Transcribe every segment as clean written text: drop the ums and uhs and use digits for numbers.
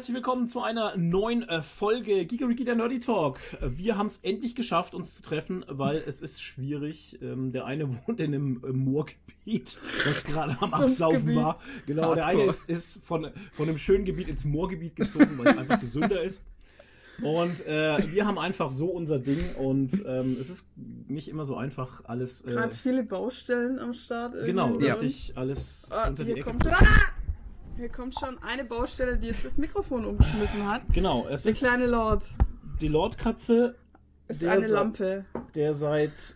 herzlich willkommen zu einer neuen Folge Geekeriki, der Nerdy Talk. Wir haben es endlich geschafft, uns zu treffen, weil es ist schwierig. Der eine wohnt in einem Moorgebiet, das gerade am Absaufen war. Genau, der eine ist von einem schönen Gebiet ins Moorgebiet gezogen, weil es einfach gesünder ist. Und wir haben einfach so unser Ding und es ist nicht immer so einfach, alles... Gerade viele Baustellen am Start. Genau, richtig, alles unter die Ecke. Hier kommt schon eine Baustelle, die jetzt das Mikrofon umgeschmissen hat. Genau, es ist... Der kleine Lord. Die Lordkatze... Ist eine Lampe. Der seit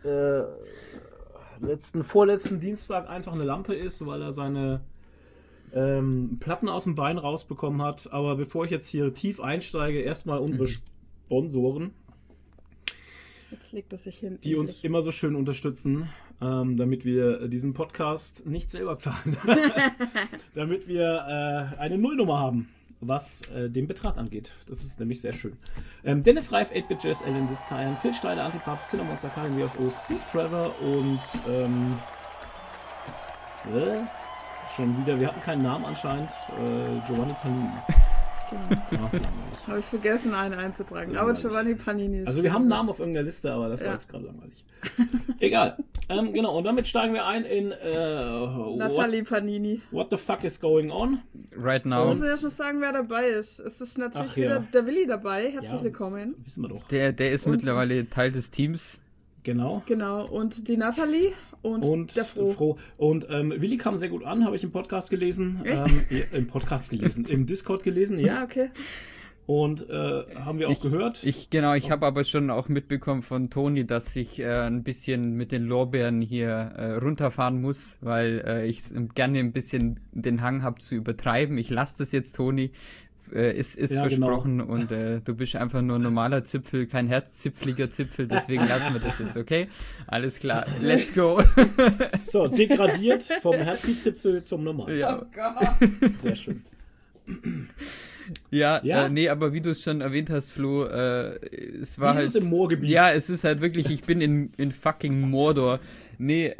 vorletzten Dienstag einfach eine Lampe ist, weil er seine Platten aus dem Bein rausbekommen hat. Aber bevor ich jetzt hier tief einsteige, erstmal unsere Sponsoren, jetzt legt er sich hin, die uns immer so schön unterstützen, damit wir diesen Podcast nicht selber zahlen. Damit wir eine Nullnummer haben, was den Betrag angeht. Das ist nämlich sehr schön. Dennis Reif, 8BitJS, Alan Diszian, Phil Steiler, Antipubs, Cinnamon, Karin WSO, Steve Trevor und schon wieder, wir hatten keinen Namen anscheinend, Giovanni Panini. Genau. Habe ich vergessen, einen einzutragen. Aber Giovanni Panini ist... Also wir haben einen Namen auf irgendeiner Liste, aber das war jetzt gerade langweilig. Egal. Genau, und damit steigen wir ein in Nathalie Panini. What the fuck is going on? Right now. Ich muss ja schon sagen, wer dabei ist. Es ist natürlich wieder der Willi dabei. Herzlich willkommen. Wissen wir doch. Der ist mittlerweile Teil des Teams. Genau. Genau, und die Nathalie und der Froh. Und Willi kam sehr gut an, habe ich im Podcast gelesen. Im Discord gelesen. Ja, okay. Und haben wir auch gehört. Ich habe aber schon auch mitbekommen von Toni, dass ich ein bisschen mit den Lorbeeren hier runterfahren muss, weil ich gerne ein bisschen den Hang habe zu übertreiben. Ich lasse das jetzt, Toni. Ist versprochen, genau. Und du bist einfach nur ein normaler Zipfel, kein herzzipfliger Zipfel, deswegen lassen wir das jetzt, okay? Alles klar, let's go. So, degradiert vom Herzzipfel zum Normal. Ja. Oh Gott. Sehr schön. Ja. Nee, aber wie du es schon erwähnt hast, Flo, es war halt... im Moorgebiet. Ja, es ist halt wirklich, ich bin in fucking Mordor. Nee,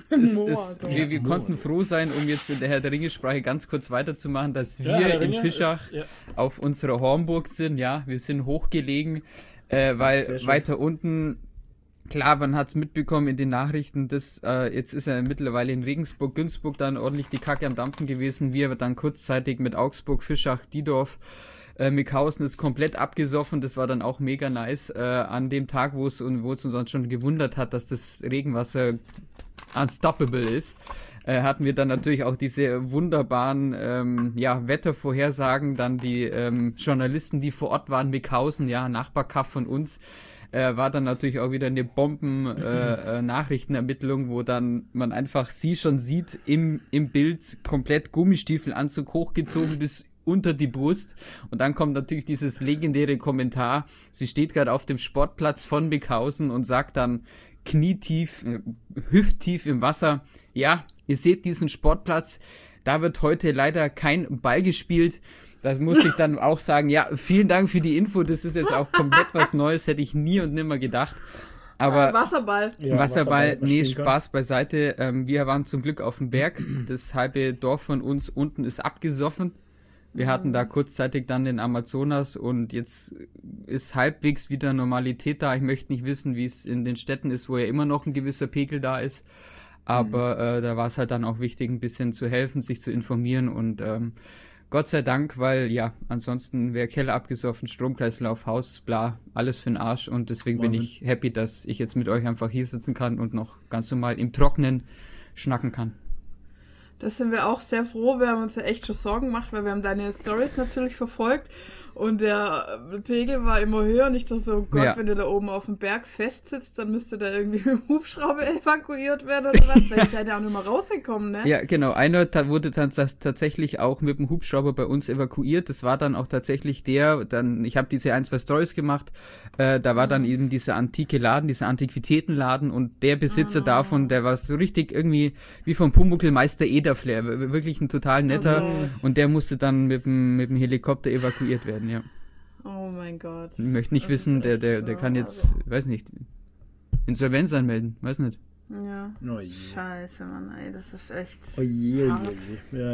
wir konnten froh sein, um jetzt in der Herr der Ringe-Sprache ganz kurz weiterzumachen, dass wir in Fischach auf unserer Hornburg sind. Ja, wir sind hochgelegen, weil weiter unten... Klar, man hat es mitbekommen in den Nachrichten, dass jetzt ist er mittlerweile in Regensburg, Günzburg dann ordentlich die Kacke am Dampfen gewesen. Wir dann kurzzeitig mit Augsburg, Fischach, Diedorf, Mickhausen ist komplett abgesoffen. Das war dann auch mega nice. An dem Tag, wo es uns dann schon gewundert hat, dass das Regenwasser unstoppable ist, hatten wir dann natürlich auch diese wunderbaren Wettervorhersagen. Dann die Journalisten, die vor Ort waren, Mickhausen, Nachbarkaff von uns, war dann natürlich auch wieder eine Bomben-Nachrichtenermittlung, wo dann man einfach sie schon sieht im Bild, komplett Gummistiefelanzug hochgezogen bis unter die Brust. Und dann kommt natürlich dieses legendäre Kommentar. Sie steht gerade auf dem Sportplatz von Mickhausen und sagt dann knietief, hüfttief im Wasser, ja, ihr seht diesen Sportplatz, da wird heute leider kein Ball gespielt. Das muss ich dann auch sagen, ja, vielen Dank für die Info, das ist jetzt auch komplett was Neues, hätte ich nie und nimmer gedacht. Aber Wasserball. Ja, Wasserball, nee, Spaß beiseite. Wir waren zum Glück auf dem Berg. Das halbe Dorf von uns unten ist abgesoffen. Wir hatten da kurzzeitig dann den Amazonas und jetzt ist halbwegs wieder Normalität da. Ich möchte nicht wissen, wie es in den Städten ist, wo ja immer noch ein gewisser Pegel da ist. Aber da war es halt dann auch wichtig, ein bisschen zu helfen, sich zu informieren und Gott sei Dank, weil ja, ansonsten wäre Keller abgesoffen, Stromkreislauf, Haus, bla, alles für den Arsch und deswegen bin ich happy, dass ich jetzt mit euch einfach hier sitzen kann und noch ganz normal im Trocknen schnacken kann. Das sind wir auch sehr froh, wir haben uns ja echt schon Sorgen gemacht, weil wir haben deine Stories natürlich verfolgt und der Pegel war immer höher und ich dachte so, Gott, wenn du da oben auf dem Berg festsitzt, dann müsste da irgendwie mit dem Hubschrauber evakuiert werden oder was, weil ihr seid ja auch nicht mehr rausgekommen, ne? Ja, genau, einer wurde dann tatsächlich auch mit dem Hubschrauber bei uns evakuiert, das war dann auch tatsächlich ich habe diese 1, 2 Stories gemacht, da war dann eben dieser antike Laden, dieser Antiquitätenladen und der Besitzer davon, der war so richtig irgendwie wie vom Pumuckl-Meister Ederflair, wirklich ein total netter und der musste dann mit dem Helikopter evakuiert werden. Ja. Oh mein Gott. Ich möchte nicht wissen, der kann jetzt, weiß nicht, Insolvenz anmelden, weiß nicht. Ja. Oh je. Scheiße, Mann, ey, das ist echt. Oh je. Ja.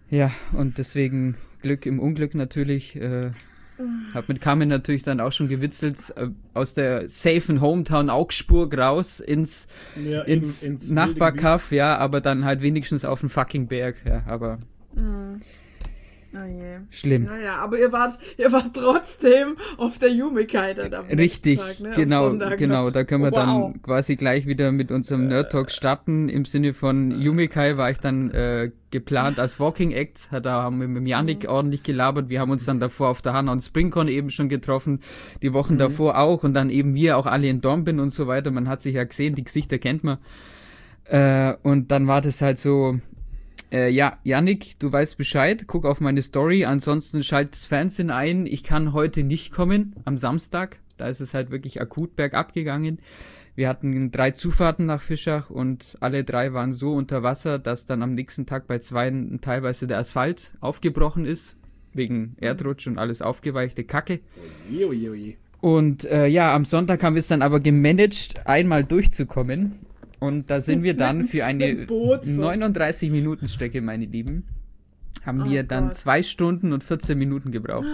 Ja, und deswegen Glück im Unglück natürlich. Hab mit Carmen natürlich dann auch schon gewitzelt, aus der safen Hometown Augsburg raus ins Nachbarkaff, ja, aber dann halt wenigstens auf den fucking Berg, ja, aber Oh je. Schlimm. Naja, aber ihr wart trotzdem auf der Yumikai dann am Richtig, Tag, ne? genau, da können wir dann quasi gleich wieder mit unserem Nerd Talk starten. Im Sinne von Yumikai war ich dann geplant als Walking Act, da haben wir mit Yannick ordentlich gelabert, wir haben uns dann davor auf der Hanna und Springcon eben schon getroffen, die Wochen davor auch und dann eben wir auch alle in Dornbirn und so weiter, man hat sich ja gesehen, die Gesichter kennt man. Und dann war das halt so, Yannick, du weißt Bescheid, guck auf meine Story, ansonsten schalt das Fernsehen ein, ich kann heute nicht kommen, am Samstag, da ist es halt wirklich akut bergab gegangen. Wir hatten 3 Zufahrten nach Fischach und alle 3 waren so unter Wasser, dass dann am nächsten Tag bei 2 teilweise der Asphalt aufgebrochen ist, wegen Erdrutsch und alles aufgeweichte Kacke. Und am Sonntag haben wir es dann aber gemanagt, einmal durchzukommen. Und da sind wir dann für eine 39-Minuten-Strecke, meine Lieben, haben wir dann 2 Stunden und 14 Minuten gebraucht.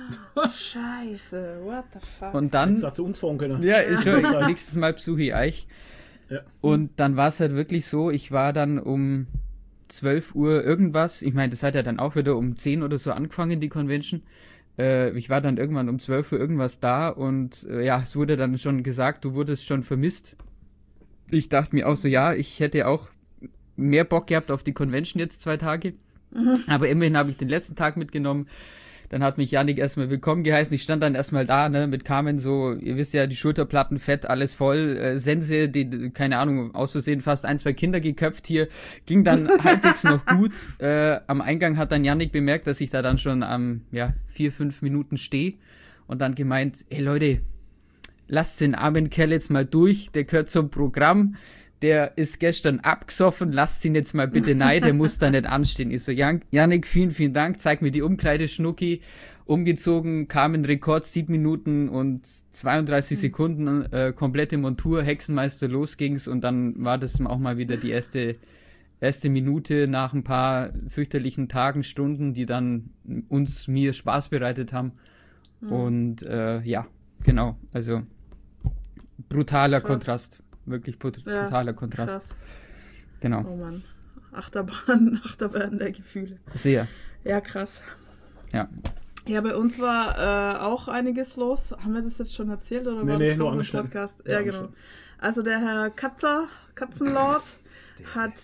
Scheiße, what the fuck. Und dann... Jetzt zu uns fahren können. Ja, nächstes Mal besuche ich euch. Ja. Und dann war es halt wirklich so, ich war dann um 12 Uhr irgendwas, ich meine, das hat ja dann auch wieder um 10 oder so angefangen, die Convention. Ich war dann irgendwann um 12 Uhr irgendwas da und es wurde dann schon gesagt, du wurdest schon vermisst. Ich dachte mir auch so, ja, ich hätte auch mehr Bock gehabt auf die Convention jetzt 2 Tage. Aber immerhin habe ich den letzten Tag mitgenommen. Dann hat mich Yannick erstmal willkommen geheißen. Ich stand dann erstmal da, ne, mit Carmen so, ihr wisst ja, die Schulterplatten fett, alles voll, Sense, die, keine Ahnung, aus Versehen fast 1, 2 Kinder geköpft hier. Ging dann halbwegs noch gut. Am Eingang hat dann Yannick bemerkt, dass ich da dann schon 4, 5 Minuten stehe. Und dann gemeint, hey Leute, lasst den armen Kerl jetzt mal durch, der gehört zum Programm, der ist gestern abgesoffen, lasst ihn jetzt mal bitte nein, der muss da nicht anstehen. Ich so, Yannick, vielen, vielen Dank, zeig mir die Umkleide, Schnucki, umgezogen, kam in Rekord 7 Minuten und 32 Sekunden, komplette Montur, Hexenmeister, los ging's und dann war das auch mal wieder die erste Minute nach ein paar fürchterlichen Tagen, Stunden, die dann mir Spaß bereitet haben und genau, also brutaler Kontrast. Wirklich brutaler Kontrast. Krass. Genau. Oh Mann. Achterbahn der Gefühle. Sehr. Ja, krass. Ja. Ja, bei uns war auch einiges los. Haben wir das jetzt schon erzählt oder war das nur im Podcast? Ja, genau. Also der Herr Katzenlord hat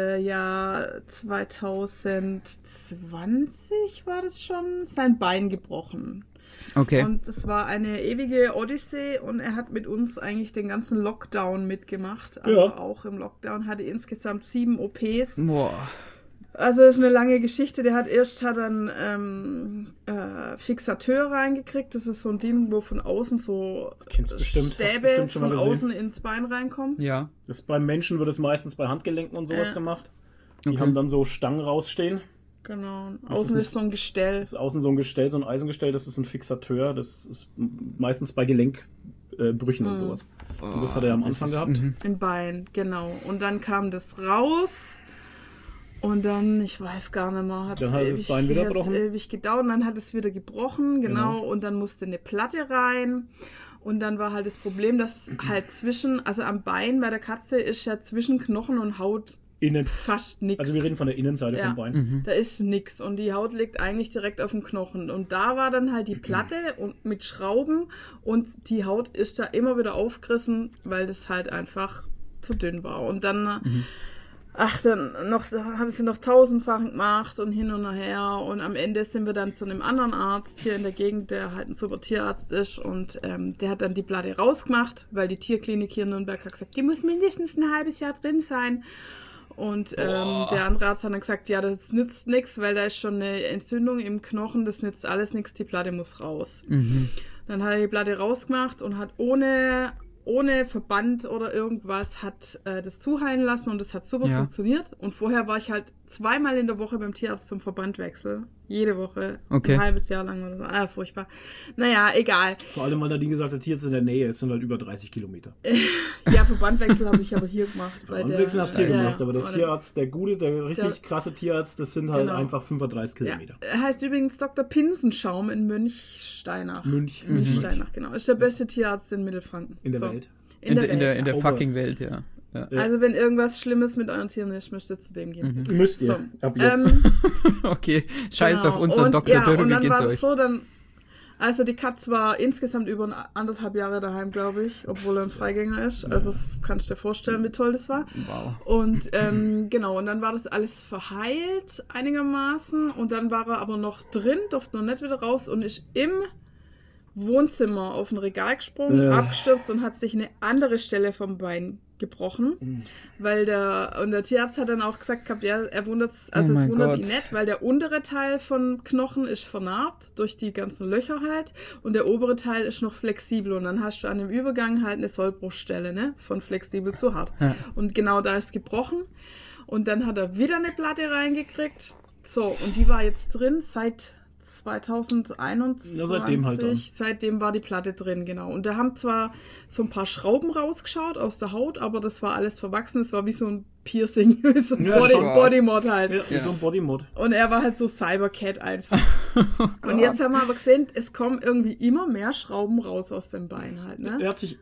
2020 war das schon sein Bein gebrochen. Okay. Und das war eine ewige Odyssee und er hat mit uns eigentlich den ganzen Lockdown mitgemacht. Aber auch im Lockdown hatte er insgesamt 7 OPs. Boah. Also das ist eine lange Geschichte. Der hat dann Fixateur reingekriegt. Das ist so ein Ding, wo von außen so Stäbe von außen ins Bein reinkommen. Ja. Das beim Menschen wird es meistens bei Handgelenken und sowas gemacht. Die haben dann so Stangen rausstehen. Genau. Außen ist so ein Gestell. Ist außen so ein Gestell, so ein Eisengestell, das ist ein Fixateur. Das ist meistens bei Gelenkbrüchen und sowas. Und das hat er am Anfang gehabt. Im Bein, genau. Und dann kam das raus. Und dann, ich weiß gar nicht mehr, hat das Bein wieder gebrochen. Ewig gedauert. Und dann hat es wieder gebrochen, genau. Und dann musste eine Platte rein. Und dann war halt das Problem, dass halt also am Bein bei der Katze ist ja zwischen Knochen und Haut fast nichts. Also wir reden von der Innenseite vom Bein. Da ist nichts und die Haut liegt eigentlich direkt auf dem Knochen. Und da war dann halt die Platte und mit Schrauben und die Haut ist da immer wieder aufgerissen, weil das halt einfach zu dünn war. Und dann, haben sie noch 1000 Sachen gemacht und hin und her. Und am Ende sind wir dann zu einem anderen Arzt hier in der Gegend, der halt ein super Tierarzt ist. Und der hat dann die Platte rausgemacht, weil die Tierklinik hier in Nürnberg hat gesagt, die muss mindestens ein halbes Jahr drin sein. Und der andere Arzt hat dann gesagt, ja, das nützt nichts, weil da ist schon eine Entzündung im Knochen, das nützt alles nichts, die Platte muss raus. Dann hat er die Platte rausgemacht und hat ohne ohne Verband oder irgendwas hat das zuheilen lassen und das hat super funktioniert. Und vorher war ich halt 2-mal in der Woche beim Tierarzt zum Verbandwechsel. Jede Woche. Okay. Ein halbes Jahr lang oder so. Furchtbar. Naja, egal. Vor allem, weil Nadine gesagt hat, Tierarzt in der Nähe, es sind halt über 30 Kilometer. Ja, Verbandwechsel habe ich aber hier gemacht. Verbandwechsel hast du hier gemacht, aber der Tierarzt, der gute, der richtig krasse Tierarzt, das sind halt einfach 35 Kilometer. Er heißt übrigens Dr. Pinsenschaum in Münchsteinach. Münchsteinach, genau. Ist der beste Tierarzt in Mittelfranken. In der Welt. In der fucking Welt, ja. Also wenn irgendwas Schlimmes mit euren Tieren ist, müsst ihr zu dem gehen. Müsst ihr, ab jetzt. Okay, scheiß auf unseren Dr. Dürre, wie geht's euch? So, also die Katz war insgesamt über 1,5 Jahre daheim, glaube ich, obwohl er ein Freigänger ist. Also das kannst du dir vorstellen, wie toll das war. Wow. Und genau, und dann war das alles verheilt einigermaßen und dann war er aber noch drin, durfte noch nicht wieder raus und ist im Wohnzimmer auf ein Regal gesprungen, abgestürzt und hat sich eine andere Stelle vom Bein gebrochen, weil der Tierarzt hat dann auch gesagt gehabt, ja, er wundert, also es wundert ihn nicht, weil der untere Teil von Knochen ist vernarbt durch die ganzen Löcher halt und der obere Teil ist noch flexibel und dann hast du an dem Übergang halt eine Sollbruchstelle, ne, von flexibel zu hart. Ja. Und genau da ist gebrochen und dann hat er wieder eine Platte reingekriegt. So, und die war jetzt drin seit 2021. Ja, seitdem halt dann. Seitdem war die Platte drin, genau. Und da haben zwar so ein paar Schrauben rausgeschaut aus der Haut, aber das war alles verwachsen. Es war wie so ein Piercing, so ein Bodymod halt. Ja, so ein Bodymod. Und er war halt so Cybercat einfach. Und jetzt haben wir aber gesehen, es kommen irgendwie immer mehr Schrauben raus aus dem Bein halt, ne?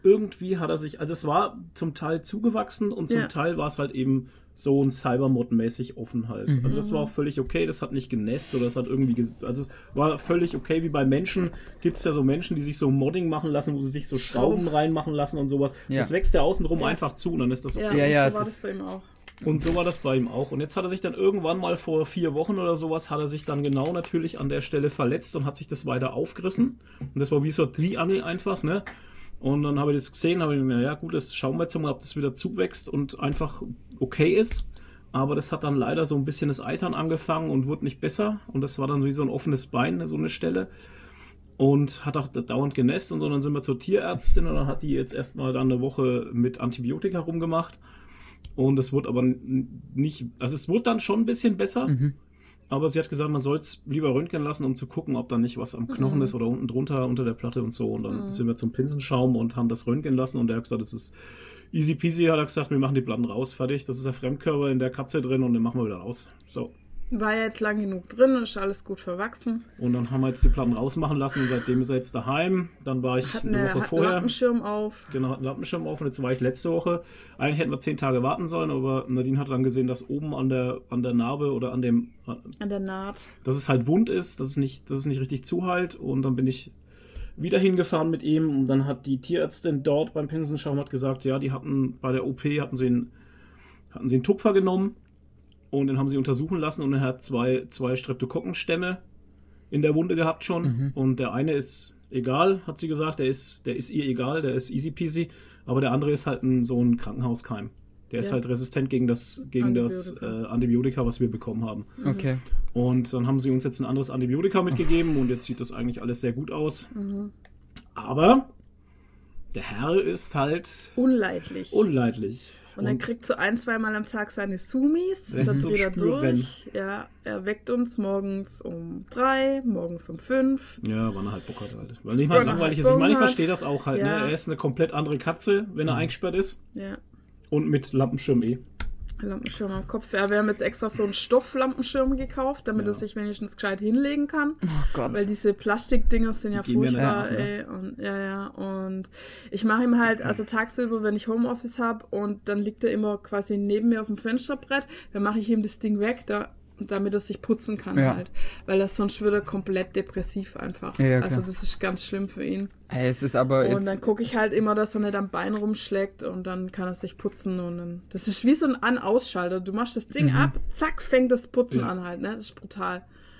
Also es war zum Teil zugewachsen und zum Teil war es halt eben so ein Cybermod-mäßig offen halt. Also das war auch völlig okay, das hat nicht genässt oder das hat irgendwie, also es war völlig okay, wie bei Menschen gibt es ja so Menschen, die sich so Modding machen lassen, wo sie sich so Schrauben reinmachen lassen und sowas. Ja. Das wächst ja außenrum einfach zu und dann ist das okay. Ja, so war das bei ihm auch. Und so war das bei ihm auch. Und jetzt hat er sich dann irgendwann mal vor 4 Wochen oder sowas, hat er sich dann genau natürlich an der Stelle verletzt und hat sich das weiter aufgerissen. Und das war wie so ein Triangel einfach, ne? Und dann habe ich das gesehen, habe ich mir, ja gut, das schauen wir jetzt mal, ob das wieder zuwächst und einfach okay ist. Aber das hat dann leider so ein bisschen das Eitern angefangen und wurde nicht besser. Und das war dann wie so ein offenes Bein, so eine Stelle. Und hat auch dauernd genässt und so. Dann sind wir zur Tierärztin und dann hat die jetzt erstmal dann eine Woche mit Antibiotika rumgemacht. Und es wurde aber nicht, also es wurde dann schon ein bisschen besser. Aber sie hat gesagt, man soll es lieber röntgen lassen, um zu gucken, ob da nicht was am Knochen ist oder unten drunter, unter der Platte und so. Und dann sind wir zum Pinsenschaum und haben das röntgen lassen. Und er hat gesagt, das ist easy peasy, hat er gesagt, wir machen die Platten raus, fertig. Das ist der Fremdkörper in der Katze drin und den machen wir wieder raus. So. War ja jetzt lang genug drin, ist alles gut verwachsen. Und dann haben wir jetzt die Platten rausmachen lassen und seitdem ist er jetzt daheim. Dann war ich eine Woche vorher. Hat einen Lappenschirm auf. Genau, hat einen Lappenschirm auf und jetzt war ich letzte Woche. Eigentlich hätten wir 10 Tage warten sollen, aber Nadine hat dann gesehen, dass oben an der Narbe oder an der Naht, dass es halt wund ist, dass es nicht richtig zuheilt und dann bin ich wieder hingefahren mit ihm und dann hat die Tierärztin dort beim Pinsenschaum gesagt, ja, die hatten bei der OP hatten sie einen Tupfer genommen. Und den haben sie untersuchen lassen und er hat zwei Streptokokkenstämme in der Wunde gehabt schon. Und der eine ist egal, hat sie gesagt, der ist ihr egal, der ist easy peasy. Aber der andere ist halt so ein Krankenhauskeim. Der ist halt resistent gegen das Antibiotika, was wir bekommen haben. Okay. Und dann haben sie uns jetzt ein anderes Antibiotika mitgegeben und jetzt sieht das eigentlich alles sehr gut aus. Aber der Herr ist halt unleidlich. Und er kriegt so 1-2 Mal am Tag seine Sumis, dann so dreht er durch. Ja, er weckt uns morgens um 3, morgens um 5. Ja, wann er halt Bock hat halt. Weil nicht mal langweilig ist. Ich meine, ich verstehe das auch halt. Ja. Ne? Er ist eine komplett andere Katze, wenn er eingesperrt ist. Ja. Und mit Lampenschirm Lampenschirm am Kopf. Ja, wir haben jetzt extra so einen Stofflampenschirm gekauft, damit er sich wenigstens gescheit hinlegen kann. Oh Gott. Weil diese Plastikdinger sind ja furchtbar, ey. Und ich mache ihm halt, also tagsüber, wenn ich Homeoffice habe und dann liegt er immer quasi neben mir auf dem Fensterbrett, dann mache ich ihm das Ding weg, damit er sich putzen kann halt. Weil er sonst wird er komplett depressiv einfach. Ja, also das ist ganz schlimm für ihn. Es ist aber und dann gucke ich halt immer, dass er nicht am Bein rumschlägt und dann kann er sich putzen und dann. Das ist wie so ein An-Aus-Schalter. Du machst das Ding ab, zack, fängt das Putzen an halt, ne? Das ist brutal.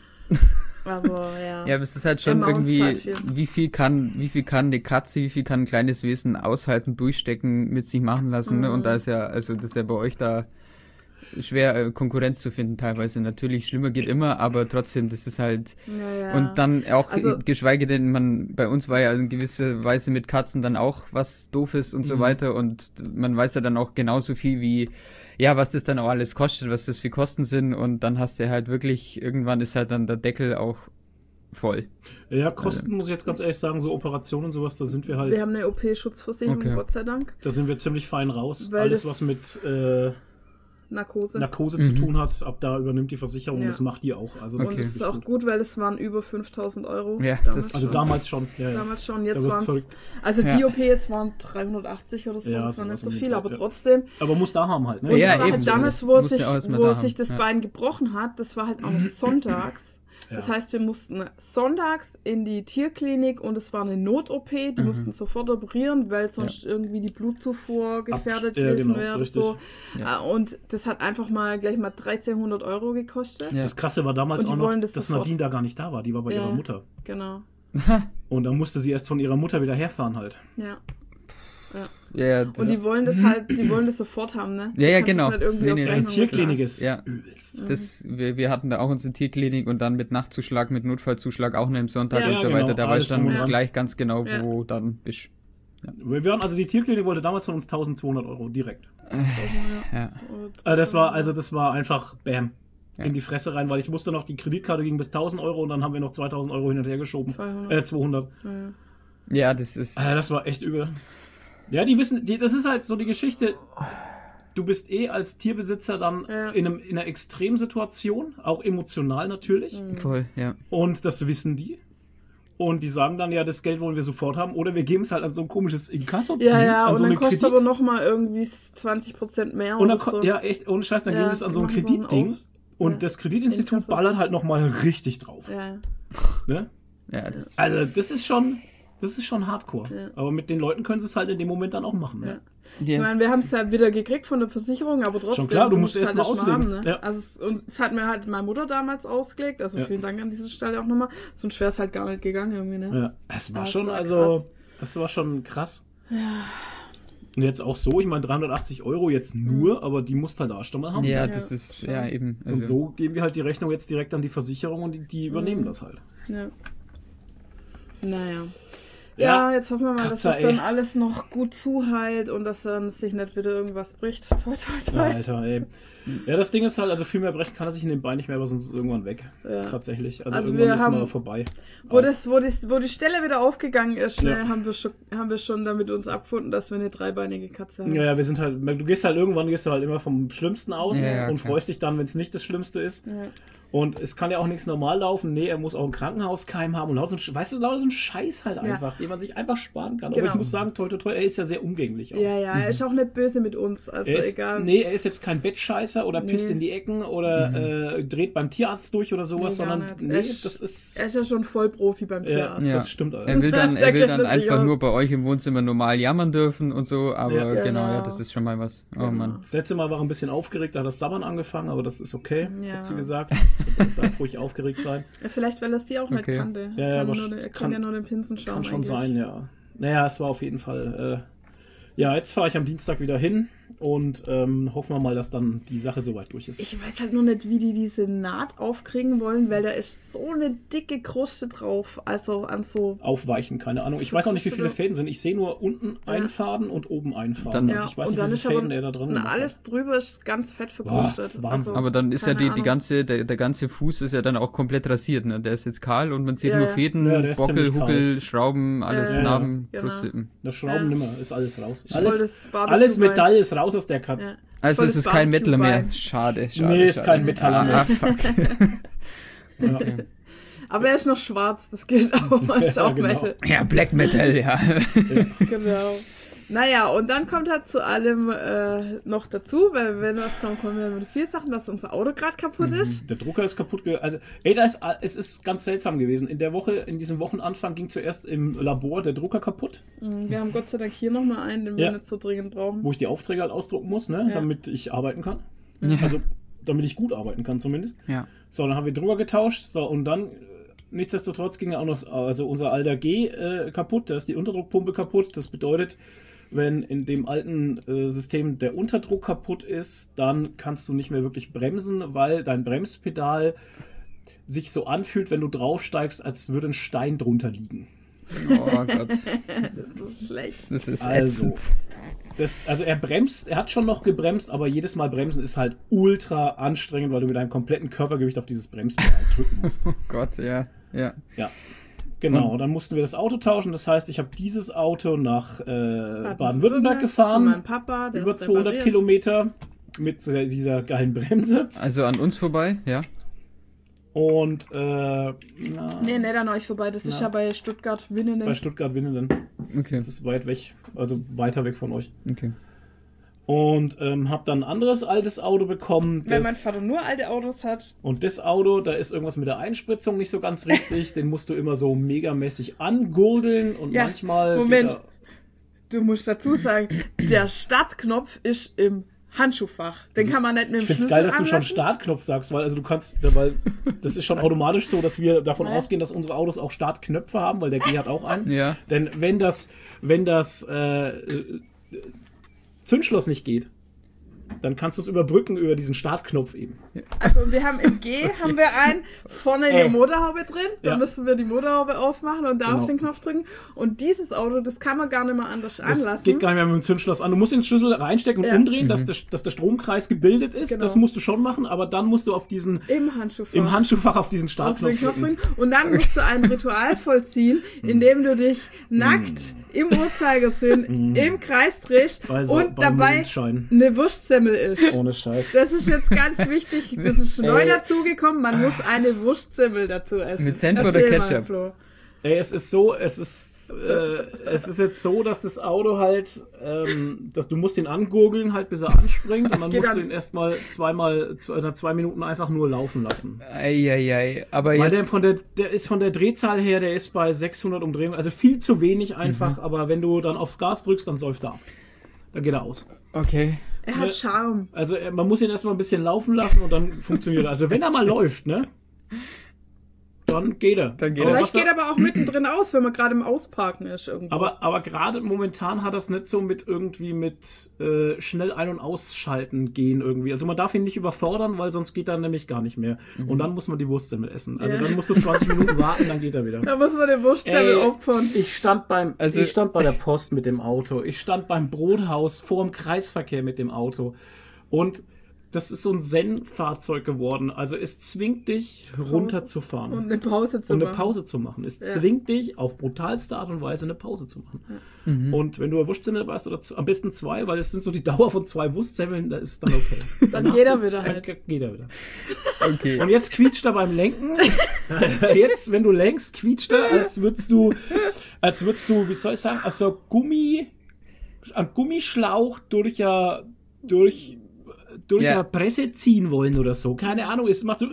Aber ja. Ja, aber es ist halt schon irgendwie, wie viel kann eine Katze, wie viel kann ein kleines Wesen aushalten, durchstecken, mit sich machen lassen, ne? Und da ist ja, also das ist ja bei euch da schwer, Konkurrenz zu finden teilweise. Natürlich, schlimmer geht immer, aber trotzdem, das ist halt... Und dann auch, geschweige denn, bei uns war ja in gewisser Weise mit Katzen dann auch was Doofes und so weiter und man weiß ja dann auch genauso viel wie, was das dann auch alles kostet, was das für Kosten sind und dann hast du halt wirklich, irgendwann ist halt dann der Deckel auch voll. Ja, Kosten, muss ich jetzt ganz ehrlich sagen, so Operationen und sowas, da sind wir halt... Wir haben eine OP-Schutzversicherung, Gott sei Dank. Da sind wir ziemlich fein raus. Weil alles, was mit Narkose zu tun hat, ab da übernimmt die Versicherung und das macht die auch. Also das und es ist auch gut, weil es waren über 5.000 Euro. Ja, damals schon. Damals schon, jetzt waren es... Also die OP jetzt waren 380 oder so, das war nicht so viel, aber trotzdem... Aber muss da haben halt, ne? Und das war halt damals, wo sich das Bein gebrochen hat, das war halt auch noch sonntags. Das heißt, wir mussten sonntags in die Tierklinik und es war eine Not-OP, die mussten sofort operieren, weil sonst irgendwie die Blutzufuhr gefährdet gewesen wäre. So. Ja. Und das hat einfach gleich mal 1.300 Euro gekostet. Ja. Das Krasse war damals auch noch, dass Nadine da gar nicht da war, die war bei ihrer Mutter. Genau. Und dann musste sie erst von ihrer Mutter wieder herfahren halt. Ja. Ja, und die wollen das sofort haben, ne? Ja, genau. Das Tierklinik ist übelst. Wir hatten da auch unsere Tierklinik und dann mit Nachtzuschlag, mit Notfallzuschlag auch noch am Sonntag und so weiter. Da weißt du dann gleich ganz genau, wo dann bist. Ja. Also die Tierklinik wollte damals von uns 1.200 Euro direkt. Das war einfach Bam. In die Fresse rein, weil ich musste noch, die Kreditkarte ging bis 1.000 Euro und dann haben wir noch 2.000 Euro hin und her geschoben. 200. Ja, das ist... das war echt übel. Ja, das ist halt so die Geschichte, du bist als Tierbesitzer dann in einer Extremsituation, auch emotional natürlich. Voll, ja. Und das wissen die. Und die sagen dann, das Geld wollen wir sofort haben. Oder wir geben es halt an so ein komisches Inkasso-Ding. Ja, an und so dann kostet aber nochmal irgendwie 20% mehr und dann, so. Ja, echt, ohne Scheiß, dann geben sie es an so ein Kreditding. Und das Kreditinstitut Inkasso ballert halt nochmal richtig drauf. Ja. Ne? Ja, also das ist schon hardcore. Ja. Aber mit den Leuten können sie es halt in dem Moment dann auch machen. Ja. Ich meine, wir haben es ja wieder gekriegt von der Versicherung, aber trotzdem. Schon klar, du musst erst mal auslegen. Haben, ne? Ja. Also es hat mir halt meine Mutter damals ausgelegt, also vielen Dank an dieser Stelle auch nochmal. Sonst wäre es halt gar nicht gegangen irgendwie, ne? Ja, das war schon krass. Ja. Und jetzt auch so, ich meine 380 Euro jetzt nur, aber die musst halt erst einmal haben. Ja, das ist, eben. Also. Und so geben wir halt die Rechnung jetzt direkt an die Versicherung und die übernehmen das halt. Ja. Naja. Ja, jetzt hoffen wir mal, dass das dann alles noch gut zuheilt und dass dann sich nicht wieder irgendwas bricht. Toi, toi, toi. Ja, Alter, ey. Ja, das Ding ist halt, also viel mehr brechen kann er sich in den Bein nicht mehr, aber sonst ist es irgendwann weg. Ja. Tatsächlich. Also irgendwann ist mal vorbei. Wo die Stelle wieder aufgegangen ist, haben wir schon damit uns abgefunden, dass wir eine dreibeinige Katze haben. Ja, wir sind halt, du gehst halt immer vom Schlimmsten aus und freust dich dann, wenn es nicht das Schlimmste ist. Ja. Und es kann ja auch nichts normal laufen. Nee, er muss auch ein Krankenhauskeim haben und lauter so ein Scheiß halt einfach, den man sich einfach sparen kann. Genau. Aber ich muss sagen, toi, toi, toi, er ist ja sehr umgänglich auch. Ja, er ist auch nicht böse mit uns, also egal. Nee, er ist jetzt kein Bettscheißer oder pisst in die Ecken oder dreht beim Tierarzt durch oder sowas, sondern er ist ja schon voll Profi beim Tierarzt. Ja, das stimmt. Also. Er will dann einfach nur bei euch im Wohnzimmer normal jammern dürfen und so, aber genau, das ist schon mal was. Oh Mann. Das letzte Mal war er ein bisschen aufgeregt, da hat das Sabbern angefangen, aber das ist okay, hat sie gesagt. Darf ruhig aufgeregt sein. Ja, vielleicht, weil das die auch nicht kannte. Er kann ja nur den Pinsen schauen. Kann schon sein, ja. Naja, es war auf jeden Fall... jetzt fahre ich am Dienstag wieder hin und hoffen wir mal, dass dann die Sache soweit durch ist. Ich weiß halt nur nicht, wie die diese Naht aufkriegen wollen, weil da ist so eine dicke Kruste drauf. Also an so... Aufweichen, keine Ahnung. Ich weiß auch nicht, wie viele Fäden sind. Ich sehe nur unten einen Faden und oben einen Faden. Dann, also ich weiß nicht, wie viele Fäden der da drin ist. Alles drüber ist ganz fett verkrustet. Wahnsinn. Also, aber dann ist ja der ganze Fuß ist ja dann auch komplett rasiert. Ne? Der ist jetzt kahl und man sieht nur Fäden, Bockel, Huckel, Schrauben, alles Narben, Kruste. Das Schrauben nimmer, ist alles raus. Alles Metall ist raus aus der Katze. Ja. Also es ist kein Metaller mehr. Schade. Nee, ist kein Metaller mehr. Fuck. Aber er ist noch schwarz, das gilt auch als auch genau. Metal. Ja, Black Metal, ja. Genau. Naja, und dann kommt halt zu allem noch dazu, weil wenn was kommt, kommen wir mit vielen Sachen, dass unser Auto gerade kaputt ist. Der Drucker ist kaputt. Also, es ist ganz seltsam gewesen. In diesem Wochenanfang ging zuerst im Labor der Drucker kaputt. Wir haben Gott sei Dank hier nochmal einen, den wir nicht so dringend brauchen. Wo ich die Aufträge halt ausdrucken muss, ne? Damit ich arbeiten kann. Ja. Also, damit ich gut arbeiten kann zumindest. Ja. So, dann haben wir Drucker getauscht. So, und dann... Nichtsdestotrotz ging ja auch noch unser alter G kaputt, da ist die Unterdruckpumpe kaputt. Das bedeutet, wenn in dem alten System der Unterdruck kaputt ist, dann kannst du nicht mehr wirklich bremsen, weil dein Bremspedal sich so anfühlt, wenn du draufsteigst, als würde ein Stein drunter liegen. Oh Gott. Das ist schlecht. Das ist ätzend. Also er bremst, er hat schon noch gebremst, aber jedes Mal bremsen ist halt ultra anstrengend, weil du mit deinem kompletten Körpergewicht auf dieses Bremspedal drücken musst. Oh Gott, ja. Genau, und dann mussten wir das Auto tauschen. Das heißt, ich habe dieses Auto nach Baden-Württemberg gefahren. Zu meinem Papa, der über 200 Kilometer mit dieser geilen Bremse. Also an uns vorbei, ja. Und, Nee, nicht an euch vorbei. Das ist ja bei Stuttgart-Winnenden. Das ist bei Stuttgart-Winnenden. Okay. Das ist weit weg, also weiter weg von euch. Okay. Und habe dann ein anderes altes Auto bekommen. Weil mein Vater nur alte Autos hat. Und das Auto, da ist irgendwas mit der Einspritzung nicht so ganz richtig. Den musst du immer so megamäßig angurgeln und manchmal... Moment, du musst dazu sagen, der Startknopf ist im Handschuhfach. Den kann man nicht mit dem Schlüssel Ich finde es geil, dass du schon anlassen. Startknopf sagst, weil also du kannst, weil das ist schon automatisch so, dass wir davon ausgehen, dass unsere Autos auch Startknöpfe haben, weil der G hat auch einen. Ja. Denn wenn das Zündschloss nicht geht, dann kannst du es überbrücken über diesen Startknopf eben. Also wir haben im G haben wir einen vorne in der Motorhaube drin. Da müssen wir die Motorhaube aufmachen und da auf den Knopf drücken. Und dieses Auto, das kann man gar nicht mehr anders anlassen. Das geht gar nicht mehr mit dem Zündschloss an. Du musst den Schlüssel reinstecken und umdrehen, dass der Stromkreis gebildet ist. Genau. Das musst du schon machen, aber dann musst du auf diesen im Handschuhfach auf diesen Startknopf drücken. Und dann musst du ein Ritual vollziehen, indem du dich nackt im Uhrzeigersinn im Kreis drehst und dabei eine Wurstsemmel isst. Ohne Scheiß. Das ist jetzt ganz wichtig. Das ist neu dazugekommen. Man muss eine Wurstsemmel dazu essen. Mit Senf oder Ketchup? Es ist jetzt so, dass das Auto halt, dass du musst ihn angurgeln, halt bis er anspringt und dann musst du ihn erstmal 2 Minuten einfach nur laufen lassen. Eieiei, aber weil jetzt... der ist von der Drehzahl her, der ist bei 600 Umdrehungen, also viel zu wenig einfach, aber wenn du dann aufs Gas drückst, dann säuft er ab. Dann geht er aus. Okay. Er hat Charme. Also man muss ihn erstmal ein bisschen laufen lassen und dann funktioniert er. Also wenn er mal läuft, ne? Dann geht er. Vielleicht geht er aber auch mittendrin aus, wenn man gerade im Ausparken ist. Irgendwo. Aber gerade momentan hat das nicht so mit schnell ein- und ausschalten gehen irgendwie. Also man darf ihn nicht überfordern, weil sonst geht er nämlich gar nicht mehr. Und dann muss man die Wurstsemmel essen. Also dann musst du 20 Minuten warten, dann geht er wieder. Da muss man den Wurstsemmel opfern. Ich stand bei der Post mit dem Auto. Ich stand beim Brothaus vor dem Kreisverkehr mit dem Auto. Und das ist so ein Zen-Fahrzeug geworden. Also es zwingt dich, runterzufahren. Und eine Pause zu machen. Es zwingt dich, auf brutalste Art und Weise eine Pause zu machen. Ja. Und wenn du eine Wurstsemmel weißt, oder am besten 2, weil es sind so die Dauer von 2 Wurstsemmeln, da ist es dann okay. Dann geht er wieder halt. Geht er wieder. Okay. Und jetzt quietscht er beim Lenken. Jetzt, wenn du lenkst, quietscht er, als würdest du, wie soll ich sagen, also ein Gummischlauch durch eine Presse ziehen wollen oder so. Keine Ahnung, es macht so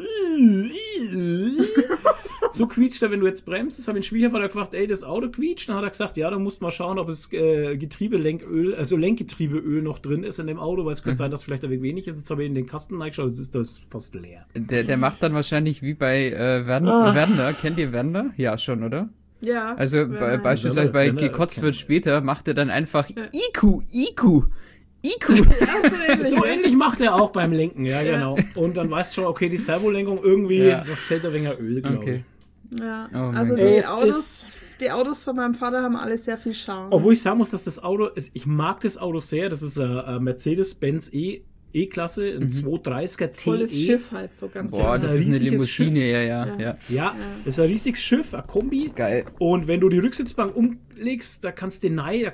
so quietscht er, wenn du jetzt bremst. Das habe ich den Schwiegervater gefragt, das Auto quietscht. Dann hat er gesagt, ja, da musst du mal schauen, ob es Lenkgetriebeöl noch drin ist in dem Auto, weil es könnte sein, dass vielleicht ein wenig wenig ist. Jetzt habe ich in den Kasten reingeschaut, jetzt ist das fast leer. Der macht dann wahrscheinlich wie bei Werner. Kennt ihr Werner? Ja, schon, oder? Ja. Also beispielsweise bei Gekotzt wird später, macht er dann einfach IQ. So ähnlich macht er auch beim Lenken, ja, genau. Und dann weißt du schon, okay, die Servolenkung irgendwie, da fällt ein wenig Öl, glaube ich. Ja, oh also die Autos von meinem Vater haben alle sehr viel Charme. Obwohl ich sagen muss, dass das Auto, ich mag das Auto sehr, das ist ein Mercedes-Benz E-Klasse, ein 230er TE. Volles Schiff halt, so ganz. Boah, das ist eine Limousine, ja. Ja, das ist ein riesiges Schiff, ein Kombi. Geil. Und wenn du die Rücksitzbank umlegst, da kannst du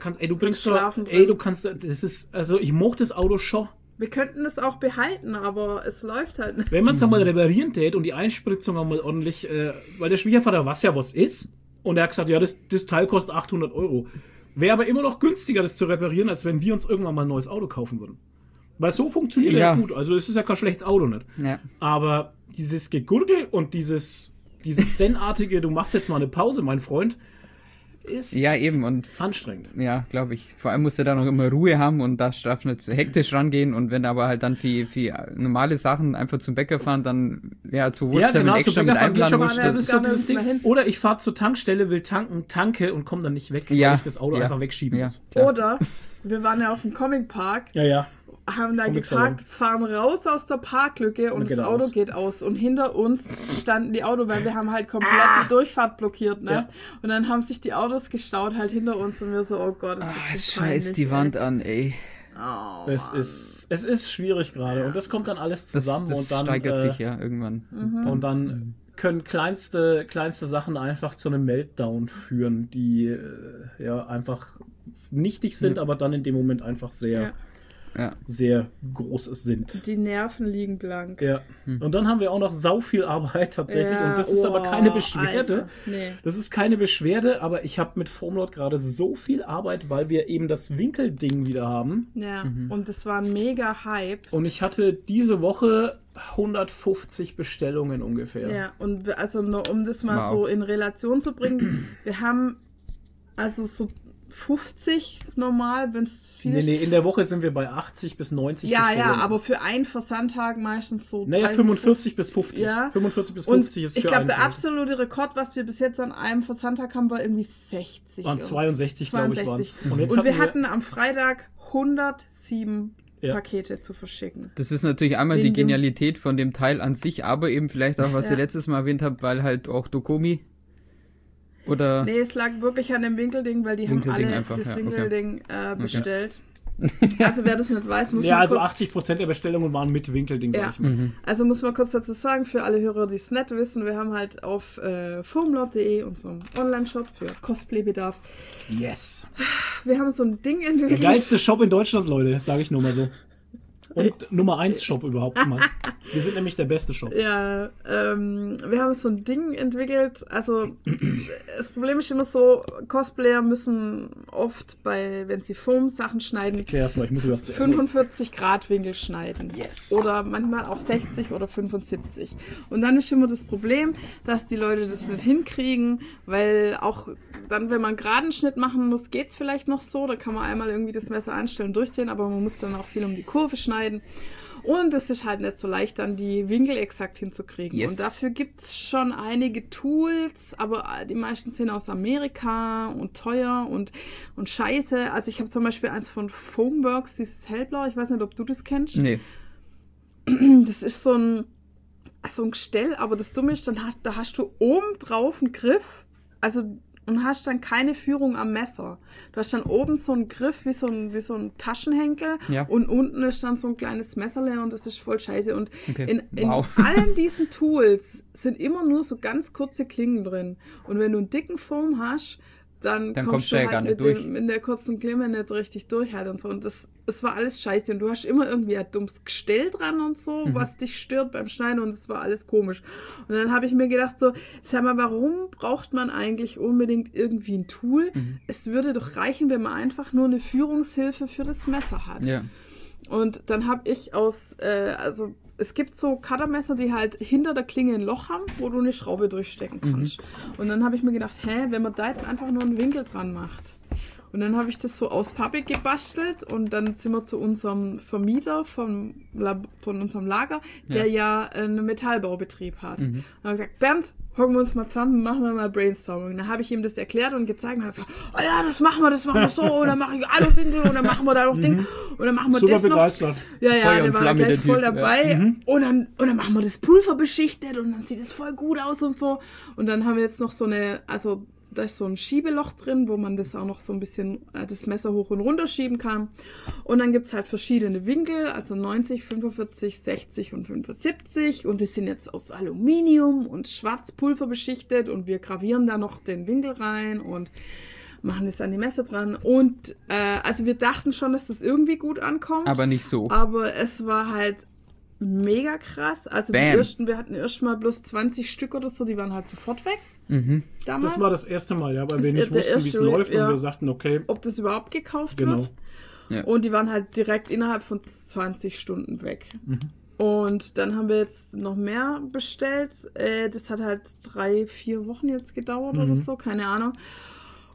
das ist, also ich mag das Auto schon. Wir könnten es auch behalten, aber es läuft halt nicht. Wenn man es einmal reparieren tät und die Einspritzung einmal ordentlich, weil der Schwiegervater weiß ja, was ist, und er hat gesagt, ja, das Teil kostet 800 €. Wäre aber immer noch günstiger, das zu reparieren, als wenn wir uns irgendwann mal ein neues Auto kaufen würden. Weil so funktioniert er gut. Also es ist ja kein schlechtes Auto nicht. Ja. Aber dieses Gegurgel und dieses Zen-artige, du machst jetzt mal eine Pause, mein Freund. ist eben und anstrengend. Ja, glaube ich. Vor allem musst du da noch immer Ruhe haben und da darfst du nicht so hektisch rangehen und wenn aber halt dann viel normale Sachen einfach zum Bäcker fahren, dann zu Wurst genau, extra mit einplanen musst. Das ist so dieses Ding. Oder ich fahre zur Tankstelle, will tanke und komme dann nicht weg, weil ich das Auto einfach wegschieben muss. Klar. Oder wir waren ja auf dem Comic Park. Haben da geparkt, fahren raus aus der Parklücke und das Auto geht aus. Und hinter uns standen die Autos, weil wir haben halt komplett die Durchfahrt blockiert, ne? Ja. Und dann haben sich die Autos gestaut halt hinter uns und wir so, oh Gott, ist so scheiß die Wand an, ey. Oh, es ist schwierig gerade und das kommt dann alles zusammen das und dann steigert sich ja irgendwann. Und dann können kleinste Sachen einfach zu einem Meltdown führen, die einfach nichtig sind, aber dann in dem Moment einfach sehr groß sind. Die Nerven liegen blank. Ja. Und dann haben wir auch noch sau viel Arbeit tatsächlich. Und das ist aber keine Beschwerde. Nee. Das ist keine Beschwerde, aber ich habe mit Foamlord gerade so viel Arbeit, weil wir eben das Winkelding wieder haben. Ja, und das war ein mega Hype. Und ich hatte diese Woche 150 Bestellungen ungefähr. Ja, und also nur um das mal so in Relation zu bringen, wir haben also so 50 normal, wenn es viel ist. Nee, in der Woche sind wir bei 80 bis 90 Bestellungen. Ja, aber für einen Versandtag meistens so 30, 45 bis 50. Ja. 45 bis 50 ist für ich glaube, der absolute Rekord, was wir bis jetzt an einem Versandtag haben, war irgendwie 60. Waren 62, glaube ich, waren es. Und wir hatten am Freitag 107 Pakete zu verschicken. Das ist natürlich einmal die Genialität von dem Teil an sich, aber eben vielleicht auch, was ihr letztes Mal erwähnt habt, weil halt auch Dokomi oder... Nee, es lag wirklich an dem Winkelding, weil die haben alle einfach, das Winkelding bestellt. Also wer das nicht weiß, muss man also 80% der Bestellungen waren mit Winkelding, sag ich mal. Also muss man kurz dazu sagen, für alle Hörer, die es nicht wissen, wir haben halt auf foamlord.de unseren Online-Shop für Cosplay-Bedarf. Yes. Wir haben so ein Ding entwickelt. Der geilste Shop in Deutschland, Leute, sage ich nur mal so. Und Nummer 1 Shop überhaupt mal. Wir sind nämlich der beste Shop. Ja, wir haben so ein Ding entwickelt. Also das Problem ist immer so, Cosplayer müssen oft wenn sie Foam-Sachen schneiden, Erklär's mal, ich muss was zuerst 45 Grad Winkel schneiden. Yes. Oder manchmal auch 60 oder 75. Und dann ist immer das Problem, dass die Leute das nicht hinkriegen, weil auch dann, wenn man einen geraden Schnitt machen muss, geht's vielleicht noch so. Da kann man einmal irgendwie das Messer einstellen, durchziehen, aber man muss dann auch viel um die Kurve schneiden. Und es ist halt nicht so leicht, dann die Winkel exakt hinzukriegen. Yes. Und dafür gibt's schon einige Tools, aber die meisten sind aus Amerika und teuer und scheiße. Also ich habe zum Beispiel eins von Foamworks, dieses hellblau. Ich weiß nicht, ob du das kennst. Nee. Das ist so ein Gestell, aber das Dumme ist, da hast du oben drauf einen Griff, und hast dann keine Führung am Messer. Du hast dann oben so einen Griff wie so ein Taschenhenkel und unten ist dann so ein kleines Messerle und das ist voll scheiße. Und in allen diesen Tools sind immer nur so ganz kurze Klingen drin. Und wenn du einen dicken Foam hast, dann kommst du halt gar nicht durch. In der kurzen Klinge nicht richtig durch halt und so. Und das war alles scheiße. Und du hast immer irgendwie ein dummes Gestell dran und so, was dich stört beim Schneiden und es war alles komisch. Und dann habe ich mir gedacht so, sag mal, warum braucht man eigentlich unbedingt irgendwie ein Tool? Es würde doch reichen, wenn man einfach nur eine Führungshilfe für das Messer hat. Ja. Und dann habe ich es gibt so Cuttermesser, die halt hinter der Klinge ein Loch haben, wo du eine Schraube durchstecken kannst. Und dann habe ich mir gedacht, wenn man da jetzt einfach nur einen Winkel dran macht. Und dann habe ich das so aus Pappe gebastelt und dann sind wir zu unserem Vermieter von unserem Lager, der einen Metallbaubetrieb hat. Und dann habe ich gesagt, Bernd, hocken wir uns mal zusammen, machen wir mal Brainstorming. Dann habe ich ihm das erklärt und gezeigt und er hat gesagt, oh ja, das machen wir so und dann mache ich Aluwinkel und dann machen wir da noch Ding und dann machen wir super das noch. Begeistert. Ja, Feuer der und war Flamme, gleich der voll Typ, dabei und dann machen wir das Pulver beschichtet und dann sieht es voll gut aus und so. Und dann haben wir jetzt noch da ist so ein Schiebeloch drin, wo man das auch noch so ein bisschen das Messer hoch und runter schieben kann. Und dann gibt es halt verschiedene Winkel, also 90, 45, 60 und 75. Und die sind jetzt aus Aluminium und Schwarzpulver beschichtet und wir gravieren da noch den Winkel rein und machen das an die Messer dran. Und also wir dachten schon, dass das irgendwie gut ankommt. Aber nicht so. Aber es war halt mega krass. Also wir hatten erst mal bloß 20 Stück oder so, die waren halt sofort weg. Damals. Das war das erste Mal, weil wir nicht wussten, wie es läuft und wir sagten, okay. Ob das überhaupt gekauft wird. Ja. Und die waren halt direkt innerhalb von 20 Stunden weg. Und dann haben wir jetzt noch mehr bestellt. Das hat halt 3-4 Wochen jetzt gedauert oder so, keine Ahnung.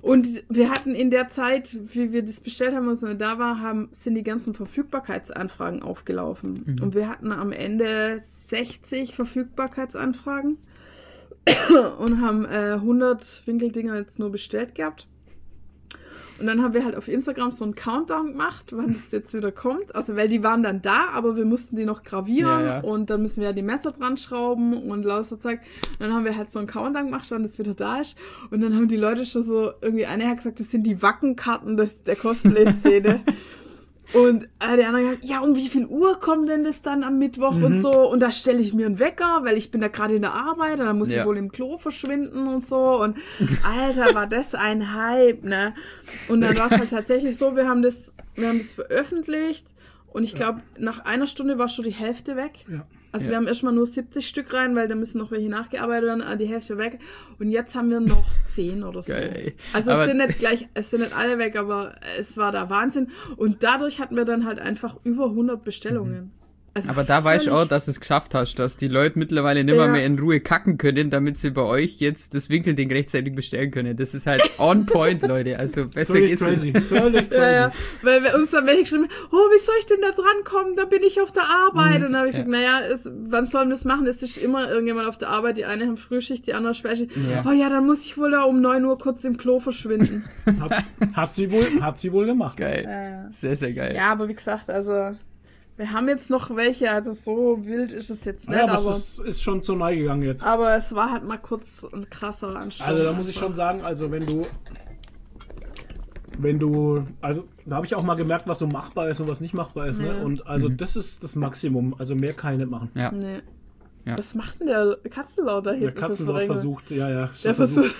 Und wir hatten in der Zeit, wie wir das bestellt haben, als wir da waren, sind die ganzen Verfügbarkeitsanfragen aufgelaufen. Und wir hatten am Ende 60 Verfügbarkeitsanfragen und haben 100 Winkeldinger jetzt nur bestellt gehabt. Und dann haben wir halt auf Instagram so einen Countdown gemacht, wann das jetzt wieder kommt. Also, weil die waren dann da, aber wir mussten die noch gravieren und dann müssen wir ja die Messer dran schrauben und lauter Zeug. Und dann haben wir halt so einen Countdown gemacht, wann das wieder da ist. Und dann haben die Leute schon so, irgendwie einer hat gesagt, das sind die Wackenkarten der Cosplay-Szene. Und der andere hat, ja, um wie viel Uhr kommt denn das dann am Mittwoch und so? Und da stelle ich mir einen Wecker, weil ich bin da gerade in der Arbeit und dann muss ich wohl im Klo verschwinden und so. Und Alter, war das ein Hype, ne? Und dann war es halt tatsächlich so, wir haben das veröffentlicht und ich glaube, nach einer Stunde war schon die Hälfte weg. Ja. Also wir haben erstmal nur 70 Stück rein, weil da müssen noch welche nachgearbeitet werden, die Hälfte weg. Und jetzt haben wir noch 10 oder so. Geil. Also es sind nicht alle weg, aber es war der Wahnsinn. Und dadurch hatten wir dann halt einfach über 100 Bestellungen. Also aber da weißt du auch, dass du es geschafft hast, dass die Leute mittlerweile nicht mehr in Ruhe kacken können, damit sie bei euch jetzt das Winkelding rechtzeitig bestellen können. Das ist halt on point, Leute. Also besser geht's nicht. Völlig crazy. Ja. Weil wir uns dann welche geschrieben haben, wie soll ich denn da drankommen? Da bin ich auf der Arbeit. Und dann habe ich gesagt, wann sollen wir das machen? Es ist immer irgendjemand auf der Arbeit. Die eine haben Frühschicht, die andere Spätschicht. Ja. Dann muss ich wohl da um 9 Uhr kurz im Klo verschwinden. Hat sie wohl gemacht. Geil. Sehr, sehr geil. Ja, aber wie gesagt, also... Wir haben jetzt noch welche, also so wild ist es jetzt nicht. Ja, aber es ist schon zur Neige gegangen jetzt. Aber es war halt mal kurz ein krasser Anstieg. Also da muss ich schon sagen, also wenn du, also da habe ich auch mal gemerkt, was so machbar ist und was nicht machbar ist, ne? Und also das ist das Maximum, also mehr kann ich nicht machen. Ja. Nee. Ja. Was macht denn der Katzenlaut da hinten? Der Katzenlaut versucht, Der versucht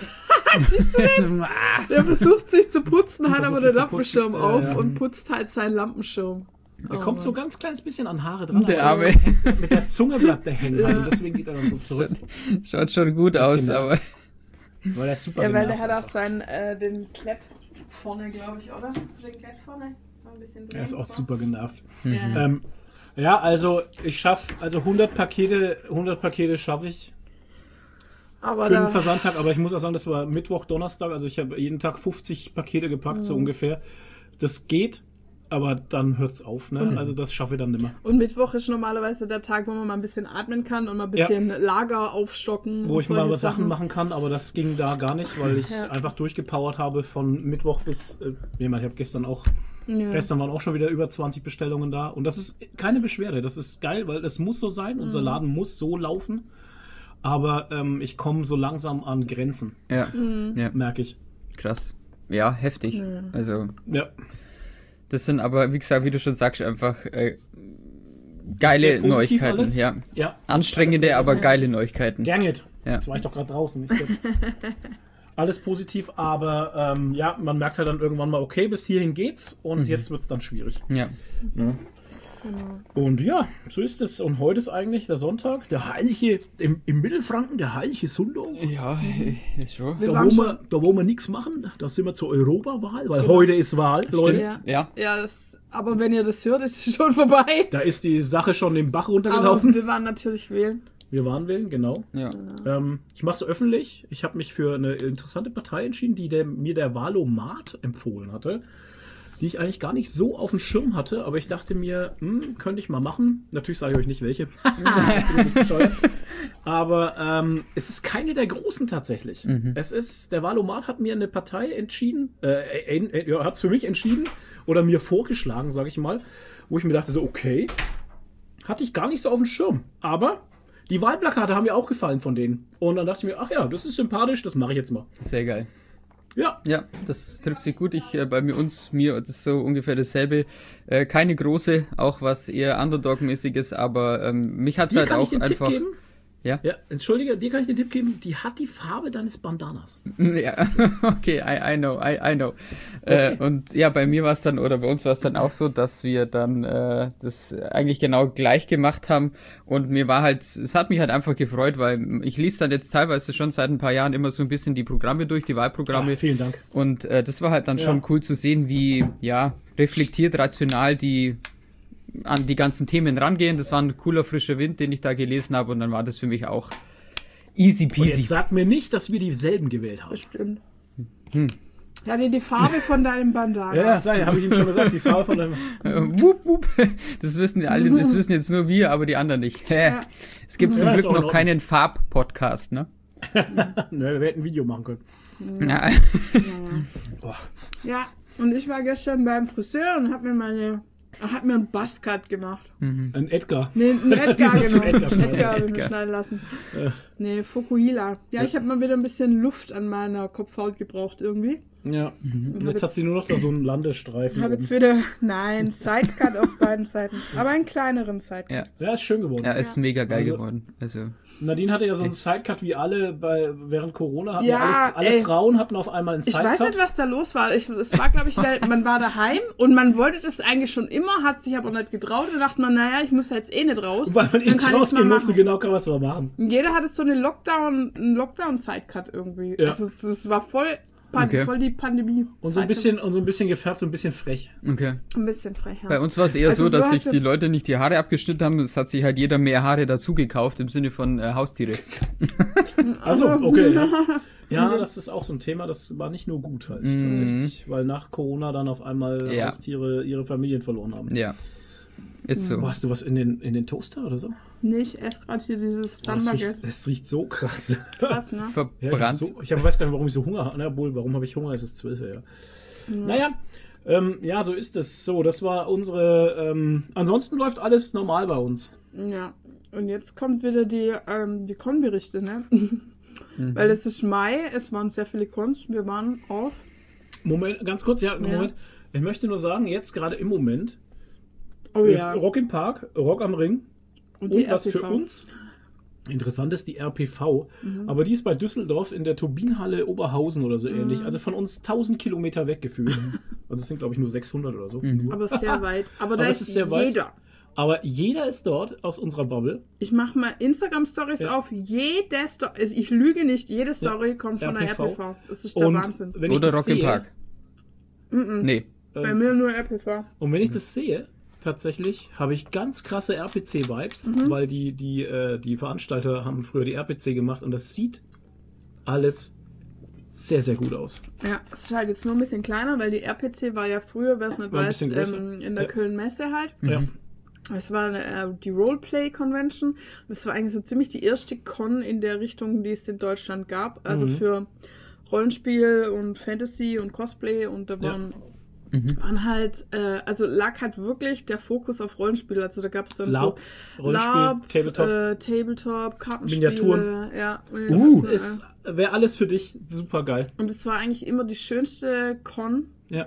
sich zu putzen, hat aber den Lampenschirm auf und putzt halt seinen Lampenschirm. Der kommt so ganz kleines bisschen an Haare dran. Der Arme. Mit der Zunge bleibt der hängen und deswegen geht er dann so zurück. Schaut schon gut aus, aber... Weil der super weil der hat auch den Klett vorne, glaube ich, oder? Hast du den Klett vorne? So ein bisschen drin. Er ist auch super genervt. Ja, also ich schaffe, 100 Pakete schaffe ich. Aber für den Versandtag, aber ich muss auch sagen, das war Mittwoch, Donnerstag, also ich habe jeden Tag 50 Pakete gepackt, so ungefähr. Das geht. Aber dann hört's auf, ne? Also das schaffe ich dann nicht mehr. Und Mittwoch ist normalerweise der Tag, wo man mal ein bisschen atmen kann und mal ein bisschen Lager aufstocken. Wo ich mal was Sachen machen kann, aber das ging da gar nicht, weil ich einfach durchgepowert habe von Mittwoch bis... ich habe gestern waren auch schon wieder über 20 Bestellungen da. Und das ist keine Beschwerde, das ist geil, weil es muss so sein. Unser Laden muss so laufen. Aber ich komme so langsam an Grenzen. Ja. Merke ich. Krass. Ja, heftig. Also... Ja. Das sind aber, wie gesagt, wie du schon sagst, einfach geile Neuigkeiten. Alles. Ja. Anstrengende, aber geile Neuigkeiten. Gern nicht. Jetzt war ich doch gerade draußen. Alles positiv, aber man merkt halt dann irgendwann mal, okay, bis hierhin geht's und jetzt wird's dann schwierig. Ja. Und ja, so ist es. Und heute ist eigentlich der Sonntag, der heilige, im Mittelfranken, der heilige Sonntag. Ja, ist schon. Da wo wir nichts machen, da sind wir zur Europawahl, weil heute ist Wahl, Leute. Ja. Aber wenn ihr das hört, ist es schon vorbei. Da ist die Sache schon den Bach runtergelaufen. Aber wir waren natürlich wählen. Wir waren wählen, genau. Ja. Ich mache es öffentlich. Ich habe mich für eine interessante Partei entschieden, die mir der Valomat empfohlen hatte. Die ich eigentlich gar nicht so auf dem Schirm hatte, aber ich dachte mir, könnte ich mal machen. Natürlich sage ich euch nicht welche. Ich bin nicht bescheuert. Aber es ist keine der großen tatsächlich. Der Valomat hat mir eine Partei entschieden, hat es für mich entschieden oder mir vorgeschlagen, sage ich mal, wo ich mir dachte so, okay, hatte ich gar nicht so auf dem Schirm. Aber die Wahlplakate haben mir auch gefallen von denen. Und dann dachte ich mir, ach ja, das ist sympathisch, das mache ich jetzt mal. Sehr geil. Ja. Ja, das trifft sich gut. Bei mir das ist so ungefähr dasselbe. Keine große, auch was eher Underdog-mäßig ist, aber mich hat es halt auch einfach... Tipp geben? Ja, entschuldige, dir kann ich den Tipp geben, die hat die Farbe deines Bandanas. Ja, okay, I know. Okay. Und ja, bei mir war es dann, oder bei uns war es dann auch so, dass wir dann das eigentlich genau gleich gemacht haben und es hat mich halt einfach gefreut, weil ich lese dann jetzt teilweise schon seit ein paar Jahren immer so ein bisschen die Programme durch, die Wahlprogramme. Ach, vielen Dank. Und das war halt dann schon cool zu sehen, wie, reflektiert, rational an die ganzen Themen rangehen. Das war ein cooler, frischer Wind, den ich da gelesen habe und dann war das für mich auch easy peasy. Und jetzt sag mir nicht, dass wir dieselben gewählt haben. Bestimmt. Ja, die Farbe von deinem Bandana. Ja, habe ich ihm schon gesagt, die Farbe von deinem... Wupp, wupp. Das wissen alle, das wissen jetzt nur wir, aber die anderen nicht. Ja. Es gibt zum Glück noch keinen Farb-Podcast, ne? Wir hätten ein Video machen können. Ja. Ja, und ich war gestern beim Friseur und hat mir einen Buzzcut gemacht. Ein Edgar. Nee, ein Edgar, genau. Edgar habe ich mir schneiden lassen. Nee, Fukuhila. Ja, ich habe mal wieder ein bisschen Luft an meiner Kopfhaut gebraucht irgendwie. Ja, und jetzt hat sie nur noch so einen Landestreifen. Ich habe jetzt wieder, Sidecut auf beiden Seiten. Aber einen kleineren Sidecut. Ja, ist schön geworden. Ja, ist mega geil geworden. Also Nadine hatte ja so einen Sidecut wie alle während Corona. Alle Frauen hatten auf einmal einen Sidecut. Ich weiß nicht, was da los war. Es war, glaube ich, weil man war daheim und man wollte das eigentlich schon immer, hat sich aber nicht getraut und dachte man, naja, ich muss jetzt eh nicht raus. Und weil man nicht rausgehen musste, genau, kann man es mal machen. Und jeder hatte so einen Lockdown-Sidecut irgendwie. Ja. Also es war voll die Pandemie. Und so ein bisschen gefärbt, so ein bisschen frech. Okay. Ein bisschen frech, ja. Bei uns war es eher so, dass sich die Leute nicht die Haare abgeschnitten haben. Es hat sich halt jeder mehr Haare dazu gekauft, im Sinne von Haustiere. Also okay. Ja, das ist auch so ein Thema, das war nicht nur gut halt tatsächlich. Weil nach Corona dann auf einmal Haustiere ihre Familien verloren haben. Ja. Ist so. Hast du was in den Toaster oder so? Nee, ich esse gerade hier dieses Sandbaguette. Es riecht so krass. Krass, ne? Verbrannt. Ja, ich weiß gar nicht, warum ich so Hunger habe. Obwohl, warum habe ich Hunger? Es ist 12 Uhr, ja. Naja, so ist es. So, das war unsere... ansonsten läuft alles normal bei uns. Ja, und jetzt kommt wieder die Con-Berichte, ne? Weil es ist Mai, es waren sehr viele Cons, wir waren auf... Moment, ganz kurz, Moment. Ich möchte nur sagen, jetzt gerade im Moment Oh, ist Rock im Park, Rock am Ring und was für uns interessant ist, die RPV. Aber die ist bei Düsseldorf in der Turbinenhalle Oberhausen oder so ähnlich. Also von uns 1000 Kilometer weg gefühlt. Also es sind, glaube ich, nur 600 oder so. Aber sehr weit. Aber da ist sehr jeder. Weit. Aber jeder ist dort aus unserer Bubble. Ich mache mal Instagram-Stories auf. Jede Story, ich lüge nicht, jede Story kommt von der RPV. Das ist der Wahnsinn. Oder Rock im Park. Nee. Bei mir nur RPV. Und wenn ich das sehe, tatsächlich, habe ich ganz krasse RPC-Vibes, weil die Veranstalter haben früher die RPC gemacht und das sieht alles sehr, sehr gut aus. Ja, es ist halt jetzt nur ein bisschen kleiner, weil die RPC war ja früher, wer es nicht weiß, in der Köln-Messe halt. Ja. Es war die Roleplay-Convention. Das war eigentlich so ziemlich die erste Con in der Richtung, die es in Deutschland gab. Also für Rollenspiel und Fantasy und Cosplay und da waren halt, also lag halt wirklich der Fokus auf Rollenspiel. Also da gab es dann Tabletop, Kartenspiele. Miniaturen. Ja. Wäre alles für dich super geil. Und es war eigentlich immer die schönste Con. Ja.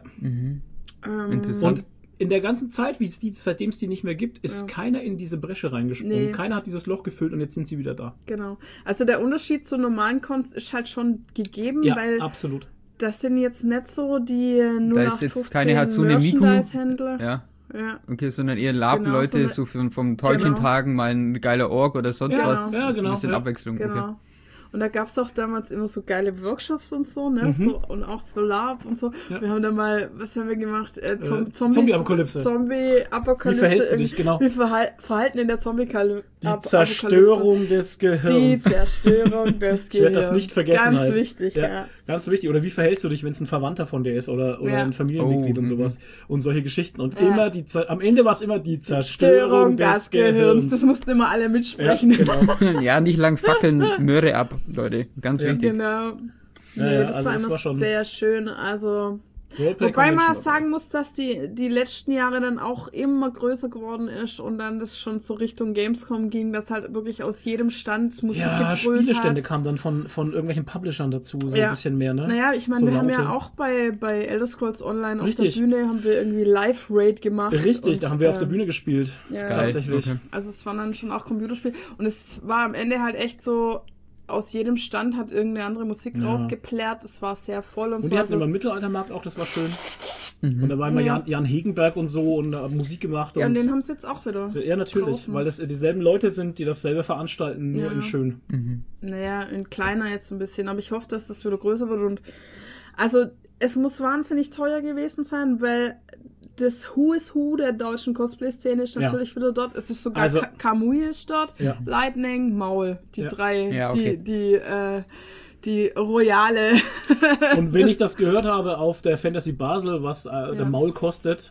Interessant. Und in der ganzen Zeit, seitdem es die nicht mehr gibt, ist keiner in diese Bresche reingesprungen. Nee. Keiner hat dieses Loch gefüllt und jetzt sind sie wieder da. Genau. Also der Unterschied zu normalen Cons ist halt schon gegeben, weil absolut. Das sind jetzt nicht so die 0815 da ist jetzt keine Hatsune Miku. Merchandise-Händler. Ja. Okay, sondern eher Lab-Leute, so vom Tolkien-Tagen mal ein geiler Org oder sonst was. Ja, genau. Ein bisschen Abwechslung. Genau. Okay. Und da gab es auch damals immer so geile Workshops und so, ne? So, und auch für Lab und so. Ja. Wir haben da mal, was haben wir gemacht? Zombie-Apokalypse. Zombie-Apokalypse. Wie verhältst du dich, genau? Wie verhalten in der Zombie-Apokalypse. Die Zerstörung des Gehirns. Die Zerstörung des Gehirns. Ich werde das nicht vergessen. Ganz wichtig, ja. Ganz wichtig. Oder wie verhältst du dich, wenn es ein Verwandter von dir ist oder ein Familienmitglied und sowas. Und solche Geschichten. Und immer am Ende war es immer die Zerstörung des Gehirns. Das mussten immer alle mitsprechen. Ja, genau. Ja, nicht lang fackeln, Möhre ab, Leute. Ganz wichtig. Genau. Nee, das war immer sehr schön. Also, wobei man sagen muss, dass die letzten Jahre dann auch immer größer geworden ist und dann das schon so Richtung Gamescom ging, dass halt wirklich aus jedem Stand Musik gebrüllt Spielestände hat. kamen dann von irgendwelchen Publishern dazu, so ein bisschen mehr, ne? Naja, ich meine, wir haben ja auch bei Elder Scrolls Online auf der Bühne haben wir irgendwie Live-Raid gemacht. Richtig, da haben wir auf der Bühne gespielt. Ja, tatsächlich. Okay. Also es waren dann schon auch Computerspiele und es war am Ende halt echt so, aus jedem Stand hat irgendeine andere Musik rausgeplärrt. Es war sehr voll und so. Und die hatten immer Mittelaltermarkt auch, das war schön. Und da war immer Jan Hegenberg und so und Musik gemacht. Ja, und den haben sie jetzt auch wieder. Ja, natürlich, draußen. Weil das dieselben Leute sind, die dasselbe veranstalten, nur in schön. Naja, in kleiner jetzt ein bisschen, aber ich hoffe, dass das wieder größer wird. Und also es muss wahnsinnig teuer gewesen sein, weil das Who is Who der deutschen Cosplay-Szene ist natürlich wieder dort. Es ist sogar Kamui ist dort, Lightning, Maul. Die drei, die royale. Und wenn ich das gehört habe auf der Fantasy Basel, was der Maul kostet,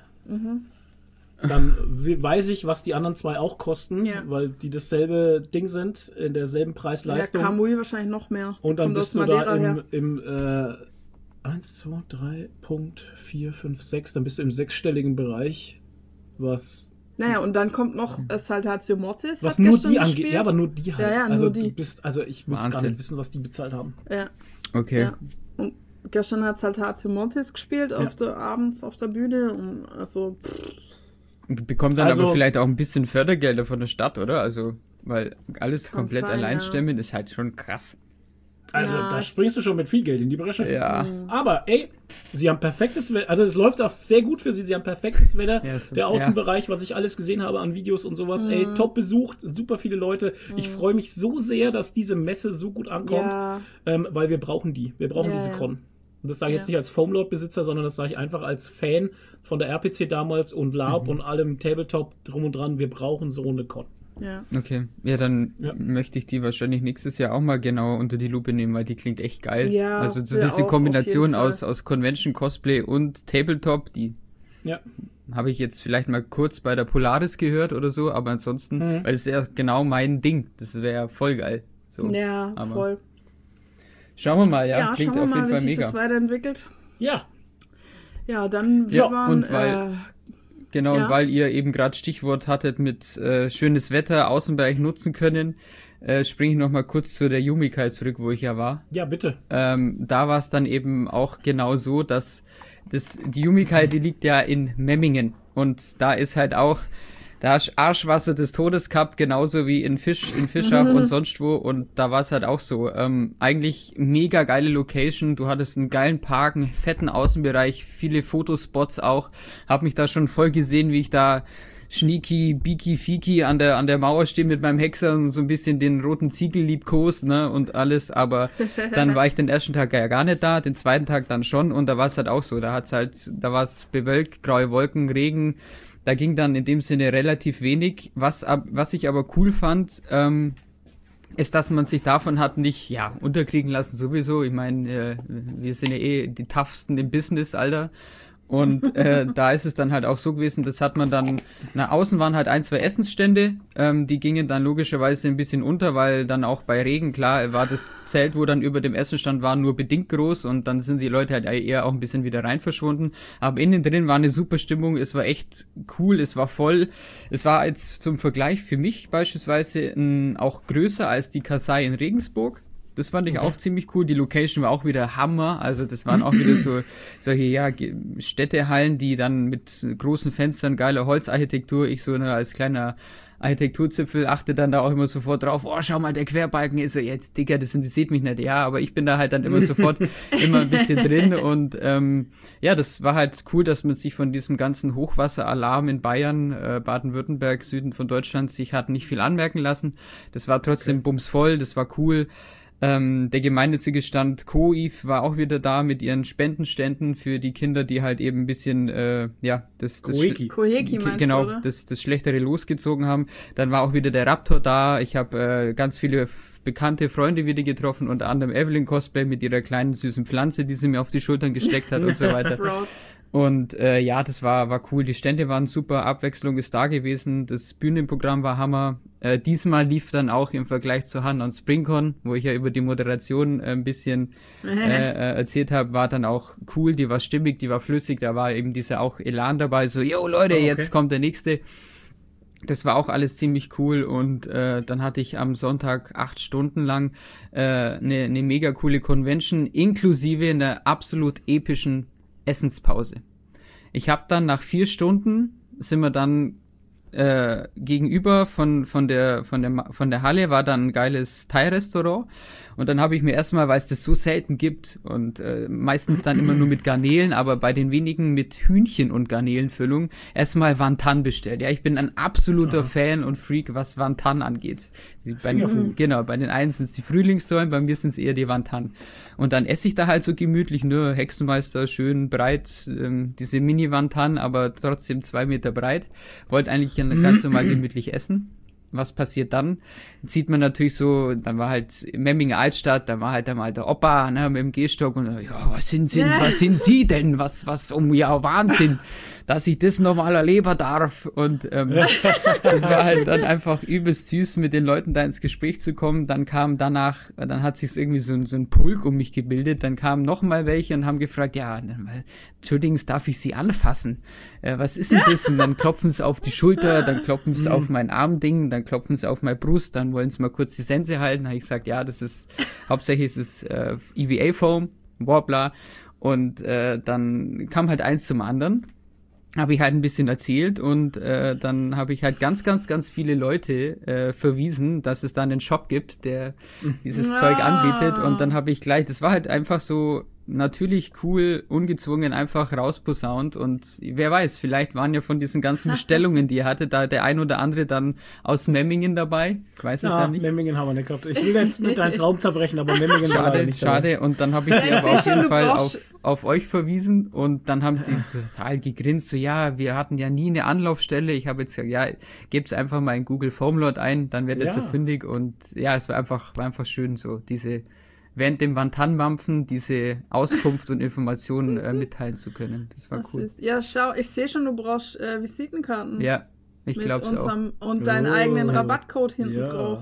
dann weiß ich, was die anderen 2 auch kosten, weil die dasselbe Ding sind, in derselben Preis-Leistung. Ja, Kamui wahrscheinlich noch mehr. Und dann bist du da im 1, 2, 3, Punkt, 4, 5, 6, dann bist du im 6-stelligen Bereich, was... Naja, und dann kommt noch Saltatio Mortis. Was nur die angeht. Ja, aber nur die halt. Ja, also nur die. Ich will gar nicht wissen, was die bezahlt haben. Ja. Okay. Ja. Und gestern hat Saltatio Mortis gespielt abends auf der Bühne. Und also... Bekommt dann aber vielleicht auch ein bisschen Fördergelder von der Stadt, oder? Also, weil alles komplett allein stemmen ist halt schon krass. Also, da springst du schon mit viel Geld in die Bresche. Ja. Aber, sie haben perfektes Wetter. Also, es läuft auch sehr gut für sie. Sie haben perfektes Wetter. Der Außenbereich, was ich alles gesehen habe an Videos und sowas. Top besucht. Super viele Leute. Ich freue mich so sehr, dass diese Messe so gut ankommt. Ja. Weil wir brauchen die. Wir brauchen diese Con. Und das sage ich jetzt nicht als Foamlord-Besitzer, sondern das sage ich einfach als Fan von der RPC damals und LARP und allem Tabletop drum und dran. Wir brauchen so eine Con. Ja. Okay, ja, dann möchte ich die wahrscheinlich nächstes Jahr auch mal genauer unter die Lupe nehmen, weil die klingt echt geil. Ja, also so diese Kombination aus Convention, Cosplay und Tabletop, die habe ich jetzt vielleicht mal kurz bei der Polaris gehört oder so, aber ansonsten, weil es ist ja genau mein Ding, das wäre ja voll geil. So, ja, aber voll. Schauen wir mal, klingt auf jeden Fall mega. Wie sich das weiterentwickelt. Ja. Ja, dann und weil ihr eben gerade Stichwort hattet mit schönes Wetter, Außenbereich nutzen können, springe ich nochmal kurz zu der Yumikai zurück, wo ich ja war. Ja, bitte. Da war es dann eben auch genau so, dass die Yumikai, die liegt ja in Memmingen und da ist halt auch Arschwasser des Todes gehabt, genauso wie in Fischach und sonst wo, und da war es halt auch so. Eigentlich mega geile Location, du hattest einen geilen Park, einen fetten Außenbereich, viele Fotospots auch, hab mich da schon voll gesehen, wie ich da Schnieki, Biki, Fiki an der Mauer stehe mit meinem Hexer und so ein bisschen den roten Ziegel liebkost, ne, und alles, aber dann war ich den ersten Tag ja gar nicht da, den zweiten Tag dann schon, und da war es halt auch so, da war es bewölkt, graue Wolken, Regen. Da ging dann in dem Sinne relativ wenig. Was ich aber cool fand, ist, dass man sich davon hat nicht unterkriegen lassen sowieso. Ich meine, wir sind ja die toughsten im Business, Alter. Und da ist es dann halt auch so gewesen, das hat man dann, außen waren halt 1, 2 Essensstände, die gingen dann logischerweise ein bisschen unter, weil dann auch bei Regen, klar, war das Zelt, wo dann über dem Essenstand war, nur bedingt groß, und dann sind die Leute halt eher auch ein bisschen wieder rein verschwunden. Aber innen drin war eine super Stimmung, es war echt cool, es war voll. Es war jetzt zum Vergleich für mich beispielsweise auch größer als die Kasai in Regensburg. Das fand ich auch ziemlich cool. Die Location war auch wieder Hammer. Also das waren auch wieder solche Städtehallen, die dann mit großen Fenstern, geiler Holzarchitektur. Ich so als kleiner Architekturzipfel achte dann da auch immer sofort drauf. Oh, schau mal, der Querbalken ist so jetzt, Digga, das sieht mich nicht. Ja, aber ich bin da halt dann immer sofort immer ein bisschen drin. Und das war halt cool, dass man sich von diesem ganzen Hochwasseralarm in Bayern, Baden-Württemberg, Süden von Deutschland, sich hat nicht viel anmerken lassen. Das war trotzdem bumsvoll, das war cool. Der gemeinnützige Stand Koif war auch wieder da mit ihren Spendenständen für die Kinder, die halt eben ein bisschen Koheki meinst genau, du, oder? das schlechtere losgezogen haben. Dann war auch wieder der Raptor da. Ich habe ganz viele bekannte Freunde wieder getroffen, unter anderem Evelyn Cosplay mit ihrer kleinen süßen Pflanze, die sie mir auf die Schultern gesteckt hat und so weiter. Und das war cool. Die Stände waren super, Abwechslung ist da gewesen, das Bühnenprogramm war Hammer. Diesmal lief dann auch im Vergleich zu Han und SpringCon, wo ich ja über die Moderation ein bisschen erzählt habe, war dann auch cool, die war stimmig, die war flüssig, da war eben dieser auch Elan dabei, so, yo Leute, jetzt kommt der nächste. Das war auch alles ziemlich cool, und dann hatte ich am Sonntag 8 Stunden lang eine mega coole Convention, inklusive einer absolut epischen Essenspause. Ich habe dann nach 4 Stunden sind wir dann gegenüber von der Halle war dann ein geiles Thai-Restaurant, und dann habe ich mir erstmal, weil es das so selten gibt und meistens dann immer nur mit Garnelen, aber bei den wenigen mit Hühnchen und Garnelenfüllung, erstmal Wonton bestellt. Ja, ich bin ein absoluter Fan und Freak, was Wonton angeht. Bei den einen sind es die Frühlingssäulen, bei mir sind es eher die Wonton. Und dann esse ich da halt so gemütlich, ne, Hexenmeister, schön breit, diese Mini-Wonton, aber trotzdem 2 Meter breit. Wollte eigentlich ganz normal gemütlich essen. was passiert dann? Sieht man natürlich so, dann war halt Memminger Altstadt, da war halt einmal der Opa, ne, mit dem Gehstock und ja, was sind Sie denn? Was, ja, Wahnsinn, dass ich das nochmal erleben darf. Und das war halt dann einfach übelst süß, mit den Leuten da ins Gespräch zu kommen. Dann kam danach, dann hat sich irgendwie so ein Pulk um mich gebildet, dann kamen nochmal welche und haben gefragt, ja, Entschuldigung, darf ich Sie anfassen? Was ist denn das? Und dann klopfen sie auf die Schulter, dann klopfen sie auf mein Armding, dann klopfen sie auf meine Brust, dann wollen sie mal kurz die Sense halten. Da habe ich gesagt, ja, hauptsächlich ist es EVA-Foam, bla. Und dann kam halt eins zum anderen. Habe ich halt ein bisschen erzählt und dann habe ich halt ganz, ganz, ganz viele Leute verwiesen, dass es da einen Shop gibt, der dieses Zeug anbietet. Und dann habe ich gleich, das war halt einfach so natürlich cool, ungezwungen, einfach rausposaunt. Und wer weiß, vielleicht waren ja von diesen ganzen Bestellungen, die er hatte, da der ein oder andere dann aus Memmingen dabei. Ich weiß es ja nicht. Memmingen haben wir nicht gehabt. Ich will jetzt nicht deinen Traum zerbrechen, aber Memmingen war nicht schade. Dabei. Und dann habe ich die aber auf jeden Fall auf euch verwiesen und dann haben sie total gegrinst, so ja, wir hatten ja nie eine Anlaufstelle. Ich habe jetzt gesagt, ja, gebt's einfach mal in Google Foamlord ein, dann werdet ihr fündig. Und ja, es war einfach schön, so während dem Wantan-Mampfen diese Auskunft und Informationen mitteilen zu können. Das war cool. Ja, schau, ich sehe schon, du brauchst Visitenkarten. Ja, ich glaube es auch. Und deinen eigenen Rabattcode hinten drauf.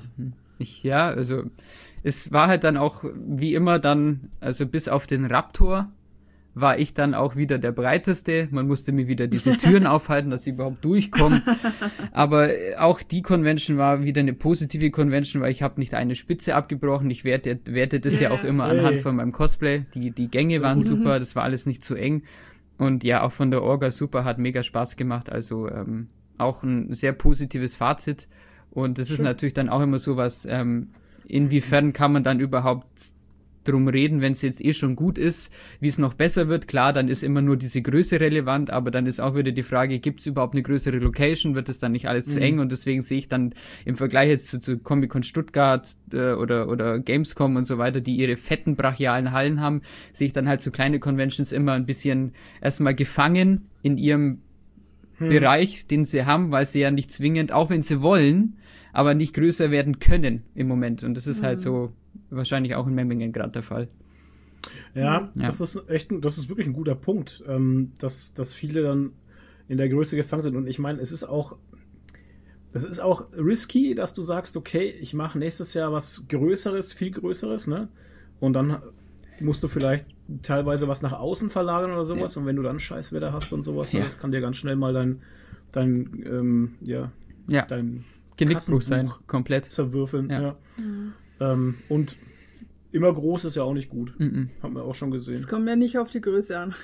Also es war halt dann auch wie immer dann, also bis auf den Raptor war ich dann auch wieder der Breiteste. Man musste mir wieder diese Türen aufhalten, dass ich überhaupt durchkomme. Aber auch die Convention war wieder eine positive Convention, weil ich habe nicht eine Spitze abgebrochen. Ich werte das ja auch immer anhand von meinem Cosplay. Die Gänge waren super, das war alles nicht zu eng. Und ja, auch von der Orga super, hat mega Spaß gemacht. Also auch ein sehr positives Fazit. Und das ist natürlich dann auch immer so was, inwiefern kann man dann überhaupt drum reden, wenn es jetzt schon gut ist, wie es noch besser wird. Klar, dann ist immer nur diese Größe relevant, aber dann ist auch wieder die Frage, gibt es überhaupt eine größere Location? Wird es dann nicht alles zu eng? Und deswegen sehe ich dann im Vergleich jetzt zu Comic-Con Stuttgart oder Gamescom und so weiter, die ihre fetten, brachialen Hallen haben, sehe ich dann halt so kleine Conventions immer ein bisschen erstmal gefangen in ihrem Bereich, den sie haben, weil sie ja nicht zwingend, auch wenn sie wollen, aber nicht größer werden können im Moment. Und das ist halt so wahrscheinlich auch in Memmingen gerade der Fall. Ja, das ist wirklich ein guter Punkt, dass viele dann in der Größe gefangen sind. Und ich meine, das ist auch risky, dass du sagst, okay, ich mache nächstes Jahr was Größeres, viel Größeres, ne? Und dann musst du vielleicht teilweise was nach außen verlagern oder sowas. Ja. Und wenn du dann Scheißwetter hast und sowas, das kann dir ganz schnell mal dein Genickbruch sein, komplett zerwürfeln. Ja. Und immer groß ist ja auch nicht gut. Haben wir auch schon gesehen. Es kommt ja nicht auf die Größe an.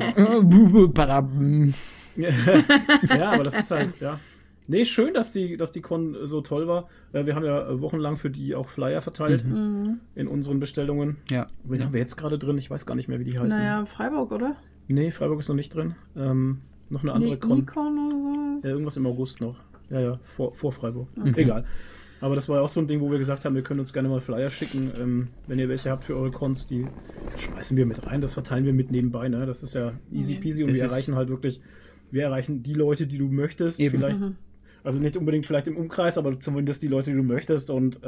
Ja, aber das ist halt, Nee, schön, dass die Con so toll war. Wir haben ja wochenlang für die auch Flyer verteilt in unseren Bestellungen. Ja. Wen haben wir jetzt gerade drin? Ich weiß gar nicht mehr, wie die heißen. Naja, Freiburg, oder? Nee, Freiburg ist noch nicht drin. Noch eine andere Con. Nikon oder so? Ja, irgendwas im August noch. Ja, vor Freiburg. Okay. Egal. Aber das war ja auch so ein Ding, wo wir gesagt haben, wir können uns gerne mal Flyer schicken. Wenn ihr welche habt für eure Cons, die schmeißen wir mit rein. Das verteilen wir mit nebenbei. Ne? Das ist ja easy peasy und wir erreichen die Leute, die du möchtest. Eben. Vielleicht, also nicht unbedingt vielleicht im Umkreis, aber zumindest die Leute, die du möchtest. Und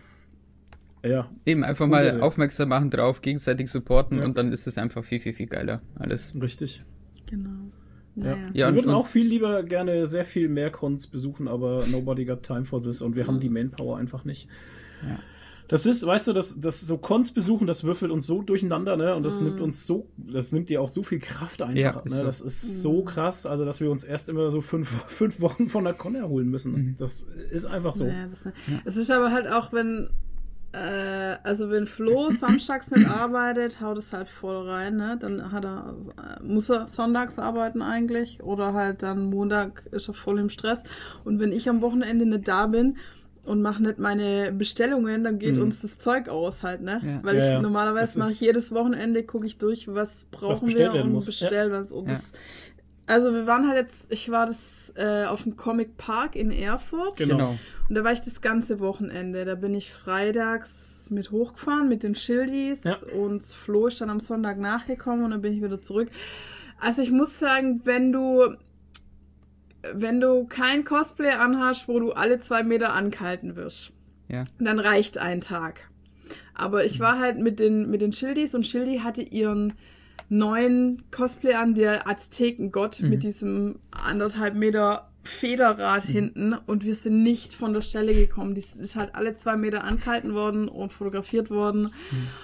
eben einfach mal aufmerksam machen drauf, gegenseitig supporten und dann ist es einfach viel, viel, viel geiler. Alles. Richtig. Genau. Ja. Wir würden auch viel lieber gerne sehr viel mehr Cons besuchen, aber nobody got time for this und wir haben die Manpower einfach nicht. Ja. Das ist, weißt du, das so Cons besuchen, das würfelt uns so durcheinander, ne? Und das nimmt dir auch so viel Kraft einfach. Ja, ne? Das ist so krass, also dass wir uns erst immer so fünf Wochen von der Con erholen müssen. Das ist einfach so. Ja, es ist aber halt auch, wenn Flo samstags nicht arbeitet, haut es halt voll rein, ne? Dann muss er sonntags arbeiten eigentlich oder halt dann Montag ist er voll im Stress. Und wenn ich am Wochenende nicht da bin und mache nicht meine Bestellungen, dann geht uns das Zeug aus halt, ne? Ja. Weil normalerweise mache ich jedes Wochenende, gucke ich durch, was brauchen wir und bestell was. Und also wir waren halt ich war auf dem Comic Park in Erfurt. Genau. Und da war ich das ganze Wochenende. Da bin ich freitags mit hochgefahren, mit den Schildis. Ja. Und Flo ist dann am Sonntag nachgekommen und dann bin ich wieder zurück. Also ich muss sagen, wenn du wenn du kein Cosplay anhast, wo du alle 2 Meter angehalten wirst, dann reicht ein Tag. Aber ich war halt mit den Schildis und Schildi hatte ihren neuen Cosplay an, der Aztekengott mit diesem 1,5 Meter Federrad hinten und wir sind nicht von der Stelle gekommen. Die ist halt alle 2 Meter angehalten worden und fotografiert worden.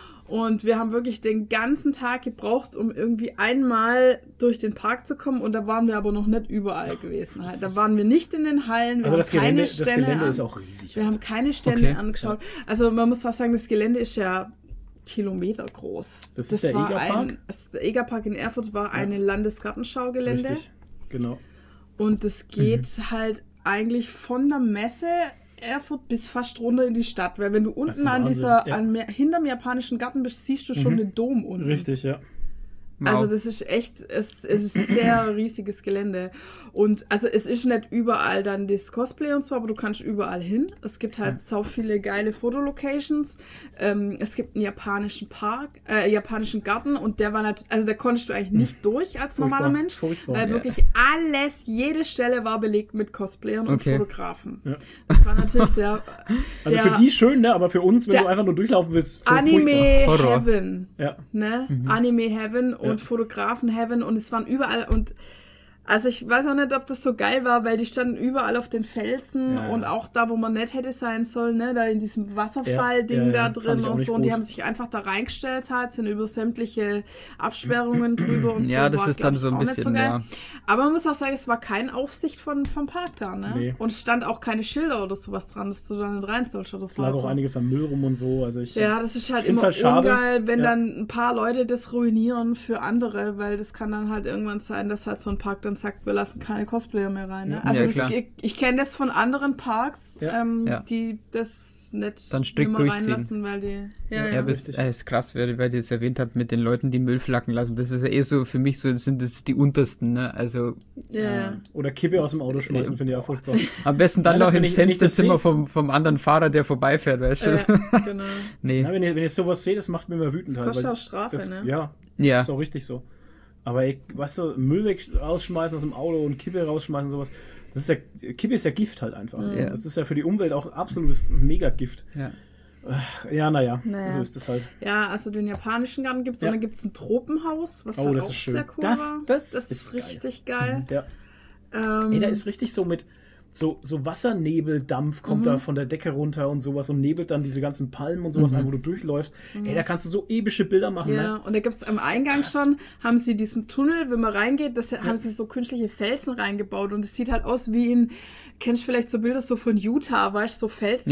Und wir haben wirklich den ganzen Tag gebraucht, um irgendwie einmal durch den Park zu kommen. Und da waren wir aber noch nicht überall gewesen. Halt. Da waren wir nicht in den Hallen. Wir das Gelände ist auch riesig. Wir haben keine Stände angeschaut. Also man muss auch sagen, das Gelände ist ja Kilometer groß. Das ist der Egerpark? Der Egerpark in Erfurt war eine Landesgartenschau-Gelände. Richtig, genau. Und das geht halt eigentlich von der Messe Erfurt bis fast runter in die Stadt. Weil wenn du unten hinterm japanischen Garten bist, siehst du schon den Dom unten. Richtig, ja. Also das ist echt, es ist ein sehr riesiges Gelände. Und also es ist nicht überall dann das Cosplay und so, aber du kannst überall hin. Es gibt halt so viele geile Fotolocations. Es gibt einen japanischen japanischen Garten und der war natürlich, also da konntest du eigentlich nicht durch als normaler Mensch, weil wirklich jede Stelle war belegt mit Cosplayern und Fotografen. Ja. Das war natürlich also für die schön, ne? Aber für uns, wenn du einfach nur durchlaufen willst, Anime Heaven. Ja. Ne? Anime Heaven und Fotografen Heaven und es waren überall und also ich weiß auch nicht, ob das so geil war, weil die standen überall auf den Felsen und auch da, wo man nicht hätte sein sollen, ne, da in diesem Wasserfall-Ding da drin und so. Und die haben sich einfach da reingestellt, sind über sämtliche Absperrungen drüber und so. Ja, das ist dann so ein bisschen, so Aber man muss auch sagen, es war keine Aufsicht vom Park da, ne? Nee. Und es stand auch keine Schilder oder sowas dran, dass du da nicht rein sollst. Es lag auch einiges am Müll rum und so. Also das ist halt immer ungeil, wenn dann ein paar Leute das ruinieren für andere, weil das kann dann halt irgendwann sein, dass halt so ein Park dann sagt, wir lassen keine Cosplayer mehr rein. Ne? Also ich kenne das von anderen Parks, die das nicht dann strikt durchziehen. Reinlassen, weil die... Das ist krass, weil ihr es erwähnt habt mit den Leuten, die Müll flacken lassen. Das ist ja eher so, für mich so, sind das die untersten, ne? Also... Oder Kippe aus dem Auto schmeißen, finde ich auch furchtbar. Am besten dann noch ins Fensterzimmer vom anderen Fahrer, der vorbeifährt, weißt du? Genau. Nee. Wenn ihr sowas seht, das macht mir immer wütend. Das kostet auch Strafe, ne? Ja, ist auch richtig so. Aber weißt du, Müll rausschmeißen aus dem Auto und Kippe rausschmeißen und sowas, Kippe ist ja Gift halt einfach. Ja. Das ist ja für die Umwelt auch absolutes Megagift. Ja. Naja, so ist das halt. Ja, also den japanischen Garten gibt es und dann gibt es ein Tropenhaus, was halt auch sehr cool war. Das ist richtig geil. Ja. Da ist richtig so mit so Wassernebeldampf kommt da von der Decke runter und sowas und nebelt dann diese ganzen Palmen und sowas ein, wo du durchläufst. Da kannst du so epische Bilder machen. Ja, ne? Und da gibt es am Eingang schon, haben sie diesen Tunnel, wenn man reingeht, haben sie so künstliche Felsen reingebaut und es sieht halt aus wie kennst du vielleicht so Bilder so von Utah, weißt du, so Felsen,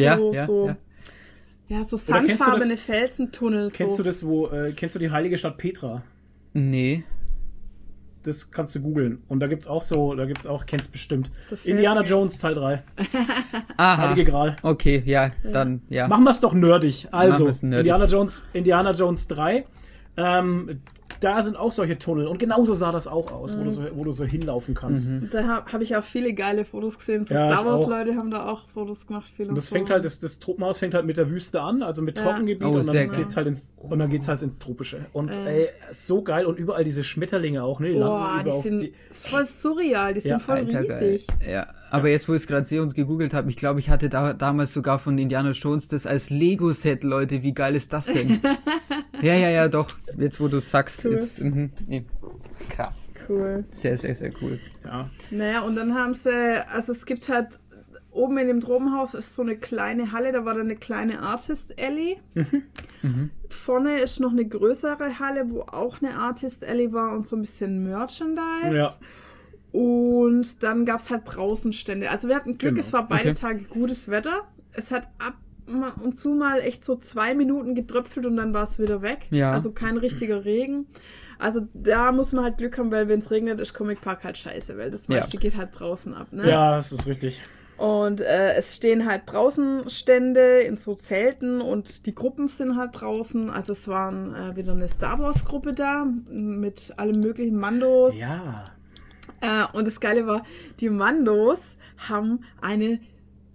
so sandfarbene Felsentunnel. Kennst du das, kennst du die heilige Stadt Petra? Nee. Das kannst du googeln. Und da gibt's auch kennst bestimmt. So Indiana Jones Teil 3. Aha. Heilige Gral. Okay, dann. Machen wir es doch nerdig. Also, Indiana Jones 3. Da sind auch solche Tunnel. Und genauso sah das auch aus, wo du so hinlaufen kannst. Da habe ich auch viele geile Fotos gesehen. Star Wars Leute haben da auch Fotos gemacht. Und das fängt halt, das Tropenhaus fängt halt mit der Wüste an, also mit Trockengebiet. Und dann geht's halt ins Tropische. Und so geil. Und überall diese Schmetterlinge auch. Ne? Die sind voll surreal. Die sind voll riesig. Geil. Ja, aber jetzt, wo ich es gerade sehe und gegoogelt habe, ich glaube, ich hatte damals sogar von Indiana Jones das als Lego-Set, Leute. Wie geil ist das denn? Ja, doch. Jetzt, wo du sagst, cool. Jetzt, krass. Cool. Sehr, sehr, sehr cool. Ja. Naja, und dann haben sie, also es gibt halt, oben in dem Tropenhaus ist so eine kleine Halle, da war dann eine kleine Artist Alley. Vorne ist noch eine größere Halle, wo auch eine Artist Alley war und so ein bisschen Merchandise. Ja. Und dann gab es halt draußen Stände. Also wir hatten Glück, es war beide Tage gutes Wetter. Es hat ab und zu mal echt so 2 Minuten getröpfelt und dann war es wieder weg. Ja. Also kein richtiger Regen. Also da muss man halt Glück haben, weil wenn es regnet, ist Comic Park halt scheiße, weil das meiste geht halt draußen ab. Ne? Ja, das ist richtig. Und es stehen halt draußen Stände in so Zelten und die Gruppen sind halt draußen. Also es waren wieder eine Star Wars Gruppe da mit allen möglichen Mandos. Ja. Und das Geile war, die Mandos haben eine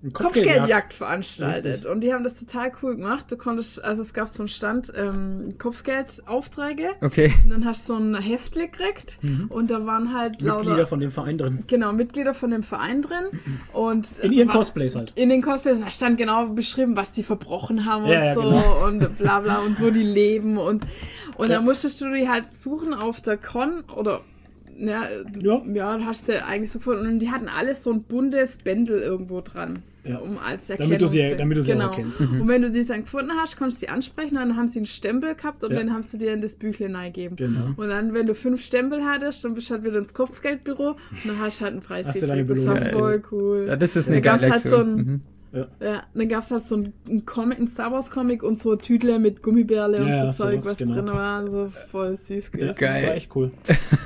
Kopfgeldjagd veranstaltet. Richtig. Und die haben das total cool gemacht. Du konntest, also es gab so einen Stand, Kopfgeldaufträge. Okay. Und dann hast du so ein Heftle gekriegt. Und da waren halt Mitglieder von dem Verein drin. Genau, Mitglieder von dem Verein drin. Und in ihren Cosplays halt. In den Cosplays. Da stand genau beschrieben, was die verbrochen haben und so. Genau. Und bla bla und wo die leben. Und dann musstest du die halt suchen auf der Con oder du hast du eigentlich so gefunden. Und die hatten alles so ein buntes Bändel irgendwo dran. Ja. Um als Erkennung. Damit du sie auch erkennst. Und wenn du die dann gefunden hast, konntest du sie ansprechen, dann haben sie einen Stempel gehabt und dann haben sie dir in das Büchlein reingegeben. Genau. Und dann, wenn du 5 Stempel hattest, dann bist du halt wieder ins Kopfgeldbüro und dann hast du halt einen Preis gekriegt. Das war voll cool. Ja, das ist eine geile Lektion. Dann gab es halt so einen Star Wars Comic und so Tütle mit Gummibärle und so Zeug, was drin war. So voll süß gewesen. Geil. War echt cool.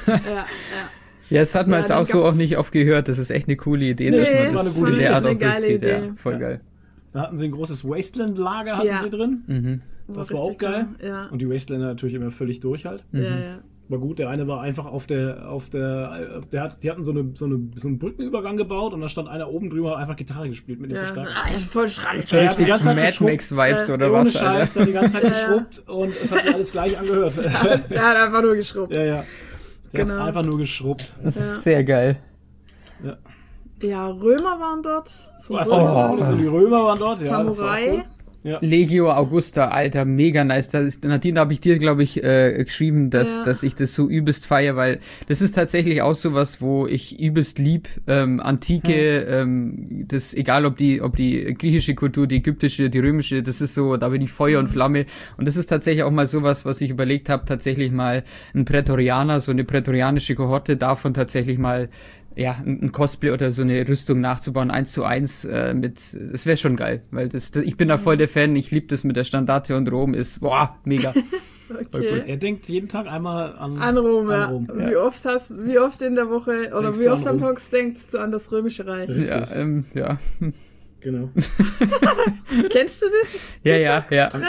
Ja, das hat man jetzt auch so auch nicht oft gehört. Das ist echt eine coole Idee, dass man das in der Art auch durchzieht. Ja, voll geil. Da hatten sie ein großes Wasteland-Lager sie drin. Das war auch geil. Ja. Und die Wastelander natürlich immer völlig durch halt. Ja. War gut, der eine war einfach die hatten so einen Brückenübergang gebaut und da stand einer oben drüber und hat einfach Gitarre gespielt mit dem Verstärker. Voll schrecklich. Das ist die ganze Zeit Mad Max-Vibes oder ohne was? Scheiß, der hat die ganze Zeit geschrubbt und es hat sich alles gleich angehört. Ja, der hat einfach nur geschrubbt. Ja. Der hat einfach nur geschrubbt. Das ist sehr geil. Ja, Römer waren dort. So die Römer waren dort. Samurai. Ja. Legio Augusta, Alter, mega nice. Nadine, habe ich dir, glaube ich, geschrieben, dass ich das so übelst feiere, weil das ist tatsächlich auch sowas, wo ich übelst lieb, Antike, das, egal ob die griechische Kultur, die ägyptische, die römische, das ist so, da bin ich Feuer und Flamme. Und das ist tatsächlich auch mal sowas, was ich überlegt habe, tatsächlich mal ein Prätorianer, so eine prätorianische Kohorte davon tatsächlich mal ein Cosplay oder so eine Rüstung nachzubauen, 1:1 das wäre schon geil, weil ich bin da voll der Fan, ich liebe das mit der Standarte und Rom, ist, mega. Okay. Er denkt jeden Tag einmal an Rom. Wie oft in der Woche oder denkst wie oft am Tag denkst du an das Römische Reich? Ja. Genau. Kennst du das? Ja.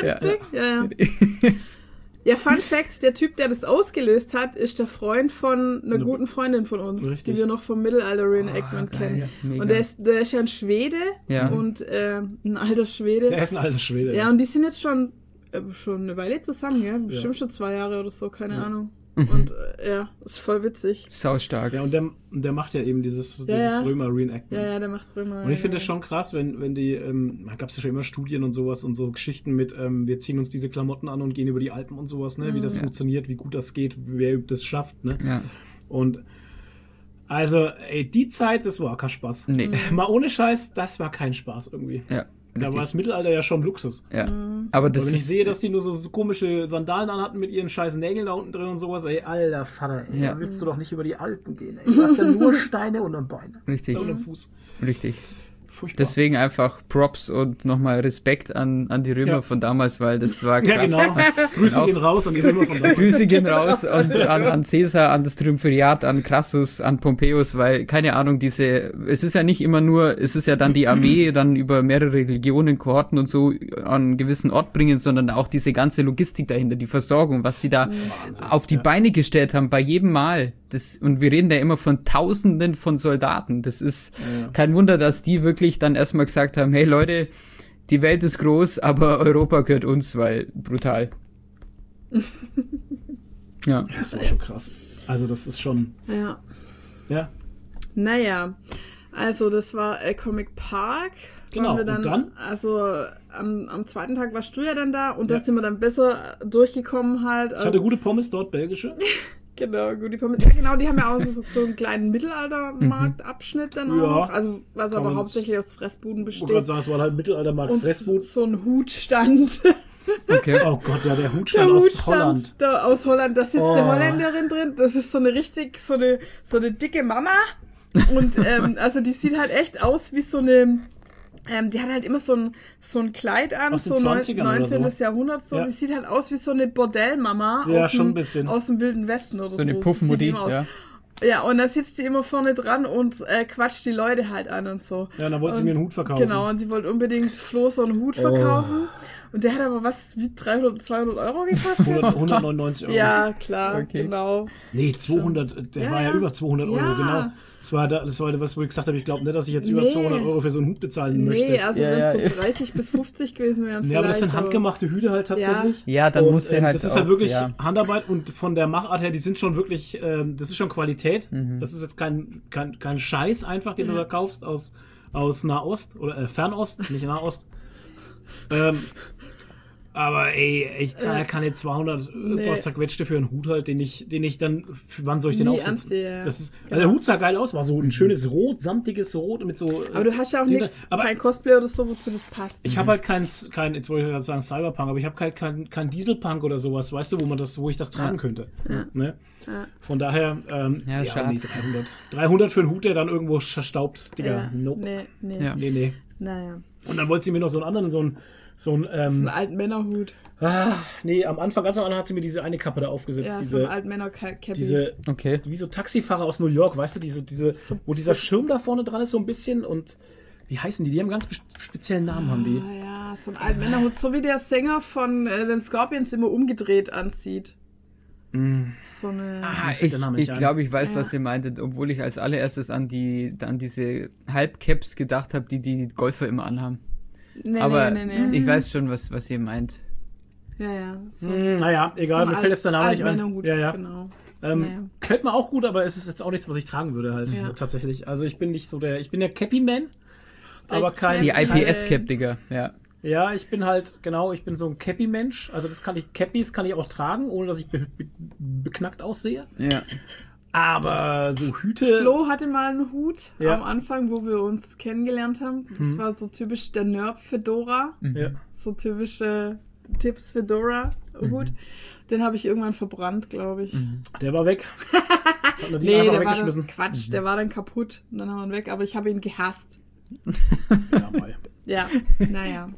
Ja, Fun Fact, der Typ, der das ausgelöst hat, ist der Freund von einer guten Freundin von uns, die wir noch vom Mittelalter-Reenactment kennen. Mega. Und der ist ja ein Schwede und ein alter Schwede. Der ist ein alter Schwede. Ja, und die sind jetzt schon eine Weile zusammen, bestimmt schon 2 Jahre oder so, keine Ahnung. Und ist voll witzig. Saustark. Ja, und der macht ja eben dieses Römer-Reenactment. Ja, der macht Römer. Und ich finde das schon krass, wenn die, da gab es ja schon immer Studien und sowas und so Geschichten mit, wir ziehen uns diese Klamotten an und gehen über die Alpen und sowas, ne, wie das funktioniert, wie gut das geht, wer das schafft, ne. Ja. Und also, die Zeit, das war kein Spaß. Nee. Mal ohne Scheiß, das war kein Spaß irgendwie. Ja. Da war das Mittelalter ja schon Luxus. Ja. Aber wenn ich sehe, dass die nur so komische Sandalen anhatten mit ihren scheiß Nägeln da unten drin und sowas, alter Vater, da willst du doch nicht über die Alpen gehen, Du hast ja nur Steine unter dem Bein. Richtig. Unter dem Fuß. Richtig. Furchtbar. Deswegen einfach Props und nochmal Respekt an die Römer von damals, weil das war krass. Ja, genau. Grüße gehen raus an die Römer von damals. Grüße gehen raus und an Caesar, an das Triumvirat, an Crassus, an Pompeius, weil, keine Ahnung, es ist ja nicht immer nur, es ist ja dann die Armee dann über mehrere Legionen, Kohorten und so an einen gewissen Ort bringen, sondern auch diese ganze Logistik dahinter, die Versorgung, was die da auf die Beine gestellt haben, bei jedem Mal. Und wir reden da immer von Tausenden von Soldaten. Das ist kein Wunder, dass die wirklich dann erstmal gesagt haben, hey Leute, die Welt ist groß, aber Europa gehört uns, weil brutal. Ja, das war schon krass. Also das ist schon... Ja. Naja, also das war Comic Park. Genau, und dann? Also am zweiten Tag warst du ja dann da und da sind wir dann besser durchgekommen halt. Ich hatte gute Pommes dort, belgische. Genau, gut, die Pommes. Ja, genau, die haben ja auch so einen kleinen Mittelaltermarktabschnitt dann auch noch. Also, was aber hauptsächlich aus Fressbuden besteht. Ich wollte gerade sagen, es war halt Mittelaltermarkt Fressbuden. So ein Hutstand. Okay. Oh Gott, ja, der Hutstand aus Holland. Aus Holland, da sitzt eine Holländerin drin. Das ist so eine so eine dicke Mama. Und also die sieht halt echt aus wie so eine... die hat halt immer so ein Kleid an, aus so 19. Jahrhundert. So. Die sieht halt aus wie so eine Bordellmama aus dem Wilden Westen oder so. So eine Puffmutti, ja. Ja, und da sitzt sie immer vorne dran und quatscht die Leute halt an und so. Ja, dann wollte sie mir einen Hut verkaufen. Genau, und sie wollte unbedingt Flo so einen Hut verkaufen. Und der hat aber wie 200 Euro gekostet? 199 Euro. Ja, klar, genau. Nee, 200, der war ja über 200 Euro, genau. Das war was, wo ich gesagt habe, ich glaube nicht, dass ich jetzt über 200 Euro für so einen Hut bezahlen möchte. Nee, also wenn es so 30 bis 50 gewesen wären. Ja, aber das sind handgemachte Hüte halt tatsächlich. Ja, dann muss sie halt das ist halt wirklich Handarbeit und von der Machart her, die sind schon wirklich, das ist schon Qualität. Das ist jetzt kein Scheiß einfach, den du da kaufst aus Nahost oder Fernost, nicht Nahost. Aber ey, ich zahle ja keine 200 zerquetschte für einen Hut halt, den ich dann, wann soll ich den aufsetzen? Das ist, also der Hut sah geil aus, war so ein schönes Rot, samtiges Rot mit so... Aber du hast ja auch nichts, kein Cosplay oder so, wozu das passt. Ich habe halt kein, jetzt wollte ich gerade sagen Cyberpunk, aber ich habe halt kein Dieselpunk oder sowas, weißt du, wo ich das tragen könnte. Ja. Ne? Ja. Von daher, schade. Nee, 300 für einen Hut, der dann irgendwo verstaubt, Digga, ja. Nope. Nee. Naja. Und dann wollte sie mir noch so einen anderen, so einen alten Männerhut. Nee, ganz am Anfang hat sie mir diese eine Kappe da aufgesetzt. Ja, diese so ein alten Männer-Cappy. Wie so Taxifahrer aus New York, weißt du, wo dieser Schirm da vorne dran ist, so ein bisschen und wie heißen die? Die haben einen ganz speziellen Namen, haben die. Ja, so ein alten Männerhut, so wie der Sänger von den Scorpions immer umgedreht anzieht. So eine... ich glaube, ich weiß, was ihr meintet, obwohl ich als allererstes an diese Halbcaps gedacht habe, die Golfer immer anhaben. Nee. Ich weiß schon, was ihr meint. Ja. So naja, egal, so mir fällt jetzt der Name nicht ein. Ja. Genau. Gefällt mir auch gut, aber es ist jetzt auch nichts, was ich tragen würde halt, tatsächlich. Also ich bin nicht so ich bin der Cappy-Man, aber kein... Die IPS-Cap, Digga, ja. Ja, ich bin so ein Cappy-Mensch. Also Cappies kann ich auch tragen, ohne dass ich beknackt aussehe. Ja. Aber so Hüte... Flo hatte mal einen Hut am Anfang, wo wir uns kennengelernt haben. Das war so typisch der Nerd-Fedora. Ja. So typische Tips-Fedora-Hut. Den habe ich irgendwann verbrannt, glaube ich. Der war weg. Nee, der war dann Quatsch. Der war dann kaputt. Und dann haben wir ihn weg. Aber ich habe ihn gehasst. Ja, mal. Ja, naja.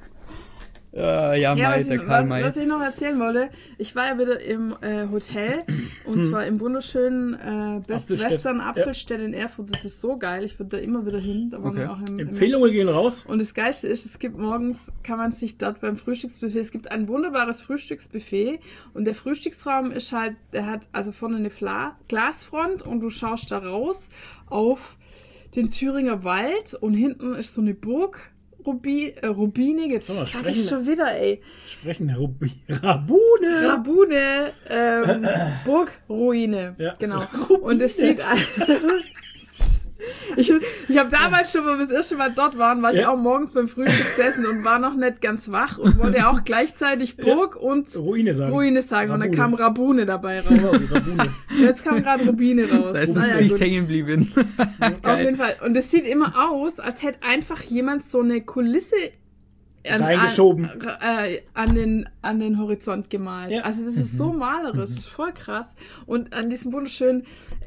Was ich noch erzählen wollte, ich war ja wieder im Hotel und zwar im wunderschönen Best Western Apfelstedt in Erfurt. Das ist so geil, ich würde da immer wieder hin. Da waren wir auch Empfehlungen gehen raus. Und das Geilste ist, es gibt morgens, kann man sich dort beim Frühstücksbuffet, es gibt ein wunderbares Frühstücksbuffet und der Frühstücksraum ist halt, der hat also vorne eine Glasfront und du schaust da raus auf den Thüringer Wald und hinten ist so eine Burg. Rubine, jetzt sag ich schon wieder, ey. Rabune, Burgruine, genau. Und es sieht Ich habe damals schon, wo wir das erste Mal dort waren, war ich auch morgens beim Frühstück gesessen und war noch nicht ganz wach und wollte auch gleichzeitig Burg und Ruine sagen. Und dann kam Rabune dabei raus. Jetzt kam gerade Rubine raus. Da ist das Gesicht hängen geblieben. Auf jeden Fall. Und es sieht immer aus, als hätte einfach jemand so eine Kulisse reingeschoben an den Horizont gemalt. Ja. Also das ist so malerisch, das ist voll krass. Und an diesem wunderschönen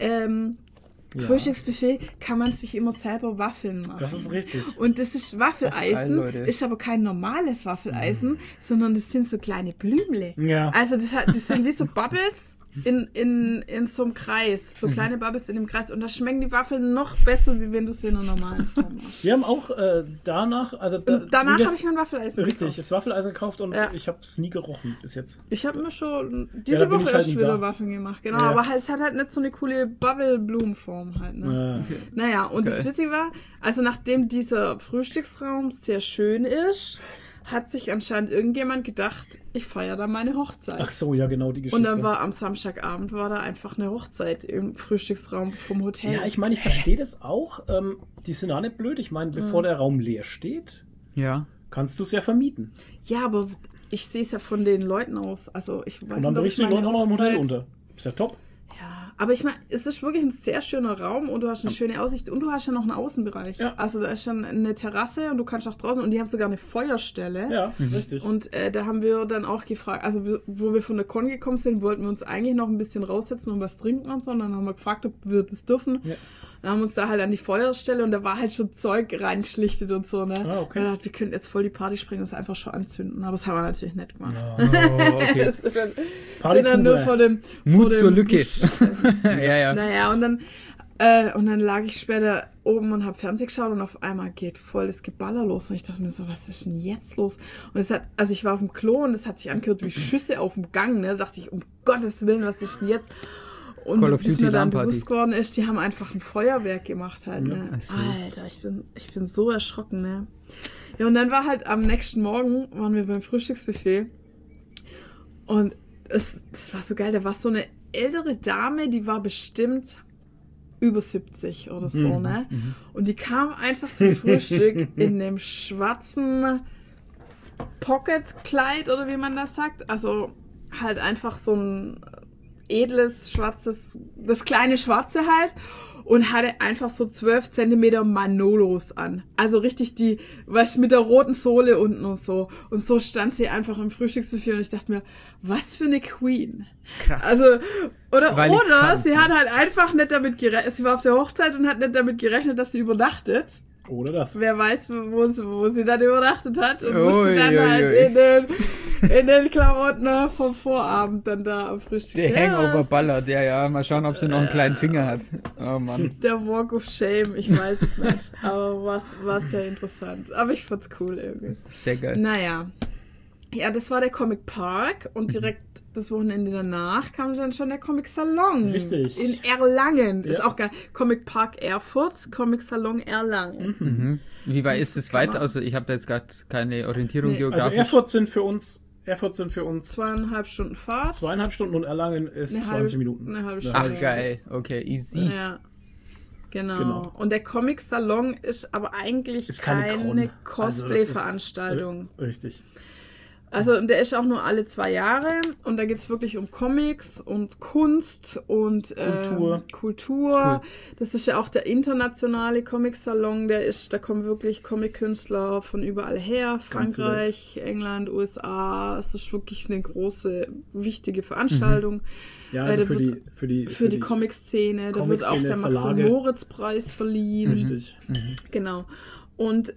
Frühstücksbuffet kann man sich immer selber Waffeln machen. Das ist richtig. Und das ist Waffeleisen, ist aber kein normales Waffeleisen, sondern das sind so kleine Blümle. Ja. Also das sind wie so Bubbles in so einem Kreis, so kleine Bubbles in dem Kreis. Und da schmecken die Waffeln noch besser, wie wenn du sie in einer normalen Form machst. Wir haben auch danach habe ich mein Waffeleisen gekauft. Das Waffeleisen gekauft und ich habe es nie gerochen bis jetzt. Ich habe mir schon diese Woche erst wieder Waffeln gemacht, genau. Ja. Aber es hat halt nicht so eine coole Bubble-Blumenform halt. Ne? Ja. Naja, und das Witzige war, also nachdem dieser Frühstücksraum sehr schön ist, hat sich anscheinend irgendjemand gedacht, ich feiere da meine Hochzeit. Ach so, ja, genau, die Geschichte. Und dann war am Samstagabend da einfach eine Hochzeit im Frühstücksraum vom Hotel. Ja, ich meine, ich verstehe das auch. Die sind auch nicht blöd. Ich meine, bevor der Raum leer steht, kannst du es ja vermieten. Ja, aber ich sehe es ja von den Leuten aus. Also ich weiß und dann brichst du die Leute auch noch im Hotel unter. Ist ja top. Ja, aber ich meine, es ist wirklich ein sehr schöner Raum und du hast eine schöne Aussicht und du hast ja noch einen Außenbereich. Ja. Also da ist schon eine Terrasse und du kannst auch draußen und die haben sogar eine Feuerstelle. Ja, richtig. Und da haben wir dann auch gefragt, also wo wir von der Con gekommen sind, wollten wir uns eigentlich noch ein bisschen raussetzen und was trinken und so. Und dann haben wir gefragt, ob wir das dürfen. Ja. Dann haben wir uns da halt an die Feuerstelle und da war halt schon Zeug reingeschlichtet und so, ne? Ah, okay. Und dachte, wir könnten jetzt voll die Party springen und das einfach schon anzünden. Aber das haben wir natürlich nicht gemacht. Oh, okay. Sind dann nur vor dem Mut zur Lücke. ja. Naja, und dann lag ich später oben und habe Fernsehen geschaut und auf einmal geht voll das Geballer los. Und ich dachte mir so, was ist denn jetzt los? Und ich war auf dem Klo und es hat sich angehört wie Schüsse auf dem Gang, ne? Da dachte ich, um Gottes Willen, was ist denn jetzt? Und Call of Duty dann bewusst geworden ist, die haben einfach ein Feuerwerk gemacht halt, ne? So. Alter, ich bin so erschrocken, ne? Ja, und dann war halt am nächsten Morgen, waren wir beim Frühstücksbuffet und das war so geil, da war so eine ältere Dame, die war bestimmt über 70 oder so, ne? Und die kam einfach zum Frühstück in dem schwarzen Pocketkleid oder wie man das sagt, also halt einfach so ein edles, schwarzes, das kleine Schwarze halt und hatte einfach so 12 Zentimeter Manolos an. Also richtig die, weißt du, mit der roten Sohle unten und so. Und so stand sie einfach im Frühstücksbuffet und ich dachte mir, was für eine Queen. Krass. Also, oder sie hat halt einfach nicht damit gerechnet, sie war auf der Hochzeit und hat nicht damit gerechnet, dass sie übernachtet. Oder das. Wer weiß, wo sie dann übernachtet hat und musste dann halt in den Klamotten vom Vorabend dann da am Frühstück. Der Hangover ballert, ja. Mal schauen, ob sie noch einen kleinen Finger hat. Oh Mann. Der Walk of Shame, ich weiß es nicht. Aber war sehr interessant. Aber ich fand's cool irgendwie. Sehr geil. Naja. Ja, das war der Comic Park und direkt das Wochenende danach kam dann schon der Comic Salon. Richtig. In Erlangen. Ist auch geil. Comic Park Erfurt, Comic Salon Erlangen. Wie weit ist es weiter? Also ich habe da jetzt gerade keine Orientierung geografisch. Also Erfurt sind für uns 2,5 Stunden Fahrt. 2,5 Stunden und Erlangen ist 20 Minuten. Eine halbe Stunde. Ach geil, okay, easy. Ja. Genau. Und der Comic Salon ist aber eigentlich ist keine Cosplay-Veranstaltung. Also richtig. Also der ist auch nur alle 2 Jahre und da geht es wirklich um Comics und Kunst und Kultur. Cool. Das ist ja auch der internationale Comic-Salon, da kommen wirklich Comic-Künstler von überall her, Frankreich, England, USA. Es ist wirklich eine große, wichtige Veranstaltung. Ja, also für die Comic-Szene. Da wird auch der Max-Moritz-Preis verliehen. Richtig. Genau. Und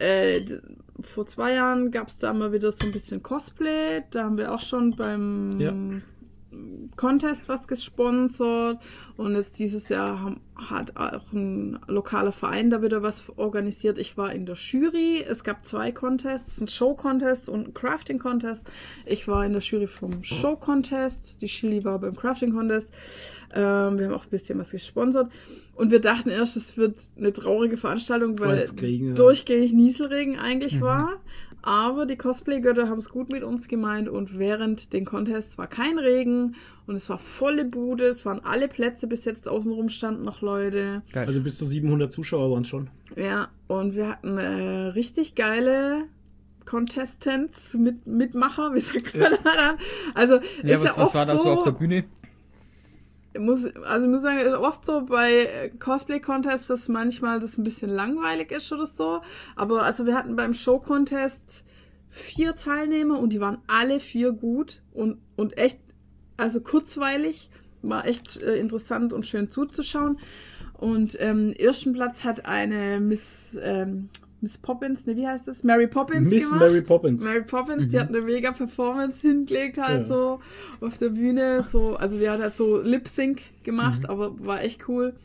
vor 2 Jahren gab es da mal wieder so ein bisschen Cosplay. Da haben wir auch schon beim Contest was gesponsert. Und jetzt dieses Jahr hat auch ein lokaler Verein da wieder was organisiert. Ich war in der Jury. Es gab 2 Contests, ein Show-Contest und ein Crafting-Contest. Ich war in der Jury vom Show-Contest. Die Chili war beim Crafting-Contest. Wir haben auch ein bisschen was gesponsert. Und wir dachten erst, es wird eine traurige Veranstaltung, weil durchgängig Nieselregen eigentlich war. Aber die Cosplay-Götter haben es gut mit uns gemeint und während den Contests war kein Regen und es war volle Bude, es waren alle Plätze bis jetzt außenrum standen noch Leute. Geil. Also bis zu 700 Zuschauer waren es schon. Ja, und wir hatten richtig geile Contestants, Mitmacher, wie sagt man da dann? Also, ja, was war da so auf der Bühne? Ich muss sagen, ist oft so bei Cosplay-Contests, dass manchmal das ein bisschen langweilig ist oder so. Aber also wir hatten beim Show-Contest 4 Teilnehmer und die waren alle 4 gut und echt, also kurzweilig, war echt interessant und schön zuzuschauen. Und ersten Platz hat eine Miss Poppins, ne, wie heißt das? Mary Poppins gemacht. Mary Poppins. Mary Poppins, die hat eine mega Performance hingelegt halt so auf der Bühne. So, also die hat halt so Lip-Sync gemacht, aber war echt cool.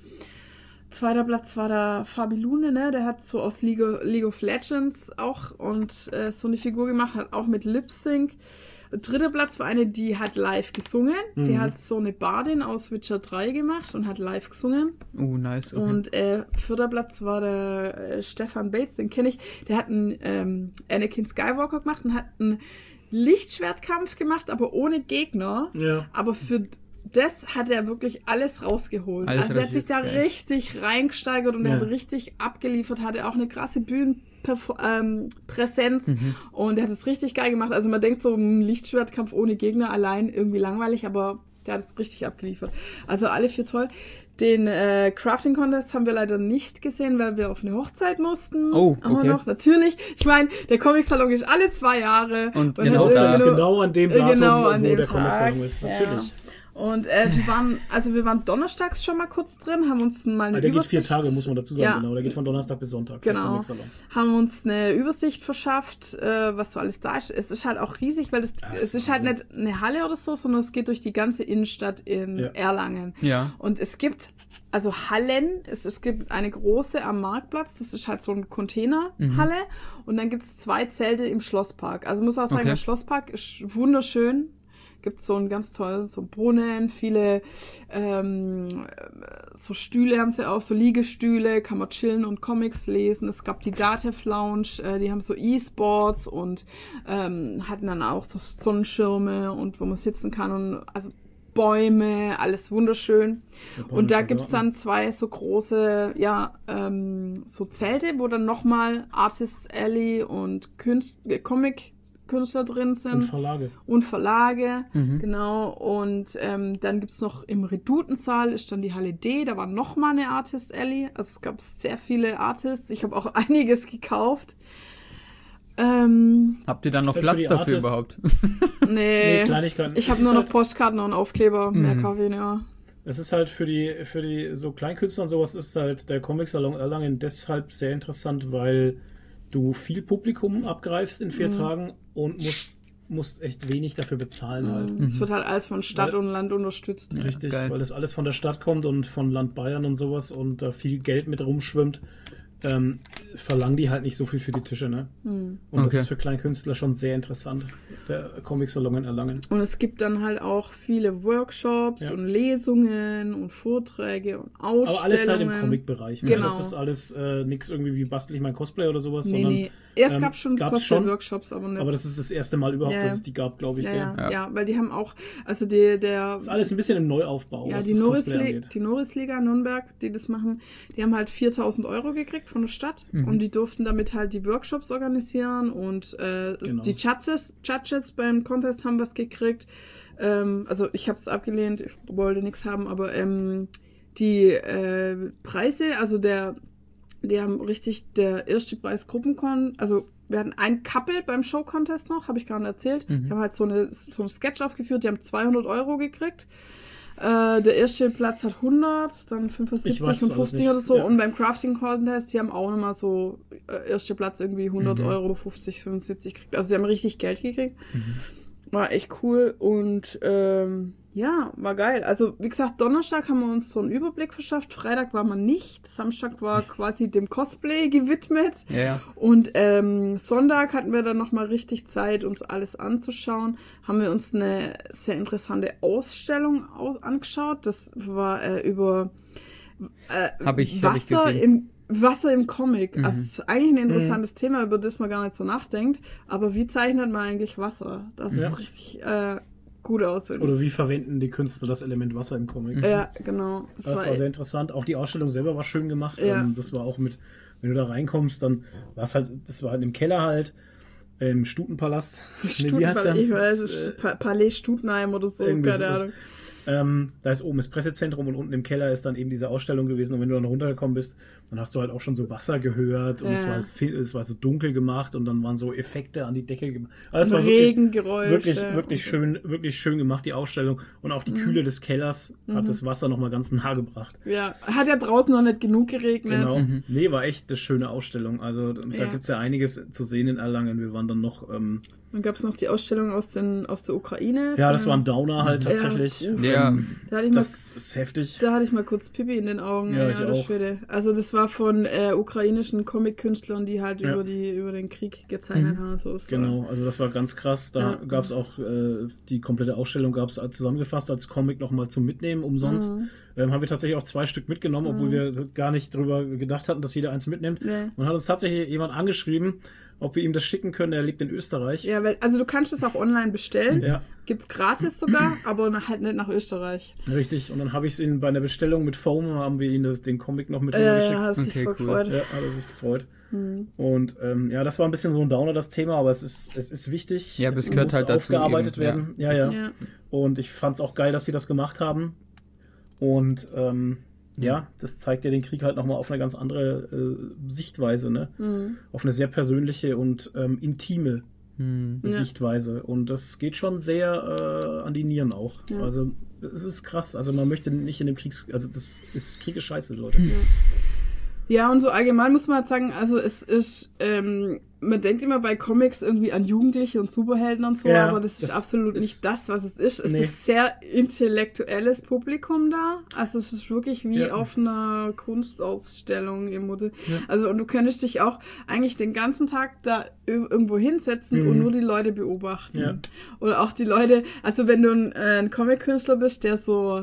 2. Platz war der Fabi Lune, ne? Der hat so aus League of Legends auch und so eine Figur gemacht, hat auch mit Lip-Sync. 3. Platz war eine, die hat live gesungen. Die hat so eine Bardin aus Witcher 3 gemacht und hat live gesungen. Oh, nice. Okay. Und 4. Platz war der Stefan Bates, den kenne ich. Der hat einen Anakin Skywalker gemacht und hat einen Lichtschwertkampf gemacht, aber ohne Gegner. Ja. Aber für das hat er wirklich alles rausgeholt. Also er hat sich da richtig reingesteigert und er hat richtig abgeliefert, hatte auch eine krasse Bühnenpräsenz und er hat es richtig geil gemacht. Also man denkt so, ein Lichtschwertkampf ohne Gegner allein irgendwie langweilig, aber der hat es richtig abgeliefert. Also alle 4 toll. Den Crafting Contest haben wir leider nicht gesehen, weil wir auf eine Hochzeit mussten. Oh, okay. Aber noch, natürlich. Ich meine, der Comic-Salon ist alle 2 Jahre. Und genau an dem Datum, wo der Comic-Salon ist. Natürlich. Ja. Und wir waren donnerstags schon mal kurz drin, haben uns mal eine Übersicht... Der geht 4 Tage, muss man dazu sagen, genau. Der geht von Donnerstag bis Sonntag. Genau. Haben uns eine Übersicht verschafft, was so alles da ist. Es ist halt auch riesig, weil es ist halt nicht eine Halle oder so, sondern es geht durch die ganze Innenstadt in Erlangen. Ja. Und es gibt also Hallen, es gibt eine große am Marktplatz, das ist halt so eine Containerhalle und dann gibt es 2 Zelte im Schlosspark. Also muss auch sagen, der Schlosspark ist wunderschön. gibt es so ein ganz tolles so Brunnen, viele so Stühle haben sie auch, so Liegestühle, kann man chillen und Comics lesen. Es gab die Datev Lounge, die haben so E-Sports und hatten dann auch so Sonnenschirme und wo man sitzen kann und also Bäume, alles wunderschön. Und da gibt es dann 2 so große, so Zelte, wo dann nochmal Artists Alley und Comic-Künstler drin sind. Und Verlage, genau. Und dann gibt es noch im Redutensaal, ist dann die Halle D, da war nochmal eine Artist Alley. Also es gab sehr viele Artists. Ich habe auch einiges gekauft. Habt ihr dann noch Platz dafür überhaupt? Nee, Kleinigkeiten. Ich habe nur noch Postkarten und Aufkleber. Mehr Kaffee, ja. Es ist halt für die so Kleinkünstler und sowas ist halt der Comic-Salon Erlangen deshalb sehr interessant, weil du viel Publikum abgreifst in 4 Tagen und musst echt wenig dafür bezahlen halt. Es wird halt alles von Stadt und Land unterstützt. Richtig, weil das alles von der Stadt kommt und von Land Bayern und sowas und da viel Geld mit rumschwimmt. Verlangen die halt nicht so viel für die Tische, ne? Und das ist für Kleinkünstler schon sehr interessant, der Comic-Salon in Erlangen. Und es gibt dann halt auch viele Workshops und Lesungen und Vorträge und Ausstellungen. Aber alles halt im Comic-Bereich. Genau. Das ist alles nichts irgendwie wie bastel ich mein Cosplay oder sowas, sondern erst gab es schon Cosplay-Workshops, aber nicht. Aber das ist das erste Mal überhaupt, dass es die gab, glaube ich. Ja, weil die haben auch, also das ist alles ein bisschen im Neuaufbau, was das Cosplay angeht. Die Norrisliga Nürnberg, die das machen, die haben halt 4.000 € gekriegt von der Stadt und die durften damit halt die Workshops organisieren und die Judges beim Contest haben was gekriegt. Also ich habe es abgelehnt, ich wollte nichts haben, aber die Preise, also die haben richtig der erste Preis Gruppencon, also wir hatten ein Couple beim Show-Contest noch, habe ich gerade erzählt. Die haben halt so ein Sketch aufgeführt, die haben 200 € gekriegt. Der erste Platz hat 100, dann 75 und 50 oder so. Ja. Und beim Crafting-Contest, die haben auch nochmal so erster Platz irgendwie 100 €, 50, 75 gekriegt. Also sie haben richtig Geld gekriegt. War echt cool und war geil. Also wie gesagt, Donnerstag haben wir uns so einen Überblick verschafft. Freitag war man nicht. Samstag war quasi dem Cosplay gewidmet. Ja. Und Sonntag hatten wir dann nochmal richtig Zeit, uns alles anzuschauen. Haben wir uns eine sehr interessante Ausstellung angeschaut. Das war über hab ich Wasser im Comic. Also ist eigentlich ein interessantes Thema, über das man gar nicht so nachdenkt. Aber wie zeichnet man eigentlich Wasser? Das ist richtig gut aus. Oder wie verwenden die Künstler das Element Wasser im Comic? Ja, genau. Das war sehr interessant. Auch die Ausstellung selber war schön gemacht. Ja. Das war auch wenn du da reinkommst, dann war es halt, das war halt im Keller halt, im Stutenpalast. Wie heißt der? Ich weiß, Palais Stutenheim oder so, keine Ahnung. Da ist oben das Pressezentrum und unten im Keller ist dann eben diese Ausstellung gewesen. Und wenn du dann runtergekommen bist, dann hast du halt auch schon so Wasser gehört und es war so dunkel gemacht und dann waren so Effekte an die Decke gemacht. Also es war wirklich schön gemacht, die Ausstellung. Und auch die Kühle des Kellers hat das Wasser nochmal ganz nah gebracht. Ja, hat ja draußen noch nicht genug geregnet. Genau. Nee, war echt eine schöne Ausstellung. Also da gibt es ja einiges zu sehen in Erlangen. Wir waren dann noch... Dann gab es noch die Ausstellung aus der Ukraine. Ja, das war ein Downer halt tatsächlich. Ja, das ist heftig. Da hatte ich mal kurz Pipi in den Augen. Ja, ich auch. Schwede. Also das war von ukrainischen Comic-Künstlern, die halt über den Krieg gezeichnet haben. So, genau, also das war ganz krass. Da gab es auch die komplette Ausstellung gab es zusammengefasst als Comic nochmal zum Mitnehmen, umsonst. Haben wir tatsächlich auch 2 Stück mitgenommen, obwohl wir gar nicht drüber gedacht hatten, dass jeder eins mitnimmt. Und hat uns tatsächlich jemand angeschrieben, ob wir ihm das schicken können. Er lebt in Österreich. Ja, also du kannst es auch online bestellen. Ja. Gibt's gratis sogar, aber halt nicht nach Österreich. Richtig. Und dann habe ich es ihnen bei einer Bestellung mit Foam, haben wir ihnen den Comic noch mit rübergeschickt. Ja, hat sich voll gefreut. Ja, hat er sich gefreut. Und das war ein bisschen so ein Downer, das Thema, aber es ist wichtig. Ja, aber es gehört halt dazu. Aufgearbeitet werden. Ja. Und ich fand es auch geil, dass sie das gemacht haben. Und das zeigt ja den Krieg halt nochmal auf eine ganz andere Sichtweise, ne? Auf eine sehr persönliche und intime Sichtweise. Und das geht schon sehr an die Nieren auch. Ja. Also es ist krass. Also man möchte nicht in dem Krieg... Also Krieg ist scheiße, Leute. Ja, und so allgemein muss man halt sagen, also es ist, man denkt immer bei Comics irgendwie an Jugendliche und Superhelden und so, aber das ist absolut nicht das, was es ist. Es ist sehr intellektuelles Publikum da. Also es ist wirklich wie auf einer Kunstausstellung im Modell. Ja. Also und du könntest dich auch eigentlich den ganzen Tag da irgendwo hinsetzen und nur die Leute beobachten. Ja. Oder auch die Leute, also wenn du ein Comic-Künstler bist, der so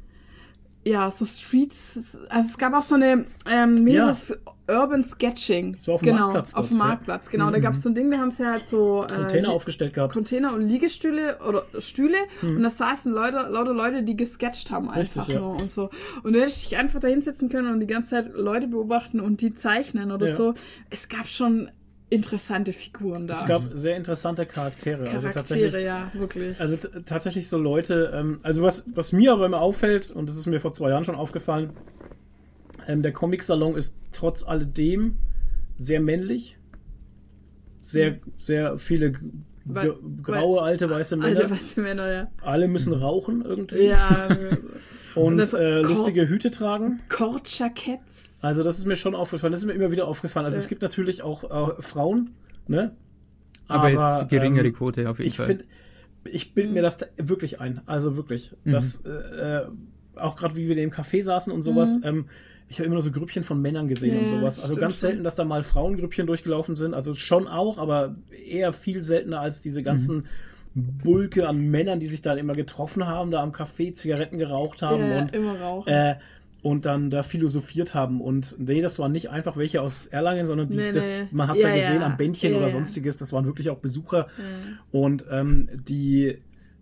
so Streets, also es gab auch so eine, Urban Sketching. Das war auf dem Marktplatz. Auf dem Marktplatz, genau. Da gab es so ein Ding, da haben sie halt so Container aufgestellt gehabt. Container und Liegestühle oder Stühle und da saßen lauter Leute, die gesketcht haben einfach nur und so. Und du hättest dich einfach da hinsetzen können und die ganze Zeit Leute beobachten und die zeichnen oder so. Es gab schon interessante Figuren da. Es gab sehr interessante Charaktere. Also tatsächlich, ja, wirklich. Also tatsächlich so Leute, also was mir aber immer auffällt, und das ist mir vor 2 Jahren schon aufgefallen, der Comic-Salon ist trotz alledem sehr männlich. Sehr, sehr viele graue, alte, weiße Männer. Alte, weiße Männer, ja. Alle müssen rauchen irgendwie. Ja. Und lustige Hüte tragen. Kordjacketts. Also das ist mir schon aufgefallen. Das ist mir immer wieder aufgefallen. Also es gibt natürlich auch Frauen, ne? Aber ist geringere Quote auf jeden Fall. Ich bilde mir das wirklich ein. Also wirklich. Das, auch gerade wie wir im Café saßen und sowas, ich habe immer nur so Grüppchen von Männern gesehen und sowas. Also ganz selten, dass da mal Frauengrüppchen durchgelaufen sind. Also schon auch, aber eher viel seltener als diese ganzen Bulke an Männern, die sich dann immer getroffen haben, da am Café Zigaretten geraucht haben und immer rauchen. Und dann da philosophiert haben. Und nee, das waren nicht einfach welche aus Erlangen, sondern man hat es ja gesehen am Bändchen oder sonstiges, das waren wirklich auch Besucher. Und die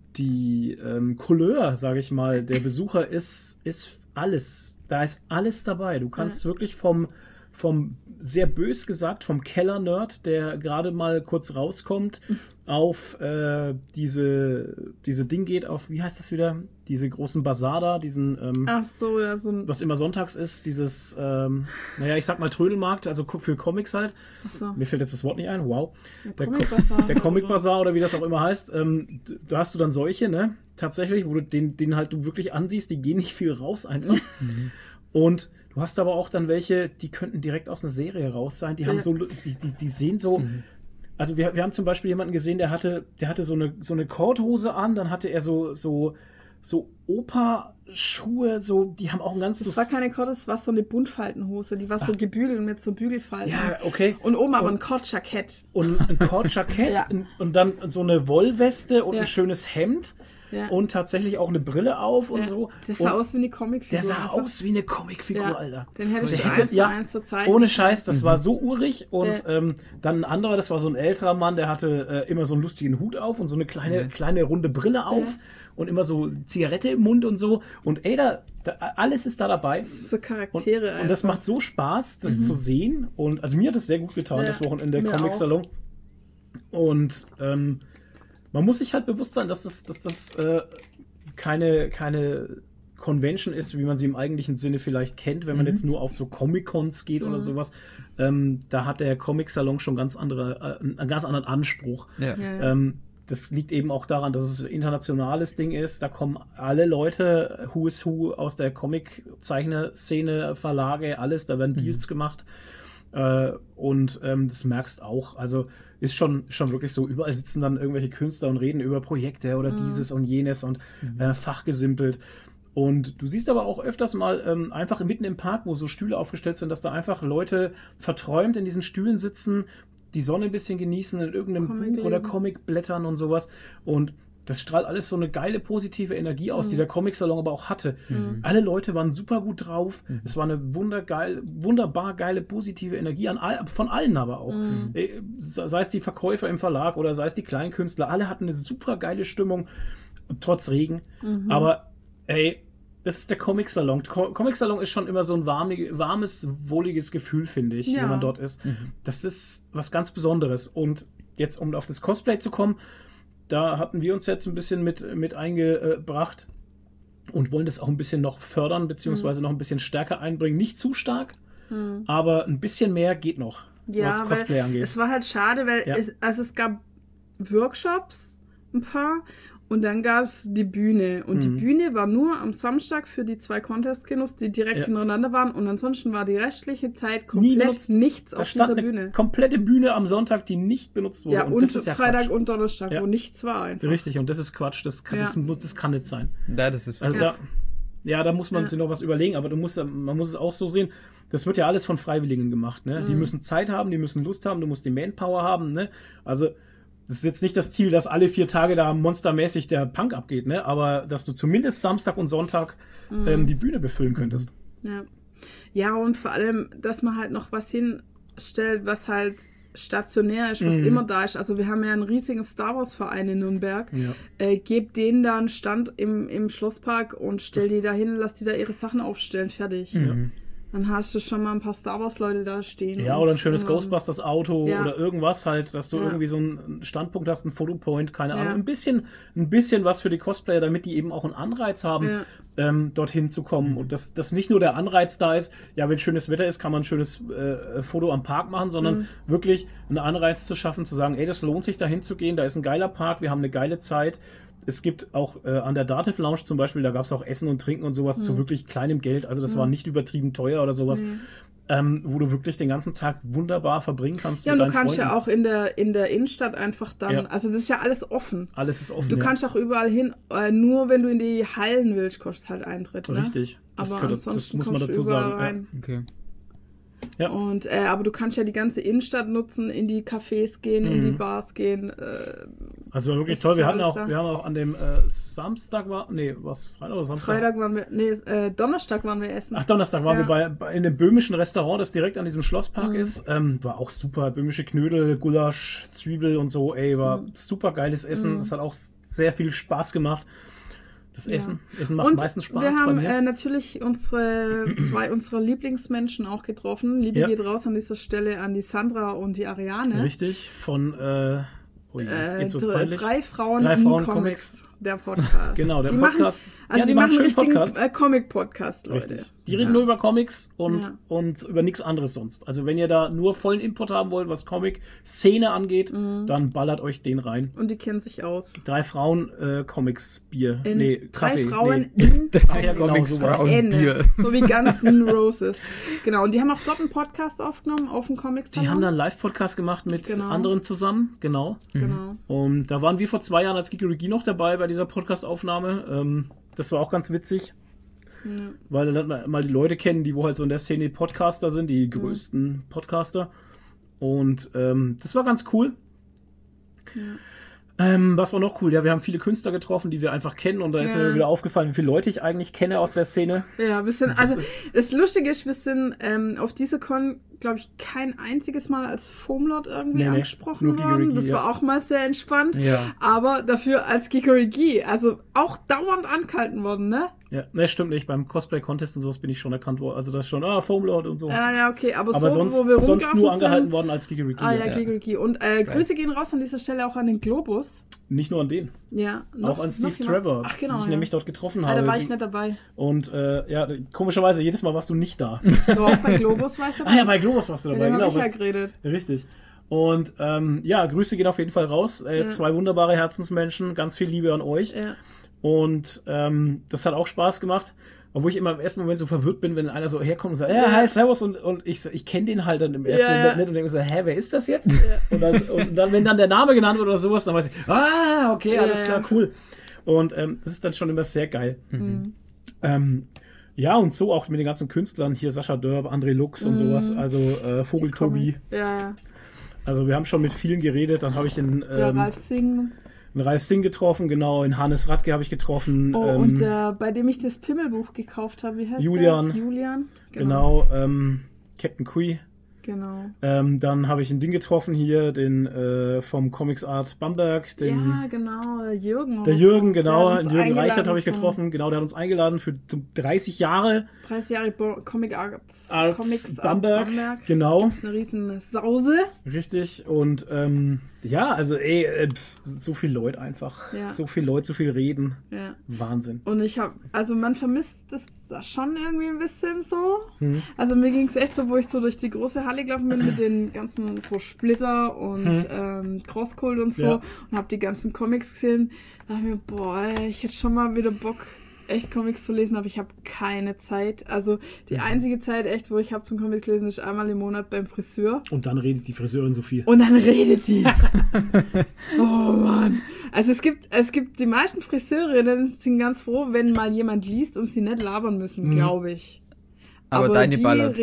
Couleur, sage ich mal, der Besucher ist alles. Da ist alles dabei. Du kannst wirklich vom sehr bös gesagt, vom Keller-Nerd, der gerade mal kurz rauskommt, auf diese Ding geht, auf, wie heißt das wieder? Diese großen Bazar da, diesen was immer sonntags ist, dieses ich sag mal Trödelmarkt, also für Comics halt. Mir fällt jetzt das Wort nicht ein, wow. Der Comic-Bazar oder wie das auch immer heißt, da hast du dann solche, ne? Tatsächlich, wo du den halt du wirklich ansiehst, die gehen nicht viel raus einfach. Und du hast aber auch dann welche, die könnten direkt aus einer Serie raus sein. Die haben so, die sehen so. Also wir haben zum Beispiel jemanden gesehen, der hatte so eine Korthose an, dann hatte er so Opa-Schuhe, so, die haben auch ein ganz Das war keine Kord, das war so eine Buntfaltenhose, die war so gebügelt mit so Bügelfalten. Ja, okay. Und oben aber ein Kordjackett. Und ein Kordjackett und dann so eine Wollweste und ein schönes Hemd. Ja. Und tatsächlich auch eine Brille auf und so. Der sah aus wie eine Comicfigur. Der sah aus wie eine Comicfigur, Alter. Den hätte ich 1:1 zur Zeit. Ohne Scheiß, das war so urig. Und dann ein anderer, das war so ein älterer Mann, der hatte immer so einen lustigen Hut auf und so eine kleine runde Brille auf. Und immer so Zigarette im Mund und so. Und ey, da alles ist da dabei. Das ist so Charaktere und das macht so Spaß, das zu sehen. Und also mir hat es sehr gut getan, das Wochenende im Comic-Salon. Und man muss sich halt bewusst sein, dass das keine Convention ist, wie man sie im eigentlichen Sinne vielleicht kennt, wenn man jetzt nur auf so Comic-Cons geht oder sowas. Da hat der Comic-Salon schon einen ganz anderen Anspruch. Ja. Das liegt eben auch daran, dass es ein internationales Ding ist. Da kommen alle Leute, Who is Who aus der Comic-Zeichner-Szene, Verlage, alles, da werden Deals gemacht. Und das merkst auch, also ist schon wirklich so, überall sitzen dann irgendwelche Künstler und reden über Projekte oder dieses und jenes und fachgesimpelt. Und du siehst aber auch öfters mal einfach mitten im Park, wo so Stühle aufgestellt sind, dass da einfach Leute verträumt in diesen Stühlen sitzen, die Sonne ein bisschen genießen, in irgendeinem Buch oder Comic blättern und sowas. Und das strahlt alles so eine geile, positive Energie aus, die der Comic-Salon aber auch hatte. Alle Leute waren super gut drauf. Es war eine wunderbar geile, positive Energie von allen aber auch. Sei es die Verkäufer im Verlag oder sei es die Kleinkünstler. Alle hatten eine super geile Stimmung, trotz Regen. Aber ey, das ist der Comic-Salon. Comic-Salon ist schon immer so ein warmes, wohliges Gefühl, finde ich, wenn man dort ist. Das ist was ganz Besonderes. Und jetzt, um auf das Cosplay zu kommen, da hatten wir uns jetzt ein bisschen mit eingebracht und wollen das auch ein bisschen noch fördern, beziehungsweise noch ein bisschen stärker einbringen. Nicht zu stark, aber ein bisschen mehr geht noch, was Cosplay angeht. Es war halt schade, weil es gab Workshops, ein paar, Und dann gab es die Bühne. Und die Bühne war nur am Samstag für die 2 Contest-Kinos, die direkt hintereinander waren. Und ansonsten war die restliche Zeit komplett nichts auf dieser Bühne. Komplette Bühne am Sonntag, die nicht benutzt wurde. Ja, und das ist Freitag und Donnerstag, wo nichts war einfach. Richtig, und das ist Quatsch. Das kann nicht sein. Ja, das ist also da muss man sich noch was überlegen. Aber man muss es auch so sehen, das wird ja alles von Freiwilligen gemacht. Ne? Die müssen Zeit haben, die müssen Lust haben, du musst die Manpower haben. Ne? Also das ist jetzt nicht das Ziel, dass alle 4 Tage da monstermäßig der Punk abgeht, ne? Aber dass du zumindest Samstag und Sonntag die Bühne befüllen könntest. Ja, und vor allem, dass man halt noch was hinstellt, was halt stationär ist, was immer da ist. Also wir haben ja einen riesigen Star Wars Verein in Nürnberg. Ja. Gebt denen da einen Stand im Schlosspark und stell die da hin, lass die da ihre Sachen aufstellen, fertig. Ja. Dann hast du schon mal ein paar Star Wars-Leute da stehen. Ja, oder ein schönes Ghostbusters-Auto oder irgendwas halt, dass du irgendwie so einen Standpunkt hast, einen Fotopoint, keine Ahnung. Ein bisschen was für die Cosplayer, damit die eben auch einen Anreiz haben, dorthin zu kommen. Und dass nicht nur der Anreiz da ist, ja, wenn schönes Wetter ist, kann man ein schönes Foto am Park machen, sondern wirklich einen Anreiz zu schaffen, zu sagen, ey, das lohnt sich, da hinzugehen, da ist ein geiler Park, wir haben eine geile Zeit. Es gibt auch an der Dativ Lounge zum Beispiel, da gab es auch Essen und Trinken und sowas zu wirklich kleinem Geld. Also das war nicht übertrieben teuer oder sowas, wo du wirklich den ganzen Tag wunderbar verbringen kannst. Ja, und du kannst ja auch in der Innenstadt einfach dann, also das ist ja alles offen. Alles ist offen, Du kannst auch überall hin, nur wenn du in die Hallen willst, kostet halt Eintritt. Ne? Richtig. Aber ansonsten muss man dazu sagen. Rein. Okay. Ja. Und, aber du kannst ja die ganze Innenstadt nutzen, in die Cafés gehen, in die Bars gehen. Also war wirklich toll. Wir haben auch an dem Samstag Freitag oder Samstag? Freitag waren wir, Donnerstag waren wir essen. Ach, Donnerstag waren wir in dem böhmischen Restaurant, das direkt an diesem Schlosspark ist. War auch super. Böhmische Knödel, Gulasch, Zwiebel und so. War super geiles Essen. Das hat auch sehr viel Spaß gemacht. Das Essen macht und meistens Spaß. Wir haben natürlich zwei unserer Lieblingsmenschen auch getroffen. Liebe geht raus an dieser Stelle an die Sandra und die Ariane. Richtig, von 3 Frauen in Comics. Der Podcast. Genau, der Podcast. Die machen einen richtigen Comic-Podcast, Leute. Richtig. Die reden nur über Comics und über nichts anderes sonst. Also wenn ihr da nur vollen Input haben wollt, was Comic-Szene angeht, dann ballert euch den rein. Und die kennen sich aus. 3 Frauen Comics-Bier. Kaffee. 3 Frauen in Comics-Frauen-Bier. So wie Guns N' Roses. Genau, und die haben auch dort einen Podcast aufgenommen, auf dem Comics-Salon. Die haben da einen Live-Podcast gemacht mit anderen zusammen. Genau. Und da waren wir vor 2 Jahren als Geeky noch dabei bei dieser Podcast-Aufnahme. Das war auch ganz witzig, weil dann mal die Leute kennen, die wo halt so in der Szene Podcaster sind, die größten Podcaster. Und das war ganz cool. Was war noch cool? Ja, wir haben viele Künstler getroffen, die wir einfach kennen, und da ist mir wieder aufgefallen, wie viele Leute ich eigentlich kenne aus der Szene. Ja, wir sind, das Lustige ist, wir sind auf diese Con, glaube ich, kein einziges Mal als Foamlord irgendwie angesprochen worden. Das war auch mal sehr entspannt. Ja. Aber dafür als Geeky, also auch dauernd angehalten worden, ne? Ja, ne, stimmt nicht. Beim Cosplay-Contest und sowas bin ich schon erkannt worden. Also das ist schon, Foamlord und so. Ja, okay. Aber so, sonst, wo wir sonst nur angehalten worden als Geeky. Geeky. Und Grüße gehen raus an dieser Stelle auch an den Globus. Nicht nur an den. Ja. Auch an Steve Trevor, die ich nämlich dort getroffen habe. Da war ich nicht dabei. Und komischerweise, jedes Mal warst du nicht da. So, auch bei Globus war ich dabei. Ja, bei Globus warst du dabei. Genau, hab ich ja geredet. Richtig. Und Grüße gehen auf jeden Fall raus. 2 wunderbare Herzensmenschen, ganz viel Liebe an euch. Ja. Und das hat auch Spaß gemacht. Obwohl ich immer im ersten Moment so verwirrt bin, wenn einer so herkommt und sagt, hi, servus, und ich kenne den halt dann im ersten Moment nicht und denke so, wer ist das jetzt? Ja. Und dann, wenn dann der Name genannt wird oder sowas, dann weiß ich, okay, alles klar, cool. Und das ist dann schon immer sehr geil. Und so auch mit den ganzen Künstlern, hier Sascha Dörb, André Lux und sowas, also Vogeltobi. Ja. Also wir haben schon mit vielen geredet, dann habe ich den Ralf Singh getroffen, genau, in Hannes Radke habe ich getroffen. Und bei dem ich das Pimmelbuch gekauft habe, wie heißt Julian. der? Julian, genau. Captain Kui. Genau. Dann habe ich ein Ding getroffen hier, den vom Comics Art Bamberg. Genau, Jürgen. Der Jürgen, genau. Jürgen Reichert habe ich getroffen. Genau, der hat uns eingeladen für 30 Jahre. 30 Jahre Comic Arts Comics Bamberg. Genau. Das ist eine riesen Sause. Richtig. Und Ja, also so viel Leute einfach. Ja. So viel Leute, so viel reden. Ja. Wahnsinn. Und man vermisst das schon irgendwie ein bisschen so. Also mir ging es echt so, wo ich so durch die große Halle gelaufen bin mit den ganzen so Splitter und Crosscult und so und habe die ganzen Comics gesehen. Da dachte ich mir, boah, ich hätte schon mal wieder Bock, echt Comics zu lesen, aber ich habe keine Zeit. Also die einzige Zeit echt, wo ich habe zum Comics lesen, ist einmal im Monat beim Friseur. Und dann redet die Friseurin so viel. Und dann redet die. Oh Mann. Also es gibt die meisten Friseurinnen sind ganz froh, wenn mal jemand liest und sie nicht labern müssen, glaube ich. Aber deine die ballert.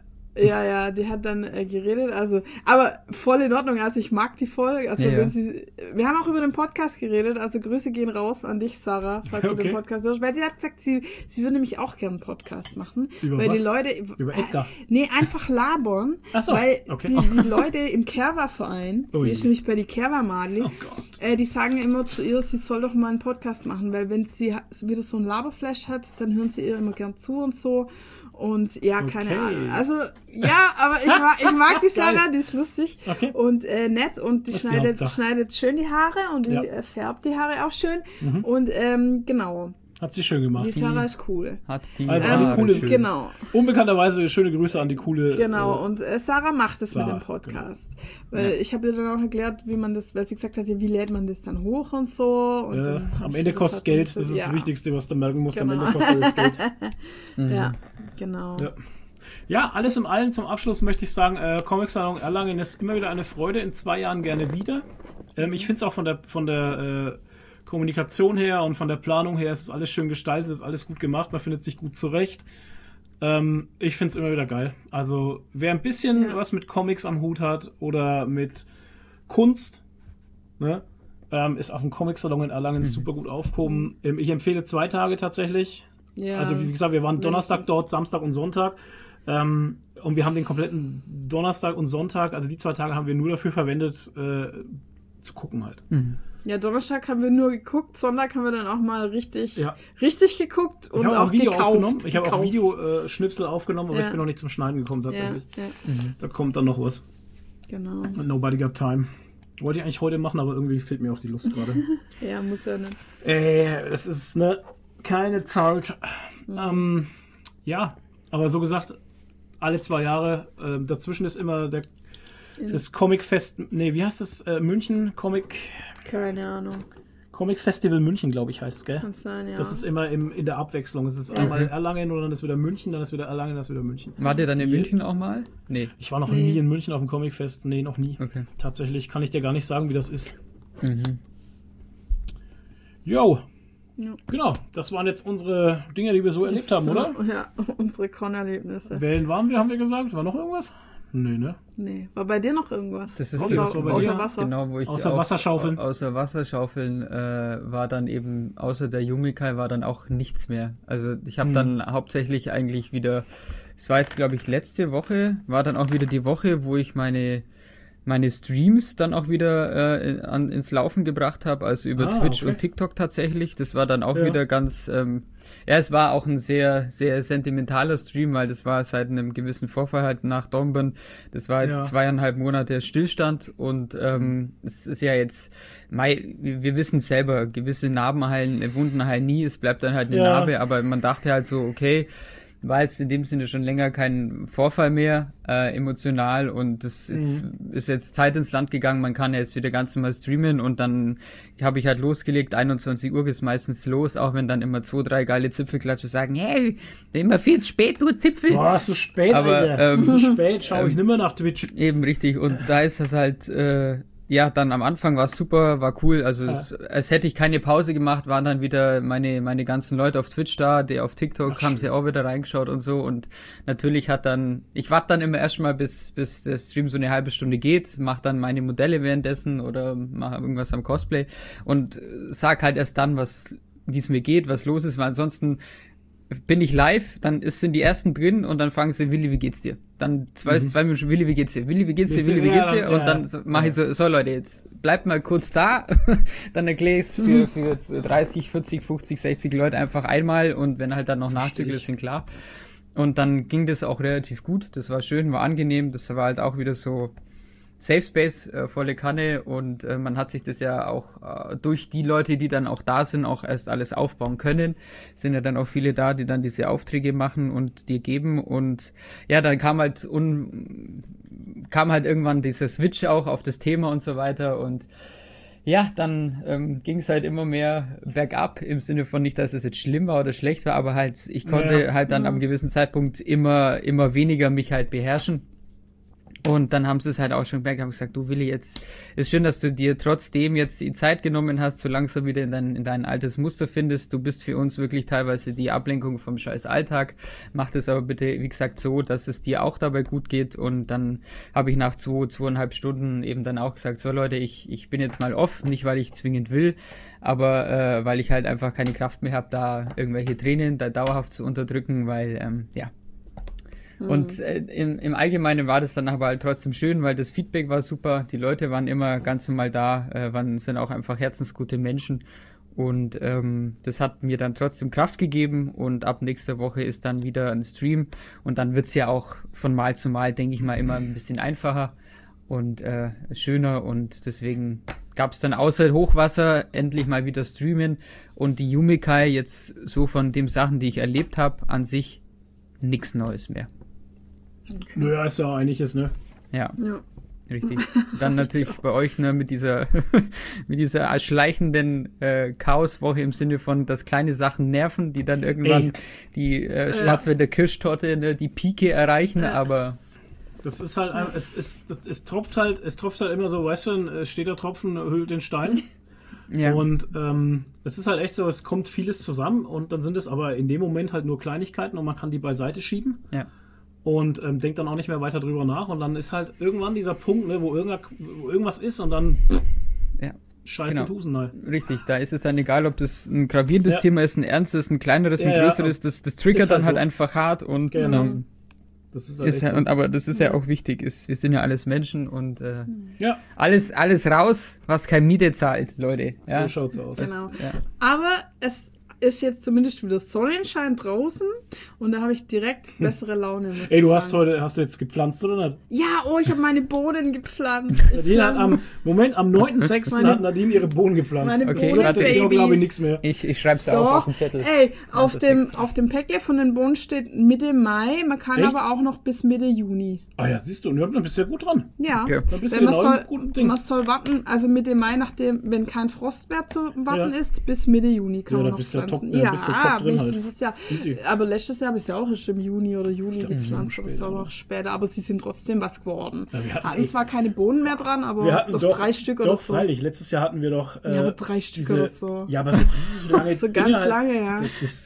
Ja, die hat dann geredet, also, aber voll in Ordnung, also ich mag die voll, also wir haben auch über den Podcast geredet, also Grüße gehen raus an dich, Sarah, falls du den Podcast hörst, weil sie hat gesagt, sie würde nämlich auch gerne einen Podcast machen, über weil was? die Leute, über Edgar? Nee, einfach labern, weil die Leute im Kerwa-Verein, die ist nämlich bei die Kerwa-Madli, die sagen immer zu ihr, sie soll doch mal einen Podcast machen, weil wenn sie wieder so ein Laberflash hat, dann hören sie ihr immer gern zu und so. Und ja, keine Ahnung. Also, ja, aber ich mag die Sarah, die ist lustig und nett und die schneidet schön die Haare und die färbt die Haare auch schön. Und genau. Hat sie schön gemacht. Die Sarah ist cool. Hat die also eine coole, genau. Unbekannterweise schöne Grüße an die coole. Genau, und Sarah macht es mit dem Podcast. Genau. Weil ich habe ihr dann auch erklärt, wie man das, weil sie gesagt hat, wie lädt man das dann hoch und so. Und dann am Ende kostet Geld, das ist das Wichtigste, was du merken musst. Genau. Am Ende kostet das Geld. Ja, genau. Ja, alles im Allen zum Abschluss möchte ich sagen, Comic-Salon Erlangen ist immer wieder eine Freude, in 2 Jahren gerne wieder. Ich finde es auch von der Kommunikation her und von der Planung her ist es alles schön gestaltet, ist alles gut gemacht, man findet sich gut zurecht. Ich finde es immer wieder geil. Also wer ein bisschen was mit Comics am Hut hat oder mit Kunst, ne, ist auf dem Comic-Salon in Erlangen super gut aufgehoben. Ich empfehle 2 Tage tatsächlich. Ja, also wie gesagt, wir waren Donnerstag dort, Samstag und Sonntag. Und wir haben den kompletten Donnerstag und Sonntag, also die 2 Tage haben wir nur dafür verwendet, zu gucken halt. Ja, Donnerstag haben wir nur geguckt, Sonntag haben wir dann auch mal richtig geguckt und auch Video gekauft. Aufgenommen. Ich habe auch Videoschnipsel aufgenommen, aber ich bin noch nicht zum Schneiden gekommen tatsächlich. Ja. Da kommt dann noch was. Genau. Nobody got time. Wollte ich eigentlich heute machen, aber irgendwie fehlt mir auch die Lust gerade. Ja, muss ja nicht. Das ist keine Zeit. Ja, aber so gesagt, alle 2 Jahre. Dazwischen ist immer das Comic-Fest, wie heißt das? München Comic... Keine Ahnung. Comic Festival München, glaube ich, heißt es, gell? Kann sein, ja. Das ist immer in der Abwechslung. Es ist einmal Erlangen und dann ist wieder München, dann ist wieder Erlangen, dann ist wieder München. Wart ihr dann in München auch mal? Nee. Ich war noch nie in München auf dem Comic Fest. Nee, noch nie. Okay. Tatsächlich kann ich dir gar nicht sagen, wie das ist. Jo. Ja. Genau, das waren jetzt unsere Dinge, die wir so erlebt haben, oder? Ja, unsere Con-Erlebnisse. Wellen waren wir, haben wir gesagt. War noch irgendwas? Nee, ne? Nee. War bei dir noch irgendwas? Das ist außer Wasser. Genau, wo ich außer Wasserschaufeln. Außer Wasserschaufeln war dann eben, außer der Yumikai war dann auch nichts mehr. Also ich habe dann hauptsächlich eigentlich wieder, es war jetzt glaube ich letzte Woche, war dann auch wieder die Woche, wo ich meine Streams dann auch wieder ins Laufen gebracht habe, also über Twitch und TikTok tatsächlich. Das war dann auch wieder ganz, es war auch ein sehr, sehr sentimentaler Stream, weil das war seit einem gewissen Vorfall halt nach Dornbirn. Das war jetzt 2,5 Monate Stillstand und es ist ja jetzt, wir wissen selber, gewisse Narben heilen, Wunden heilen nie, es bleibt dann halt eine Narbe, aber man dachte halt so, okay, war jetzt in dem Sinne schon länger kein Vorfall mehr, emotional und das ist jetzt Zeit ins Land gegangen, man kann ja jetzt wieder ganz normal streamen und dann habe ich halt losgelegt, 21 Uhr ist meistens los, auch wenn dann immer 2, 3 geile Zipfelklatsche sagen, hey, immer viel zu spät, du Zipfel. Boah, so spät, aber so spät schaue ich nimmer nach Twitch. Eben, richtig, und da ist das halt, dann am Anfang war es super, war cool, also es hätte ich keine Pause gemacht, waren dann wieder meine ganzen Leute auf Twitch da, die auf TikTok haben sie auch wieder reingeschaut und so und natürlich ich warte dann immer erstmal bis der Stream so eine halbe Stunde geht, mach dann meine Modelle währenddessen oder mache irgendwas am Cosplay und sag halt erst dann, wie es mir geht, was los ist, weil ansonsten bin ich live, dann sind die ersten drin und dann fragen sie, Willi, wie geht's dir? Dann 2 Minuten, Willi, wie geht's dir? Willi, wie geht's dir? Willi, wie geht's dir? Und dann mache ich so Leute, jetzt bleibt mal kurz da, dann erkläre ich es für 30, 40, 50, 60 Leute einfach einmal und wenn halt dann noch Nachzügler sind, klar. Und dann ging das auch relativ gut, das war schön, war angenehm, das war halt auch wieder so Safe Space, volle Kanne und man hat sich das ja auch durch die Leute, die dann auch da sind, auch erst alles aufbauen können. Sind ja dann auch viele da, die dann diese Aufträge machen und dir geben und ja, dann kam halt irgendwann dieser Switch auch auf das Thema und so weiter und ja, dann ging es halt immer mehr bergab, im Sinne von nicht, dass es jetzt schlimm war oder schlecht war, aber halt, ich konnte halt dann am gewissen Zeitpunkt immer weniger mich halt beherrschen. Und dann haben sie es halt auch schon gemerkt, haben gesagt, du Willi, jetzt ist schön, dass du dir trotzdem jetzt die Zeit genommen hast, so langsam wieder in dein altes Muster findest. Du bist für uns wirklich teilweise die Ablenkung vom scheiß Alltag. Mach das aber bitte, wie gesagt, so, dass es dir auch dabei gut geht. Und dann habe ich nach 2,5 Stunden eben dann auch gesagt, so Leute, ich bin jetzt mal off, nicht weil ich zwingend will, aber weil ich halt einfach keine Kraft mehr habe, da irgendwelche Tränen da dauerhaft zu unterdrücken, weil, ja. Und im Allgemeinen war das dann aber halt trotzdem schön, weil das Feedback war super, die Leute waren immer ganz normal da, sind auch einfach herzensgute Menschen und das hat mir dann trotzdem Kraft gegeben und ab nächster Woche ist dann wieder ein Stream und dann wird's ja auch von Mal zu Mal, denke ich mal, immer ein bisschen einfacher und schöner und deswegen gab's dann außer Hochwasser endlich mal wieder Streamen und die Yumikai jetzt so von den Sachen, die ich erlebt habe, an sich nichts Neues mehr. Naja, ist ja einiges, ne? Ja. Richtig. Dann natürlich bei euch, ne, mit dieser schleichenden Chaoswoche im Sinne von, dass kleine Sachen nerven, die dann irgendwann die Schwarzwälder Kirschtorte, ne, die Pike erreichen, aber das ist halt, es tropft halt immer so, weißt du, steht der Tropfen, hüllt den Stein. Ja. Und es ist halt echt so, es kommt vieles zusammen und dann sind es aber in dem Moment halt nur Kleinigkeiten und man kann die beiseite schieben. Ja. Und denkt dann auch nicht mehr weiter drüber nach und dann ist halt irgendwann dieser Punkt, ne, wo irgendwas ist und dann scheiß den Tusen halt. Richtig, da ist es dann egal, ob das ein gravierendes Thema ist, ein ernstes, ein kleineres, ein größeres, das triggert dann halt so einfach hart und genau. Das ist halt so. Aber das ist ja auch wichtig, wir sind ja alles Menschen und alles raus, was kein Miete zahlt, Leute. Ja? So schaut's aus. Genau. Aber es ist jetzt zumindest wieder Sonnenschein draußen und da habe ich direkt bessere Laune. Ey, hast du jetzt gepflanzt oder nicht? Ja, ich habe meine Bohnen gepflanzt. Nadine hat am 9.6. hat Nadine ihre Bohnen gepflanzt. Meine Bohnen, das ist ja, glaube ich, nichts mehr. Ich schreibe es auf den Zettel. Ey, auf dem Päckchen von den Bohnen steht Mitte Mai, man kann aber auch noch bis Mitte Juni. Ah ja, siehst du, und dann bist du ja gut dran. Ja, okay. Dann bist du man soll warten, also Mitte Mai, wenn kein Frost mehr zu warten ist, bis Mitte Juni kann man noch pflanzen. Bin ich dieses Jahr. Aber letztes Jahr habe ich es ja auch erst im Juni oder Juli gepflanzt, das war noch später, aber sie sind trotzdem was geworden. Ja, wir hatten zwar keine Bohnen mehr dran, aber wir hatten doch 3 Stück oder so. Doch, freilich, letztes Jahr hatten wir doch aber 3 Stück oder so. Ja, aber so riesig lange. So ganz lange, ja.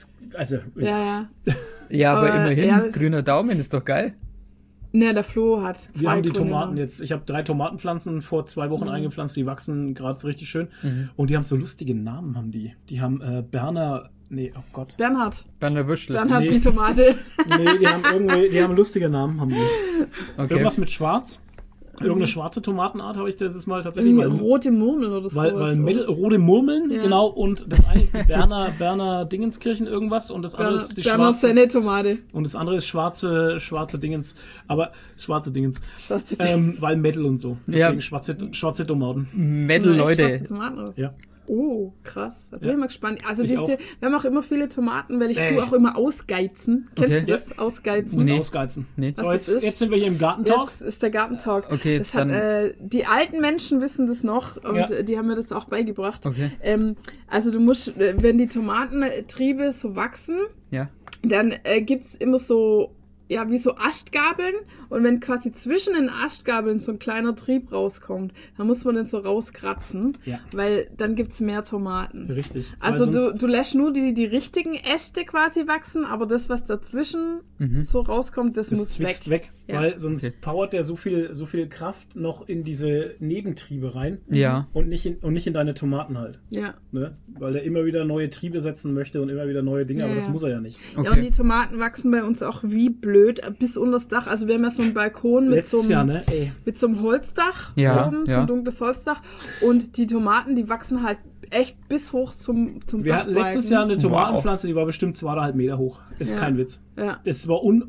Ja, aber immerhin, grüner Daumen ist doch geil. Ne, der Flo hat 2 Wir haben die Tomaten jetzt. Ich habe 3 Tomatenpflanzen vor 2 Wochen eingepflanzt. Die wachsen gerade so richtig schön. Und die haben so lustige Namen, haben die. Die haben Bernhard Würstel. Bernhard die Tomate. Nee, die haben lustige Namen, haben die. Okay. Irgendwas mit Schwarz. Irgendeine schwarze Tomatenart habe ich das mal tatsächlich mal. Rote Murmeln oder so. Weil rote Murmeln, genau. Und das eine ist die Berner Dingenskirchen irgendwas und das andere ist die Berner schwarze Tomate. Und das andere ist schwarze Dingens. Aber schwarze Dingens. Weil Metal und so. Deswegen schwarze Tomaten. Metal, Leute. Schwarze Tomaten. Ja. Oh, krass. Da bin ich mal gespannt. Also wir haben auch immer viele Tomaten, weil ich tue auch immer ausgeizen. Kennst du das? Ausgeizen? Nee. Ausgeizen. Nee. So, jetzt sind wir hier im Gartentalk. Jetzt ist der Gartentalk. Okay, die alten Menschen wissen das noch und die haben mir das auch beigebracht. Okay. Also du musst, wenn die Tomatentriebe so wachsen, dann gibt's immer so wie so Astgabeln und wenn quasi zwischen den Astgabeln so ein kleiner Trieb rauskommt, dann muss man den so rauskratzen, weil dann gibt's mehr Tomaten. Richtig. Also du lässt nur die richtigen Äste quasi wachsen, aber das, was dazwischen so rauskommt, das muss weg. Ja. Weil sonst powert der so viel Kraft noch in diese Nebentriebe rein und nicht in deine Tomaten halt. Ja. Ne? Weil der immer wieder neue Triebe setzen möchte und immer wieder neue Dinge, aber das muss er ja nicht. Okay. Ja, und die Tomaten wachsen bei uns auch wie blöd bis unter das Dach. Also wir haben ja so einen Balkon mit so einem Holzdach oben, so ein dunkles Holzdach. Und die Tomaten, die wachsen halt echt bis hoch zum Dachbalken. Wir hatten letztes Jahr eine Tomatenpflanze, die war bestimmt 2,5 Meter hoch. Ist kein Witz. Ja. Das war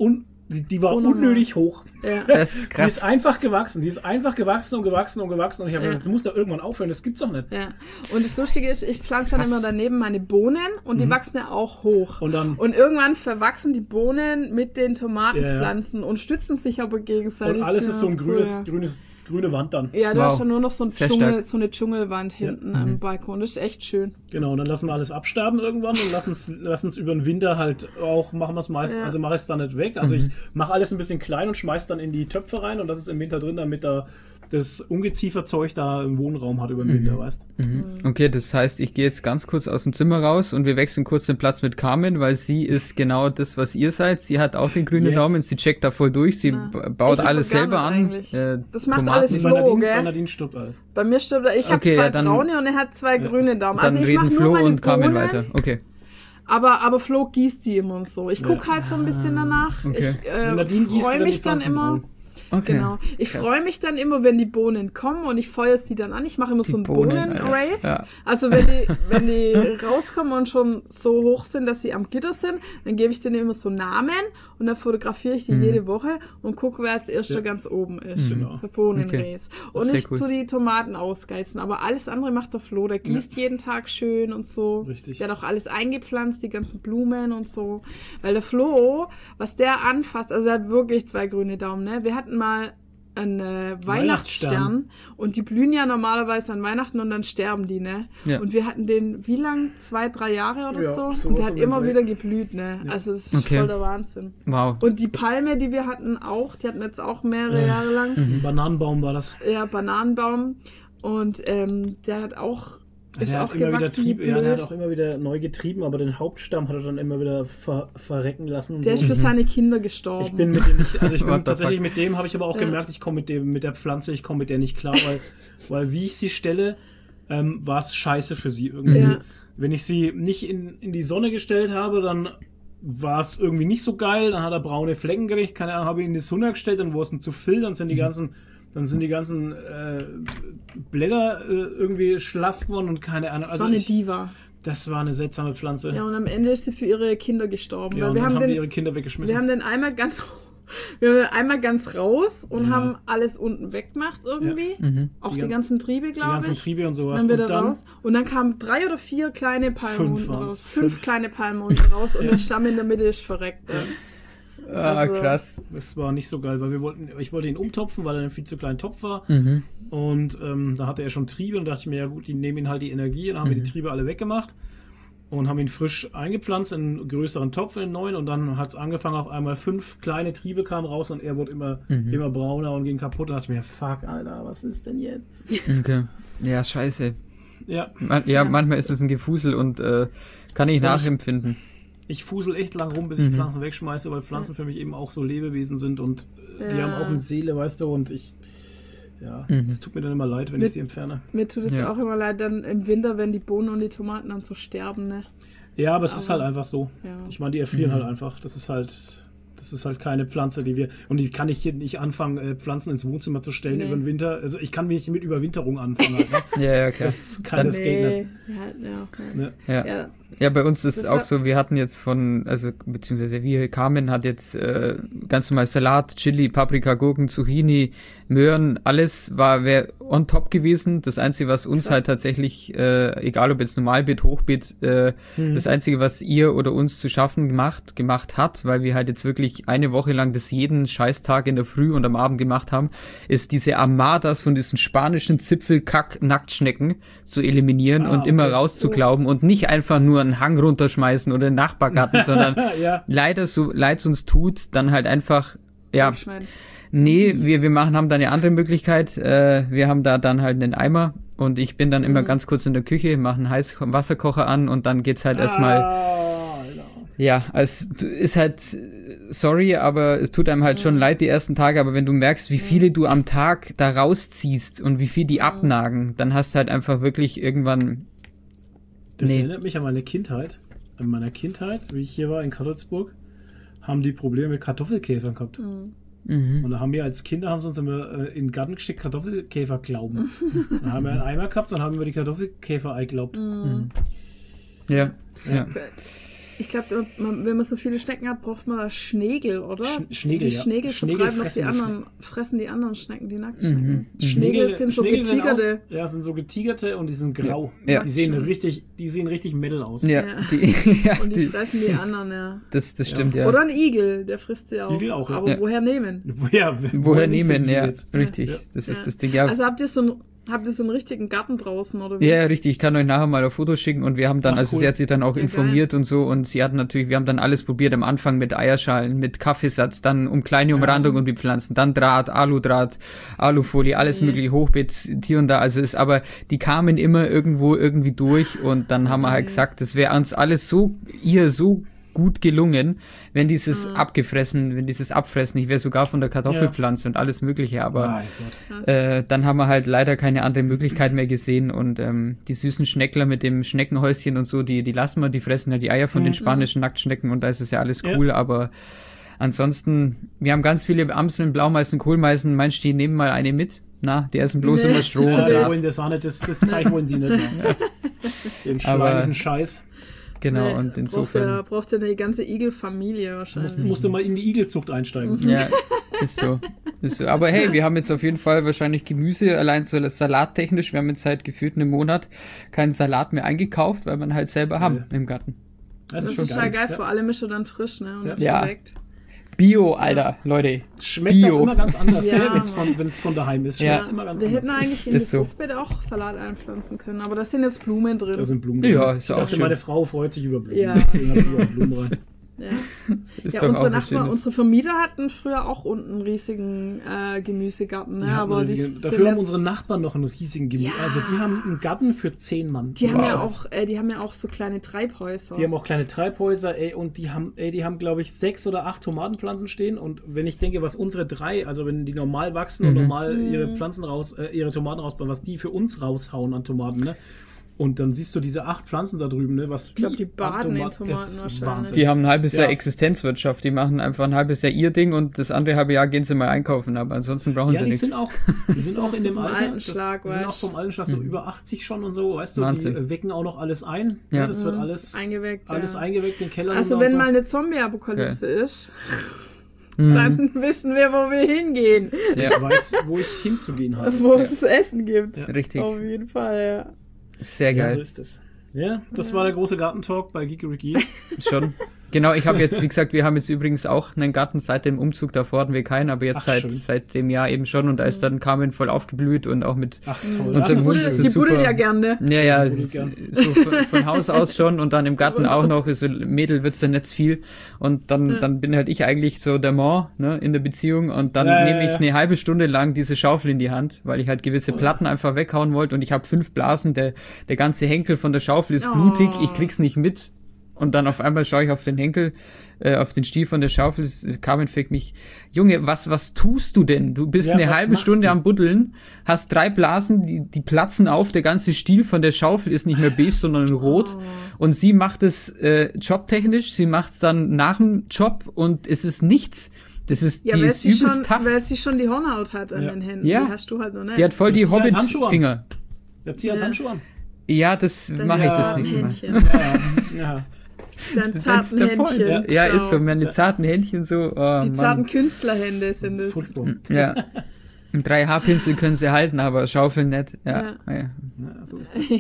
Die war unnötig hoch. Ja. Das ist krass. Die ist einfach gewachsen. Die ist einfach gewachsen. Und ich habe gedacht, das muss da irgendwann aufhören. Das gibt's doch nicht. Ja. Und das Lustige ist, ich pflanze dann immer daneben meine Bohnen und die wachsen ja auch hoch. Und irgendwann verwachsen die Bohnen mit den Tomatenpflanzen und stützen sich aber gegenseitig. Und alles ist so ein grüne Wand dann. Ja, da ist schon nur noch so eine Dschungelwand hinten am Balkon. Das ist echt schön. Genau, und dann lassen wir alles absterben irgendwann und lassen es über den Winter halt auch, machen wir es meist, also mache ich es dann nicht weg. Also ich mache alles ein bisschen klein und schmeiße dann in die Töpfe rein und das ist im Winter drin, damit da das Ungezieferzeug da einen Wohnraum hat über den Winter, weißt du? Okay, das heißt, ich gehe jetzt ganz kurz aus dem Zimmer raus und wir wechseln kurz den Platz mit Carmen, weil sie ist genau das, was ihr seid. Sie hat auch den grünen Daumen, sie checkt da voll durch, sie baut alles selber an. Das macht alles Flo, gell? Bei Nadine stirbt alles. Bei mir stirbt er. Ich habe zwei braune und er hat zwei grüne Daumen. Dann also reden Flo und Carmen weiter. Okay. Aber Flo gießt die immer und so. Ich gucke halt so ein bisschen danach. Okay. Ich freue mich dann immer. Okay. Genau. Ich freue mich dann immer, wenn die Bohnen kommen und ich feuere sie dann an. Ich mache immer so einen Bohnen-Race. Ja. Also wenn die rauskommen und schon so hoch sind, dass sie am Gitter sind, dann gebe ich denen immer so Namen und dann fotografiere ich die jede Woche und gucke, wer als erster ganz oben ist. Genau. Der Bohnen-Race. Und ich tue die Tomaten ausgeizen. Aber alles andere macht der Flo. Der gießt jeden Tag schön und so. Richtig. Der hat auch alles eingepflanzt, die ganzen Blumen und so. Weil der Flo, was der anfasst, also er hat wirklich zwei grüne Daumen, ne? Wir hatten mal einen Weihnachtsstern und die blühen ja normalerweise an Weihnachten und dann sterben die, ne? Ja. Und wir hatten den, wie lang? 2-3 Jahre oder so? Und der hat immer wieder geblüht, ne? Ja. Also es ist voll der Wahnsinn. Wow. Und die Palme, die wir hatten auch, die hatten jetzt auch mehrere Jahre lang. Bananenbaum war das. Ja, Bananenbaum. Und der hat auch der hat auch immer wieder neu getrieben, aber den Hauptstamm hat er dann immer wieder verrecken lassen. Und der ist für seine Kinder gestorben. Ich bin mit dem nicht, also ich bin tatsächlich mit dem, habe ich aber auch gemerkt, ich komme mit der Pflanze, ich komme mit der nicht klar, weil wie ich sie stelle, war es scheiße für sie irgendwie. Ja. Wenn ich sie nicht in die Sonne gestellt habe, dann war es irgendwie nicht so geil, dann hat er braune Flecken gekriegt, keine Ahnung, habe ich in die Sonne gestellt, dann war es zu viel, dann sind die ganzen Blätter irgendwie schlaff geworden und keine Ahnung. Das war eine Diva. Das war eine seltsame Pflanze. Ja, und am Ende ist sie für ihre Kinder gestorben. Ja, weil wir haben ihre Kinder weggeschmissen. Wir haben den einmal ganz raus und haben alles unten weggemacht irgendwie. Ja. Auch die ganzen Triebe, glaube ich. Die ganzen Triebe und sowas. Und dann kamen 3 oder 4 kleine Palmen unten raus. 5 kleine Palmen unten raus und der Stamm in der Mitte ist verreckt. Krass. Das war nicht so geil, weil ich wollte ihn umtopfen, weil er ein viel zu kleiner Topf war. Und da hatte er schon Triebe und dachte ich mir, ja gut, die nehmen ihn halt die Energie. Und dann haben wir die Triebe alle weggemacht und haben ihn frisch eingepflanzt in einen größeren Topf, in einen neuen. Und dann hat es angefangen, auf einmal 5 kleine Triebe kamen raus und er wurde immer brauner und ging kaputt. Und dachte ich mir, fuck, Alter, was ist denn jetzt? Okay. Ja, scheiße. Ja. Manchmal ist es ein Gefusel und kann ich nachempfinden. Ich fusel echt lang rum, bis ich Pflanzen wegschmeiße, weil Pflanzen für mich eben auch so Lebewesen sind und die haben auch eine Seele, weißt du, und es tut mir dann immer leid, wenn ich sie entferne. Mir tut es auch immer leid, dann im Winter, wenn die Bohnen und die Tomaten dann so sterben, ne? Ja, aber es ist halt einfach so. Ja. Ich meine, die erfrieren halt einfach. Das ist halt keine Pflanze, die kann ich hier nicht anfangen, Pflanzen ins Wohnzimmer zu stellen über den Winter. Also ich kann mich mit Überwinterung anfangen. Halt, ne? Ja, klar. Das geht nicht. Ja, bei uns ist es auch so, wir hatten jetzt beziehungsweise Carmen hat jetzt ganz normal Salat, Chili, Paprika, Gurken, Zucchini, Möhren, alles wäre on top gewesen. Das Einzige, was uns halt tatsächlich, egal ob jetzt Normalbeet, Hochbeet, das Einzige, was ihr oder uns zu schaffen gemacht hat, weil wir halt jetzt wirklich eine Woche lang das jeden Scheißtag in der Früh und am Abend gemacht haben, ist diese Armadas von diesen spanischen Zipfel-Kack-Nacktschnecken zu eliminieren und immer rauszuglauben und nicht einfach nur einen Hang runterschmeißen oder einen Nachbargarten, sondern leider, so leid es uns tut, dann halt einfach, nee, wir haben da eine andere Möglichkeit, wir haben da dann halt einen Eimer und ich bin dann immer ganz kurz in der Küche, mache einen heißen Wasserkocher an und dann geht's halt erstmal, es ist halt, sorry, aber es tut einem halt schon leid die ersten Tage, aber wenn du merkst, wie viele du am Tag da rausziehst und wie viel die abnagen, dann hast du halt einfach wirklich irgendwann. Das erinnert mich an meine Kindheit. An meiner Kindheit, wie ich hier war in Karlsburg, haben die Probleme mit Kartoffelkäfern gehabt. Und da haben wir als Kinder uns immer in den Garten geschickt Kartoffelkäfer glauben. Dann haben wir einen Eimer gehabt und haben wir die Kartoffelkäfer eingeglaubt. Ja. Ich glaube, wenn man so viele Schnecken hat, braucht man da Schnägel, oder? Schnägel, die Schnägel vertreiben noch die anderen, fressen die anderen Schnecken, die Nacktschnecken. Schnägel sind so getigerte. Sind so getigerte und die sind grau. Ja. Die sehen richtig Metal aus. Ja. Und die fressen die anderen, ja. Das stimmt, ja. Oder ein Igel, der frisst sie auch. Igel auch, ja. Aber woher nehmen? Woher nehmen, ja. Richtig, das ist das Ding, ja. Also habt ihr so einen richtigen Garten draußen, oder wie? Ja, richtig. Ich kann euch nachher mal ein Foto schicken und wir haben dann, cool. Sie hat sich dann auch informiert und so und sie hat natürlich, wir haben dann alles probiert am Anfang mit Eierschalen, mit Kaffeesatz, dann kleine Umrandung um die Pflanzen, dann Draht, Alufolie, alles mögliche, Hochbeet, hier und da, aber die kamen immer irgendwie durch und dann haben wir halt gesagt, das wäre uns alles so gut gelungen, wenn dieses Abfressen, ich wäre sogar von der Kartoffelpflanze und alles mögliche, aber dann haben wir halt leider keine andere Möglichkeit mehr gesehen und die süßen Schneckler mit dem Schneckenhäuschen und so, die lassen wir, die fressen ja die Eier von den spanischen Nacktschnecken und da ist es ja alles cool, aber ansonsten, wir haben ganz viele Amseln, Blaumeisen, Kohlmeisen, meinst du, die nehmen mal eine mit? Na, die essen bloß immer Stroh und Gras. Das Zeug wollen die nicht. Den schleimigen Scheiß. Genau, und insofern... Braucht ja eine ganze Igelfamilie wahrscheinlich. Musst du mal in die Igelzucht einsteigen. Ja, ist so. Aber hey, wir haben jetzt auf jeden Fall wahrscheinlich Gemüse, allein so salattechnisch, wir haben jetzt seit gefühlt einem Monat keinen Salat mehr eingekauft, weil wir ihn halt selber haben im Garten. Das ist total geil, vor allem ist er dann frisch, ne? Und direkt. Bio, Alter, Leute. Schmeckt auch immer ganz anders, wenn es von daheim ist. Ja. Immer ganz wir anders. hätten eigentlich in das Fruchtbeet auch Salat einpflanzen können, aber da sind jetzt Blumen drin. Da sind Blumen drin. Ja, ist auch schön. Meine Frau freut sich über Blumen. Ja. Blumen rein. Ja, unsere Vermieter hatten früher auch unten einen riesigen Gemüsegarten. Ne? Aber dafür haben unsere Nachbarn noch einen riesigen Gemüse. Ja. Also die haben einen Garten für 10 Mann. Die haben ja auch so kleine Treibhäuser. Die haben auch kleine Treibhäuser, und die haben glaube ich 6 oder 8 Tomatenpflanzen stehen. Und wenn ich denke, was unsere 3, also wenn die normal wachsen und normal ihre Tomaten rausbauen, was die für uns raushauen an Tomaten, ne? Und dann siehst du diese 8 Pflanzen da drüben, ne? Was ich glaube, die baden in Tomaten wahrscheinlich. Die haben ein halbes Jahr Existenzwirtschaft. Die machen einfach ein halbes Jahr ihr Ding und das andere halbe Jahr gehen sie mal einkaufen. Aber ansonsten brauchen sie nichts. Die sind auch in dem Alter. Die sind auch vom Altenschlag so über 80 schon und so, weißt du. Wahnsinn. Die wecken auch noch alles ein. Ja. Das wird alles eingeweckt, den Keller. Also wenn mal eine Zombie-Apokalypse ist... Dann wissen wir, wo wir hingehen. Ja. Ich weiß, wo ich hinzugehen habe. Wo es zu essen gibt. Ja. Richtig. Auf jeden Fall, ja. Sehr geil. Ja, so ist es. Ja, das war der große Gartentalk bei Geeky. Schon. Genau, ich habe jetzt, wie gesagt, wir haben jetzt übrigens auch einen Garten seit dem Umzug, davor hatten wir keinen, aber jetzt seit dem Jahr eben schon und da ist dann Carmen voll aufgeblüht und auch mit unserem Hund ist es super. Die buddelt ja gerne. Ja, so von Haus aus schon und dann im Garten auch noch, so Mädel wird's dann nicht viel und dann bin halt ich eigentlich so der Mann, ne, in der Beziehung und dann nehme ich eine halbe Stunde lang diese Schaufel in die Hand, weil ich halt gewisse Platten einfach weghauen wollte und ich habe 5 Blasen, der ganze Henkel von der Schaufel ist blutig, ich krieg's nicht mit. Und dann auf einmal schaue ich auf den Henkel, auf den Stiel von der Schaufel. Carmen fragt mich, Junge, was tust du denn? Du bist eine halbe Stunde am Buddeln, hast 3 Blasen, die platzen auf, der ganze Stiel von der Schaufel ist nicht mehr beige, sondern rot. Und sie macht es jobtechnisch, sie macht es dann nach dem Job und es ist nichts. Die ist übelst tough. Weil sie schon die Hornhaut hat an den Händen. Ja. Die hast du halt noch nicht. Die hat voll die Hobbit-Finger. Jetzt zieh halt Handschuhe an. Ja, das mache ich das nächste Mal. Ja. Deine zarten Händchen. Ja, ist so, meine zarten Händchen so. Oh, die zarten Künstlerhände sind es. Ja. 3 Haarpinsel können sie halten, aber schaufeln nicht. Ja. So ist das.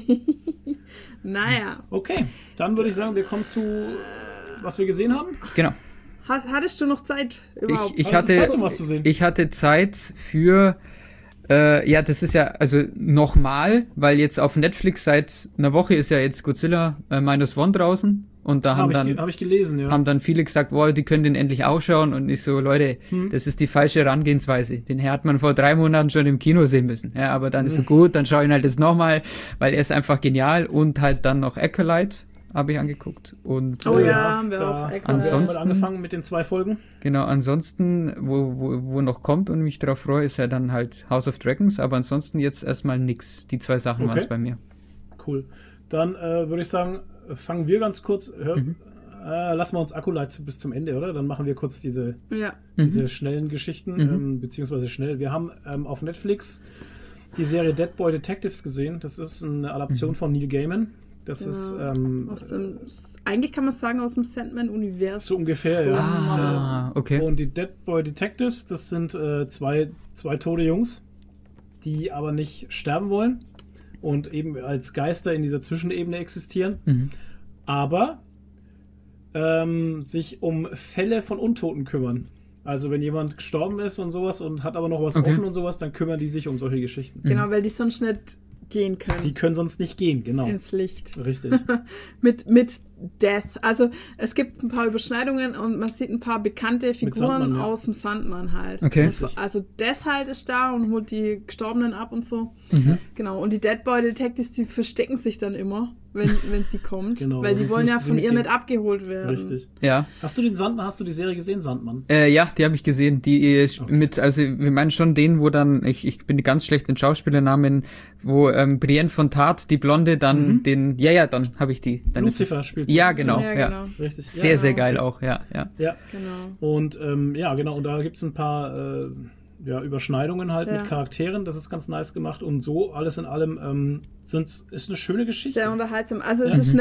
Naja. Okay, dann würde ich sagen, wir kommen zu, was wir gesehen haben. Genau. Hattest du noch Zeit überhaupt? Ich hatte Zeit, um was zu sehen? Ich hatte Zeit für... das ist ja, also nochmal, weil jetzt auf Netflix seit einer Woche ist ja jetzt Godzilla -1 draußen und da hab ich gelesen, ja. Haben dann viele gesagt, wow, die können den endlich auch schauen und ich so, Leute, das ist die falsche Herangehensweise. Den hat man vor 3 Monaten schon im Kino sehen müssen. Ja, aber dann ist so gut, dann schaue ich ihn halt jetzt nochmal, weil er ist einfach genial und halt dann noch Acolyte habe ich angeguckt und haben wir auch ansonsten angefangen mit den 2 Folgen. Genau, ansonsten wo noch kommt und mich darauf freue, ist ja dann halt House of Dragons, aber ansonsten jetzt erstmal nix. Die 2 Sachen waren es bei mir. Cool. Dann würde ich sagen, fangen wir ganz kurz, lassen wir uns Acolyte bis zum Ende, oder? Dann machen wir kurz diese schnellen Geschichten, beziehungsweise schnell. Wir haben auf Netflix die Serie Dead Boy Detectives gesehen. Das ist eine Adaption von Neil Gaiman. Das ist eigentlich kann man sagen aus dem Sandman-Universum. So ungefähr, ja. Okay. Und die Dead Boy Detectives, das sind zwei tote Jungs, die aber nicht sterben wollen und eben als Geister in dieser Zwischenebene existieren, aber sich um Fälle von Untoten kümmern. Also wenn jemand gestorben ist und sowas und hat aber noch was offen und sowas, dann kümmern die sich um solche Geschichten. Genau, weil die sonst nicht gehen können. Die können sonst nicht gehen, genau. Ins Licht. Richtig. mit Death. Also es gibt ein paar Überschneidungen und man sieht ein paar bekannte Figuren aus dem Sandman halt. Okay. Also Death halt ist da und holt die Gestorbenen ab und so. Genau. Und die Dead Boy Detectives, die verstecken sich dann immer, wenn sie kommt. Genau, weil die wollen ja von ihr nicht abgeholt werden. Richtig. Ja. Hast du die Serie gesehen, Sandmann? Ja, die habe ich gesehen. Die also wir meinen schon den, wo dann, ich bin ganz schlecht in Schauspielernamen, wo Brienne von Tart, die Blonde, dann dann habe ich die. Dann Lucifer spielt. Ja, genau. Richtig. Sehr geil auch, ja. Genau. Und genau, und da gibt es ein paar Überschneidungen halt mit Charakteren, das ist ganz nice gemacht und so, alles in allem ist eine schöne Geschichte. Sehr unterhaltsam. Also es ist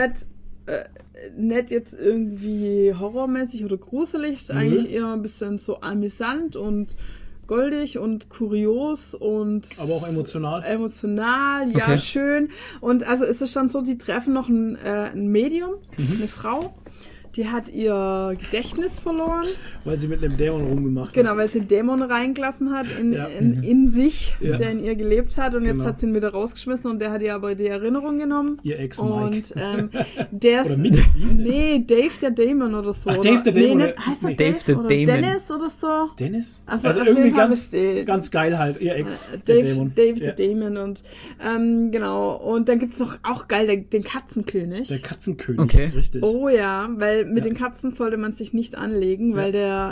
nicht jetzt irgendwie horrormäßig oder gruselig, ist eigentlich eher ein bisschen so amüsant und goldig und kurios und aber auch emotional. Ja, schön. Und also ist es schon so, die treffen noch ein Medium, eine Frau, die hat ihr Gedächtnis verloren. Weil sie mit einem Dämon rumgemacht hat. Genau, weil sie einen Dämon reingelassen hat in sich, der in ihr gelebt hat. Und jetzt hat sie ihn wieder rausgeschmissen und der hat ihr aber die Erinnerung genommen. Ihr Ex-Mike. Und der ist... Dave der Dämon oder so. Ach, Dave der Dämon. Heißt er Dave der oder Dämon. Dennis oder so? Dennis? Also irgendwie ganz geil halt. Ihr Ex, der Dämon. Dave der Dämon. Und genau. Und dann gibt es noch auch geil den Katzenkönig. Der Katzenkönig, okay. Richtig. Oh ja, weil mit den Katzen sollte man sich nicht anlegen, weil der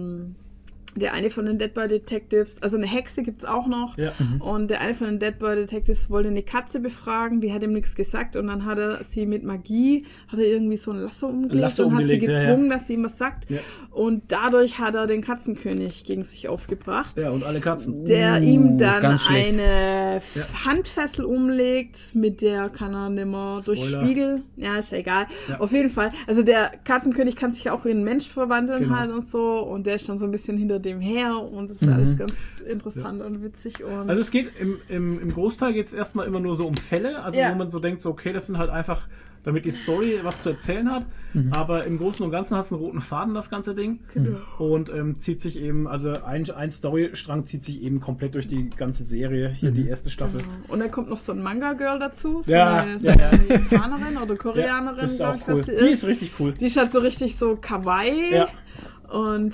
eine von den Dead Boy Detectives, also eine Hexe gibt es auch noch, und der eine von den Dead Boy Detectives wollte eine Katze befragen, die hat ihm nichts gesagt und dann hat er sie mit Magie, irgendwie so ein Lasso umgelegt und hat sie gezwungen, dass sie ihm was sagt und dadurch hat er den Katzenkönig gegen sich aufgebracht. Ja, und alle Katzen. Der ihm dann eine Handfessel umlegt, mit der kann er nicht mehr durch Spiegel, ist ja egal, auf jeden Fall, also der Katzenkönig kann sich auch in einen Mensch verwandeln halt und so und der ist dann so ein bisschen hinter dem her und das ist alles ganz interessant und witzig. Und also es geht im Großteil geht es erstmal immer nur so um Fälle, also wo man so denkt, so, okay, das sind halt einfach, damit die Story was zu erzählen hat, aber im Großen und Ganzen hat es einen roten Faden, das ganze Ding, und zieht sich eben, also ein Storystrang zieht sich eben komplett durch die ganze Serie, hier die erste Staffel. Genau. Und dann kommt noch so ein Manga-Girl dazu, so eine Japanerin oder Koreanerin, das ist auch ich, cool. Die ist richtig cool. Die ist halt so richtig so kawaii. Und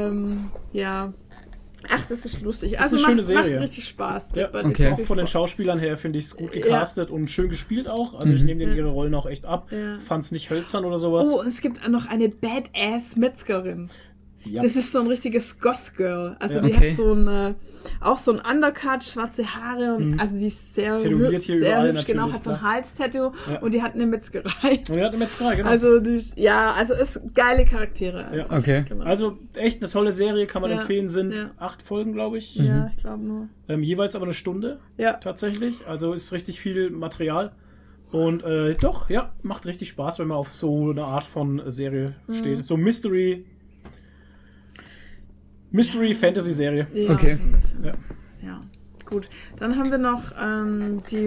ach, das ist lustig. Das ist eine schöne Serie. Macht richtig Spaß. Auch von den Schauspielern her finde ich es gut gecastet und schön gespielt auch. Also ich nehme denen ihre Rollen auch echt ab. Fand es nicht hölzern oder sowas. Oh, und es gibt noch eine Badass-Metzgerin. Ja. Das ist so ein richtiges Goth-Girl. Also die hat so ein Undercut, schwarze Haare und also die ist sehr hübsch, genau, hat so ein Hals-Tattoo und die hat eine Metzgerei. Genau. Also ist geile Charaktere. Ja. Okay. Genau. Also echt eine tolle Serie, kann man empfehlen, sind 8 Folgen, glaube ich. Ja, ich glaube nur. Jeweils aber eine Stunde tatsächlich. Also ist richtig viel Material. Und macht richtig Spaß, wenn man auf so eine Art von Serie steht. So Mystery-Fantasy-Serie. Ja, okay. Ja, gut. Dann haben wir noch die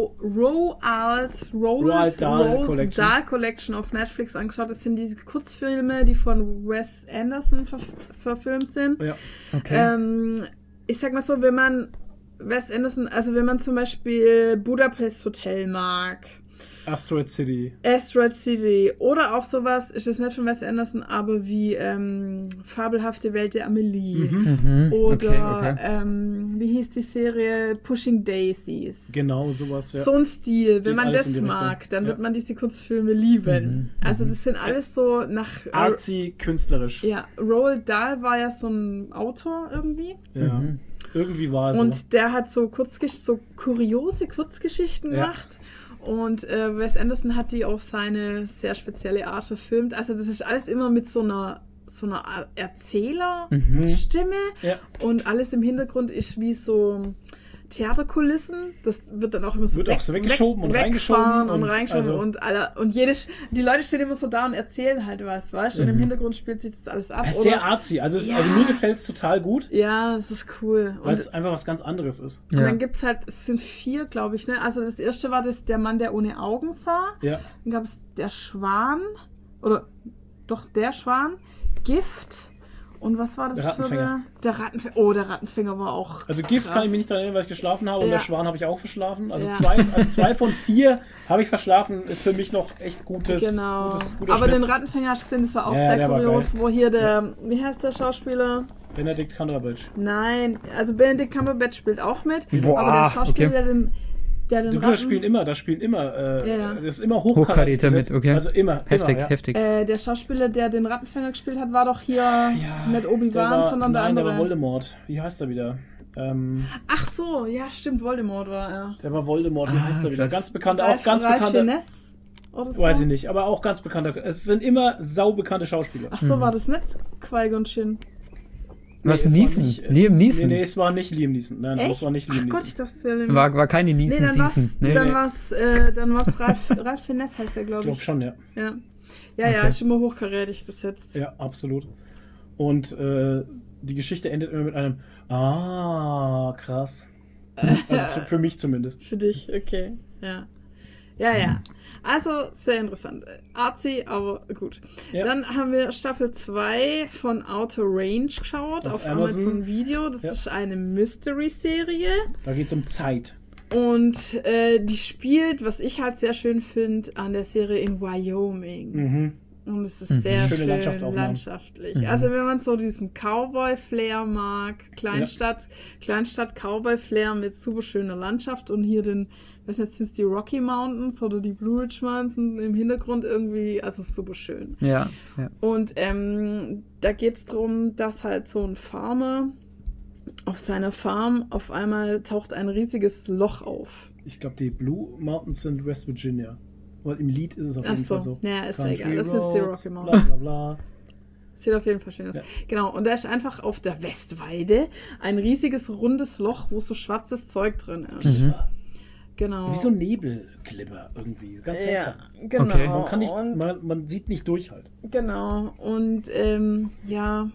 Roald Dahl Collection auf Netflix angeschaut. Das sind diese Kurzfilme, die von Wes Anderson verfilmt sind. Ja. Okay. Ich sag mal so, wenn man Wes Anderson, also wenn man zum Beispiel Budapest Hotel mag, Asteroid City oder auch sowas, ist das nicht von Wes Anderson, aber wie Fabelhafte Welt der Amelie oder wie hieß die Serie Pushing Daisies. Genau, sowas, so ein Stil, wenn man das mag, dann wird man diese Kurzfilme lieben. Also das sind alles so nach artsy, künstlerisch. Ja, Roald Dahl war ja so ein Autor irgendwie. Ja. Irgendwie war es und der hat so kuriose Kurzgeschichten gemacht. Und Wes Anderson hat die auf seine sehr spezielle Art verfilmt. Also das ist alles immer mit so einer Erzählerstimme. Und alles im Hintergrund ist wie so Theaterkulissen. Das wird dann auch immer so, auch so weggeschoben und reingeschoben. Die Leute stehen immer so da und erzählen halt was, weißt du? Und im Hintergrund spielt sich das alles ab. Es ist sehr artsy. Also mir gefällt es total gut. Ja, es ist cool. Weil es einfach was ganz anderes ist. Und dann gibt es halt, es sind 4, glaube ich, ne? Also das erste war der Mann, der ohne Augen sah. Ja. Dann gab es der Schwan. Der Schwan. Gift. Und was war das der Rattenfänger. Der Rattenfänger. Oh, der Rattenfänger war auch Also Gift kann ich mich nicht daran erinnern, weil ich geschlafen habe. Und der Schwan habe ich auch verschlafen. Also Ja. 2 von 4 habe ich verschlafen. Ist für mich noch echt gutes. Genau. guter Aber Schnitt. den Rattenfänger hast du gesehen, das war auch Ja, sehr der war kurios, geil. wo hier wie heißt der Schauspieler? Benedict Cumberbatch. Nein, also Benedict Cumberbatch spielt auch mit. Boah, aber der Schauspieler, okay. der den Da spielen immer. Das ist immer Hochkaräter mit, okay. Also immer. Heftig, ja. heftig. der Schauspieler, der den Rattenfänger gespielt hat, war doch hier nicht Obi-Wan, sondern der andere. Der war Voldemort. Wie heißt er wieder? Ach so, ja stimmt, Voldemort war er. Der war Voldemort. Wie heißt er wieder? krass. Ganz bekannter, Ralph bekannter. Fiennes oder so? Weiß ich nicht, aber auch ganz bekannter. Es sind immer saubekannte Schauspieler. Ach so, war das nicht Qui-Gon Jinn? Was, es war Neeson? nicht, Liam Neeson? Nee, es war nicht Liam Neeson. Nein, Echt? das war nicht Liam Ach Neeson. Gott, ich dachte, es wäre War keine Neeson Season. dann war's Ralph Fiennes heißt er, Ich glaube glaube ich. schon, ja. Ja, Okay. ist immer hochkarätig besetzt. Ja, absolut. Und die Geschichte endet immer mit einem krass. Also für mich zumindest. Für dich, okay. Ja. Also, sehr interessant. Artsy, aber gut. Ja. Dann haben wir Staffel 2 von Outer Range geschaut auf Amazon Video. Das ist eine Mystery-Serie. Da geht es um Zeit. Und die spielt, was ich halt sehr schön finde, an der Serie in Wyoming. Mhm. Und es ist sehr Schöne schön Landschaftsaufnahmen. landschaftlich. Also wenn man so diesen Cowboy-Flair mag, Kleinstadt-Cowboy-Flair mit super schöner Landschaft und hier sind es die Rocky Mountains oder die Blue Ridge Mountains im Hintergrund irgendwie, also super schön. Ja. Und da geht es darum, dass halt so ein Farmer auf seiner Farm auf einmal taucht ein riesiges Loch auf. Ich glaube, die Blue Mountains sind West Virginia. Weil im Lied ist es auf jeden Fall so. Ja, ist ja Country egal. Das ist die Roads, Rocky Mountains. bla bla bla. Sieht auf jeden Fall schön aus. Ja. Genau, und da ist einfach auf der Westweide ein riesiges, rundes Loch, wo so schwarzes Zeug drin ist. Genau. Wie so ein Nebelklipper irgendwie. Ganz seltsam. genau. Okay. Man kann nicht, Und, man sieht nicht durch halt. genau. Und Ja,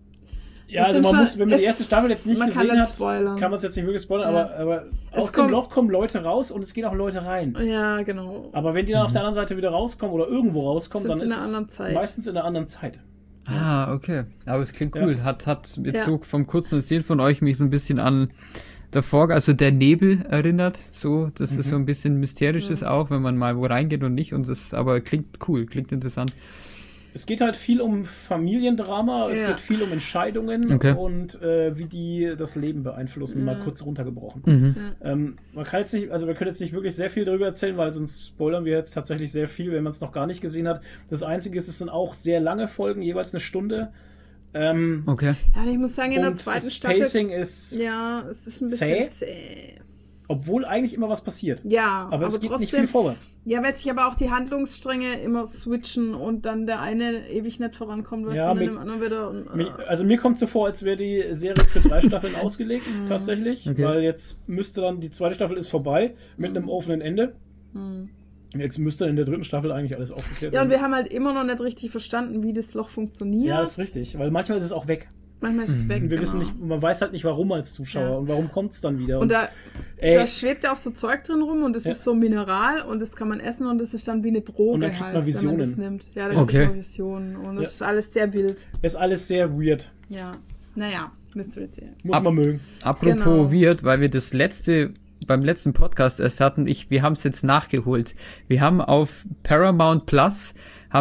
Es also sind man schon- muss, wenn man die erste Staffel jetzt nicht man kann gesehen nicht hat, spoilern. kann man es jetzt nicht wirklich spoilern, Ja. aber Es aus dem kommt- Loch kommen Leute raus und es gehen auch Leute rein. ja, genau. Aber wenn die dann auf der anderen Seite wieder rauskommen oder irgendwo rauskommen, Sind dann sie in ist einer es anderen Zeit. meistens in einer anderen Zeit. Okay. Aber es klingt cool. Hat jetzt Ja. so vom kurzen Erzählen von euch mich so ein bisschen an der Fog, also der Nebel erinnert. So, das ist so ein bisschen Mysterisches auch, wenn man mal wo reingeht und nicht. Aber klingt cool, klingt interessant. Es geht halt viel um Familiendrama, es Ja. geht viel um Entscheidungen Okay. und wie die das Leben beeinflussen, mal kurz runtergebrochen. Man kann jetzt nicht, also wir können jetzt nicht wirklich sehr viel darüber erzählen, weil sonst spoilern wir jetzt tatsächlich sehr viel, wenn man es noch gar nicht gesehen hat. Das Einzige ist, es sind auch sehr lange Folgen, jeweils eine Stunde. Okay. Ja, ich muss sagen, in der Und zweiten das Staffel. Pacing ist, Ja, es ist ein zäh. bisschen zäh. obwohl eigentlich immer was passiert. Ja, Aber es geht trotzdem, nicht viel vorwärts. Ja, weil sich aber auch die Handlungsstränge immer switchen und dann der eine ewig nicht vorankommt, was Ja, dann mit mir- dem anderen wieder. Und, Also mir kommt so vor, als wäre die Serie für 3 Staffeln ausgelegt, tatsächlich. Okay. Weil jetzt müsste dann, die zweite Staffel ist vorbei, mit einem offenen Ende. Jetzt müsste in der 3. Staffel eigentlich alles aufgeklärt ja, und werden. wir haben halt immer noch nicht richtig verstanden, wie das Loch funktioniert. Ja, ist richtig, weil manchmal ist es auch weg. Manchmal ist es weg. Wir genau. wissen nicht, man weiß halt nicht, warum als Zuschauer Ja. und warum kommt es dann wieder. Und da ey, schwebt ja auch so Zeug drin rum und das Ja. ist so Mineral und das kann man essen und das ist dann wie eine Droge Und dann kriegt halt, man wenn man das Visionen. nimmt. Ja, da Okay. kriegt man Visionen und das Ja. ist alles sehr wild. ist alles sehr weird. Ja, naja, Mystery Serie. Muss man mögen. Apropos Genau. weird, weil wir beim letzten Podcast erst hatten, wir haben es jetzt nachgeholt. Wir haben auf Paramount Plus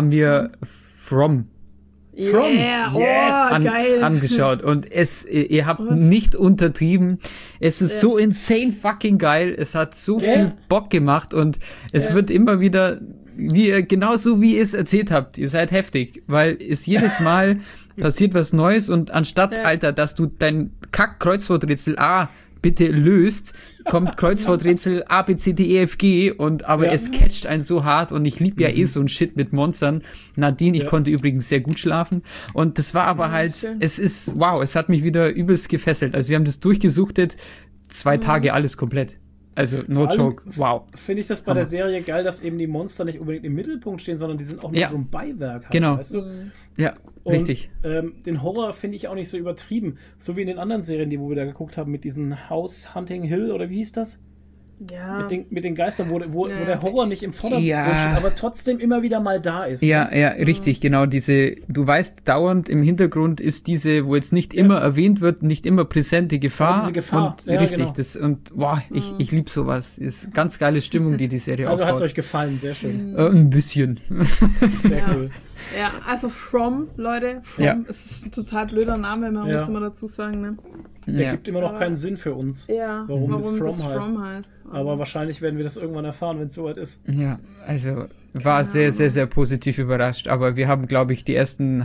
From Yeah, oh, Yes. geil. angeschaut und ihr habt nicht untertrieben. Es ist so insane fucking geil. Es hat so Ja. viel Bock gemacht und es wird immer wieder genauso wie ihr es erzählt habt. Ihr seid heftig, weil es jedes Mal passiert was Neues und anstatt, Alter, dass du dein Kack-Kreuzworträtsel A bitte löst, kommt Kreuzworträtsel A, B, C, D, E, F, G aber es catcht einen so hart und ich liebe ja so ein Shit mit Monstern. Nadine, ich konnte übrigens sehr gut schlafen und das war aber halt, schön. es hat mich wieder übelst gefesselt. Also wir haben das durchgesuchtet, 2 Tage alles komplett. Also, no joke, wow. Finde ich das bei der Serie geil, dass eben die Monster nicht unbedingt im Mittelpunkt stehen, sondern die sind auch nur so ein Beiwerk. Halt, genau. Weißt du? Ja, und, richtig. Den Horror finde ich auch nicht so übertrieben. So wie in den anderen Serien, wo wir da geguckt haben, mit diesen House Hunting Hill, oder wie hieß das? Ja. Mit den Geistern, wo der Horror nicht im Vordergrund steht, aber trotzdem immer wieder mal da ist. Ja, richtig, genau. Du weißt, dauernd im Hintergrund ist diese, wo jetzt nicht immer erwähnt wird, nicht immer präsente Gefahr. Diese Gefahr. Und richtig, genau. Ich liebe sowas. Ist ganz geile Stimmung, die Serie also aufbaut. hat es euch gefallen, sehr schön. Ein bisschen. Sehr cool. Ja, also From, Leute, es ist ein total blöder Name, man muss immer dazu sagen, ne? Der gibt immer noch keinen Sinn für uns, warum das From heißt. Aber wahrscheinlich werden wir das irgendwann erfahren, wenn es soweit ist. Ja, also war sehr, sehr, sehr positiv überrascht. Aber wir haben, glaube ich, die ersten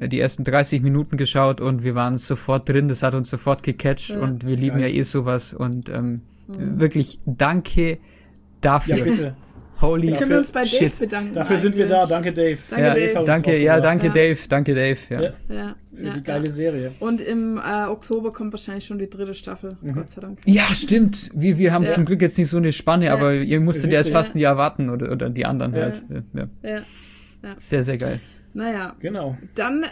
30 Minuten geschaut und wir waren sofort drin. Das hat uns sofort gecatcht und wir lieben ja sowas. Und wirklich danke dafür. Ja, bitte. Holy wir können uns bei Dave shit. bedanken. Dafür sind wir da. Danke, Dave. Danke, Dave. Danke, Dave. Für die geile Serie. Und im Oktober kommt wahrscheinlich schon die 3. Staffel. Gott sei Dank. Ja, stimmt. Wir haben zum Glück jetzt nicht so eine Spanne, aber ihr musstet ja jetzt fast ein Jahr warten oder die anderen halt. Ja. Sehr, sehr geil. Naja, genau. Dann,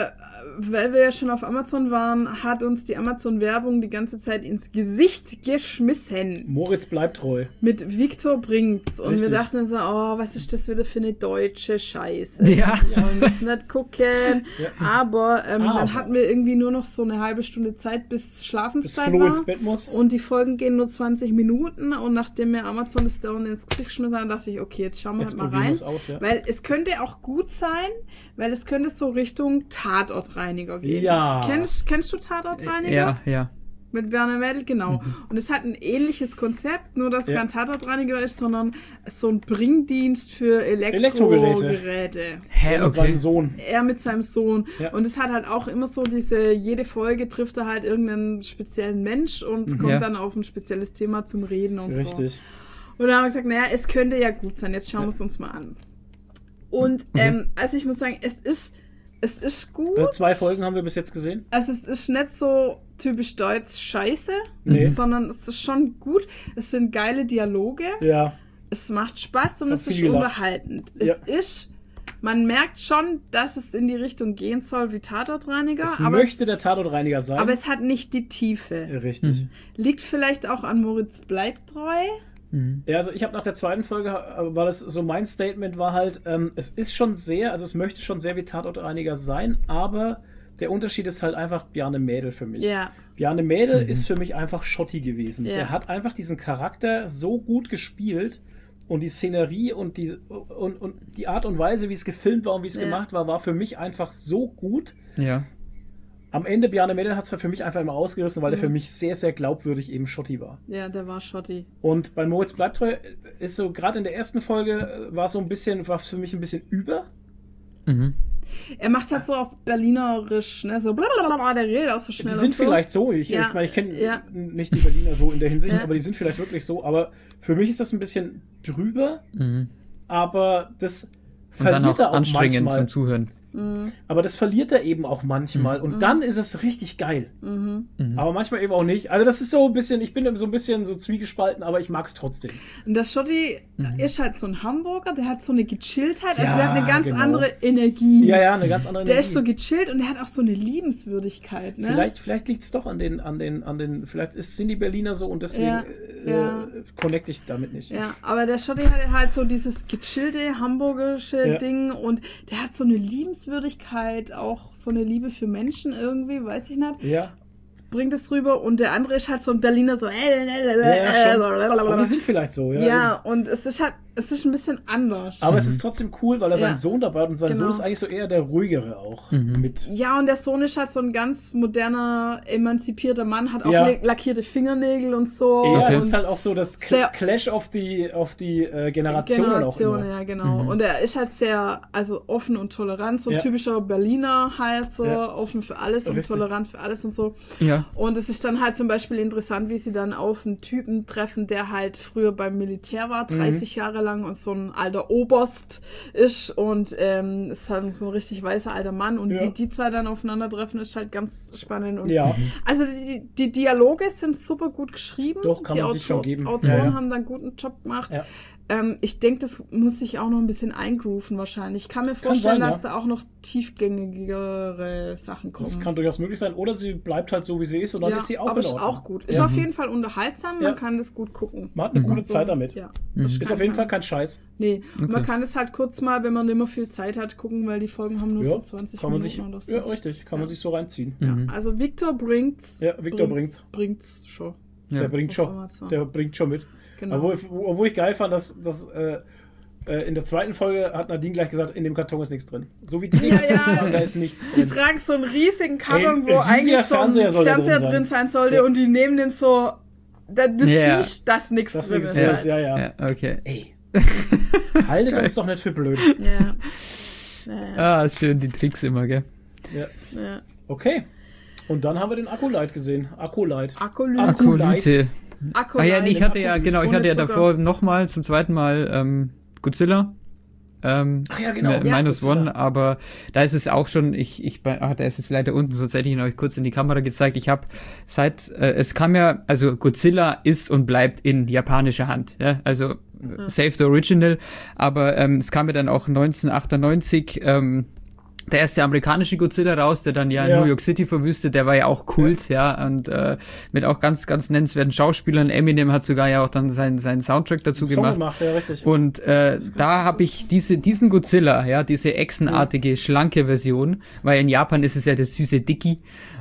weil wir ja schon auf Amazon waren, hat uns die Amazon-Werbung die ganze Zeit ins Gesicht geschmissen. Moritz bleibt treu. Mit Viktor Bringt's. Und wir dachten so, was ist das wieder für eine deutsche Scheiße? Ja. Wir müssen nicht gucken. Aber dann hatten wir irgendwie nur noch so eine halbe Stunde Zeit, bis Schlafenszeit Flo war. ins Bett muss. Und die Folgen gehen nur 20 Minuten. Und nachdem mir Amazon das dauernd ins Gesicht geschmissen hat, dachte ich, okay, jetzt schauen wir halt mal rein. Weil es könnte auch gut sein, weil es könnte so Richtung Tatortreiniger gehen. Ja. Kennst du Tatortreiniger? Ja. Mit Bjarne Mädel, genau. Und es hat ein ähnliches Konzept, nur dass kein Tatortreiniger ist, sondern so ein Bringdienst für Elektrogeräte. Hä, okay. Mit seinem Sohn. Er mit seinem Sohn. Ja. Und es hat halt auch immer so jede Folge trifft er halt irgendeinen speziellen Mensch und kommt dann auf ein spezielles Thema zum Reden und so. Richtig. Und dann haben wir gesagt, naja, es könnte ja gut sein, jetzt schauen wir es uns mal an. Und also ich muss sagen, es ist gut. Also 2 Folgen haben wir bis jetzt gesehen. Also es ist nicht so typisch deutsch Scheiße, sondern es ist schon gut. Es sind geile Dialoge. Ja. Es macht Spaß und es ist unterhaltend. Man merkt schon, dass es in die Richtung gehen soll wie Tatortreiniger. Es möchte der Tatortreiniger sein. Aber es hat nicht die Tiefe. Richtig. Liegt vielleicht auch an Moritz bleibt treu. Ja, also ich habe nach der 2. Folge, weil es so mein Statement war halt, es ist schon sehr, also es möchte schon sehr wie Tatortreiniger sein, aber der Unterschied ist halt einfach Bjarne Mädel für mich. Ja. Bjarne Mädel ist für mich einfach Schotti gewesen. Ja. Der hat einfach diesen Charakter so gut gespielt und die Szenerie und die Art und Weise, wie es gefilmt war und wie es gemacht war für mich einfach so gut. Ja. Am Ende, Bjarne Mädel hat es für mich einfach immer ausgerissen, weil er für mich sehr, sehr glaubwürdig eben Schotti war. Ja, der war Schotti. Und bei Moritz bleibt treu ist so, gerade in der ersten Folge war für mich ein bisschen über. Er macht halt so auf Berlinerisch, ne, so blablabla, der redet auch so schnell. Die sind vielleicht so, ich meine, ich kenne nicht die Berliner so in der Hinsicht, aber die sind vielleicht wirklich so, aber für mich ist das ein bisschen drüber, aber das verliert und dann auch anstrengend manchmal. Zum Zuhören. Aber das verliert er eben auch manchmal und dann ist es richtig geil. Aber manchmal eben auch nicht. Also das ist so ein bisschen, ich bin so ein bisschen so zwiegespalten, aber ich mag es trotzdem. Und der Schotti ist halt so ein Hamburger, der hat so eine Gechilltheit, also der hat eine ganz andere Energie. Ja, eine ganz andere Energie. Der ist so gechillt und der hat auch so eine Liebenswürdigkeit. Ne? Vielleicht liegt es doch an den, vielleicht sind die Berliner so und deswegen connecte ich damit nicht. Ja, aber der Schotti hat halt so dieses gechillte hamburgische Ding und der hat so eine Liebenswürdigkeit, auch so eine Liebe für Menschen irgendwie, weiß ich nicht. Ja. Bringt es rüber und der andere ist halt so ein Berliner so. Aber die sind vielleicht so, ja. Ja, und es ist ein bisschen anders. Aber es ist trotzdem cool, weil er seinen Sohn dabei hat und sein Sohn ist eigentlich so eher der ruhigere auch mit. Ja, und der Sohn ist halt so ein ganz moderner, emanzipierter Mann, hat auch lackierte Fingernägel und so. Ja, und es ist halt auch so das Clash of die Generationen auch immer. Ja, genau. Und er ist halt sehr, also offen und tolerant, so ein typischer Berliner halt so, offen für alles und tolerant für alles und so. Ja. Und es ist dann halt zum Beispiel interessant, wie sie dann auf einen Typen treffen, der halt früher beim Militär war, 30 Jahre lang. lang und so ein alter Oberst ist und ist halt so ein richtig weißer alter Mann und wie die zwei dann aufeinandertreffen, ist halt ganz spannend. Und also die Dialoge sind super gut geschrieben. Doch, kann man sich schon geben. Autoren haben da einen guten Job gemacht. Ja. Ich denke, das muss sich auch noch ein bisschen eingrooven wahrscheinlich. Ich kann mir vorstellen, dass da auch noch tiefgängigere Sachen kommen. Das kann durchaus möglich sein. Oder sie bleibt halt so, wie sie ist und dann ist sie auch aber in Ordnung. Ist auch gut. Ist auf jeden Fall unterhaltsam, man kann das gut gucken. Man hat eine gute Zeit damit. Ja. Ist auf jeden Fall kein Scheiß. Nee, man kann es halt kurz mal, wenn man nicht mehr viel Zeit hat, gucken, weil die Folgen haben nur so 20 Minuten oder so. Ja, richtig. Kann man sich so reinziehen. Ja. Also Victor bringt's. Ja, Victor bringt's schon. Der bringt schon mit. Genau. Obwohl ich geil fand, dass in der zweiten Folge hat Nadine gleich gesagt, in dem Karton ist nichts drin. So wie die da ist nichts drin. Die tragen so einen riesigen Karton, wo eigentlich so ein Fernseher drin sein sollte und die nehmen den so, du siehst, dass nichts drin ist. Ja, okay. Ey. Haltet uns doch nicht für blöd. Ah, schön, die Tricks immer, gell? Ja. Okay. Und dann haben wir den Akkulight gesehen. Akkulyte. Ich hatte ja davor nochmal zum zweiten Mal Godzilla. Minus One, aber da ist es auch schon, da ist es leider unten, sonst hätte ich ihn euch kurz in die Kamera gezeigt. Ich habe es kam ja, also Godzilla ist und bleibt in japanischer Hand, ja, also Save the Original, aber es kam ja dann auch 1998 der erste amerikanische Godzilla raus, der dann New York City verwüstet, der war ja auch Kult, und mit auch ganz, ganz nennenswerten Schauspielern. Eminem hat sogar ja auch dann seinen Soundtrack dazu gemacht. Richtig. Und da habe ich diesen Godzilla, diese echsenartige, schlanke Version, weil in Japan ist es ja der süße Dicky,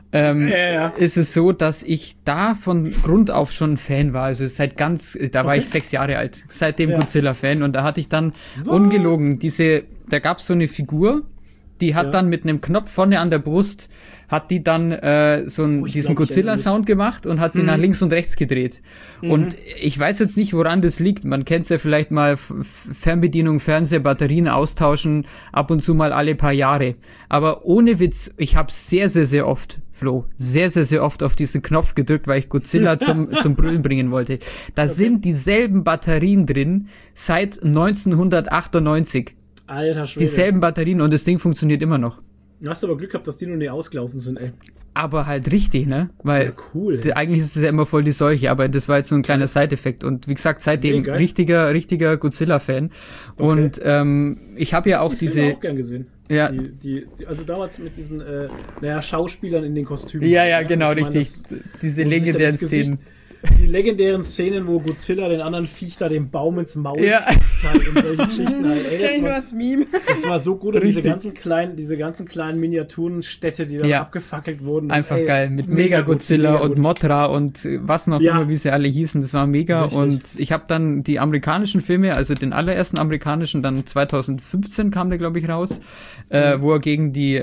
ist es so, dass ich da von Grund auf schon Fan war. Also da war ich 6 Jahre alt, seitdem Godzilla-Fan, und da hatte ich dann ungelogen da gab's so eine Figur, die hat dann mit einem Knopf vorne an der Brust, hat die dann diesen Godzilla-Sound gemacht und hat sie nach links und rechts gedreht. Und ich weiß jetzt nicht, woran das liegt. Man kennt es ja vielleicht mal, Fernbedienung, Fernseher, Batterien austauschen, ab und zu mal alle paar Jahre. Aber ohne Witz, ich habe sehr, sehr, sehr oft, Flo, sehr, sehr, sehr oft auf diesen Knopf gedrückt, weil ich Godzilla zum Brüllen bringen wollte. Da sind dieselben Batterien drin seit 1998. Alter Schwede. Dieselben Batterien und das Ding funktioniert immer noch. Du hast aber Glück gehabt, dass die noch nie ausgelaufen sind, ey. Aber halt richtig, ne? Weil cool. Eigentlich ist es ja immer voll die Seuche, aber das war jetzt so ein kleiner Side-Effekt. Und wie gesagt, seitdem richtiger Godzilla-Fan. Okay. Und ich habe ja auch diese... auch gern gesehen. Ja. Also damals mit diesen Schauspielern in den Kostümen. Ja, genau, richtig. Diese legendären Szenen. Die legendären Szenen, wo Godzilla den anderen Viech da den Baum ins Maul und solche Geschichten halt. Ey, das war so gut. Und diese ganzen kleinen Miniaturenstädte, die dann abgefackelt wurden. Einfach geil. Mit Mega-Godzilla und Mothra und was noch immer, wie sie alle hießen. Das war mega. Richtig. Und ich habe dann die amerikanischen Filme, also den allerersten amerikanischen, dann 2015 kam der, glaube ich, raus, wo er gegen die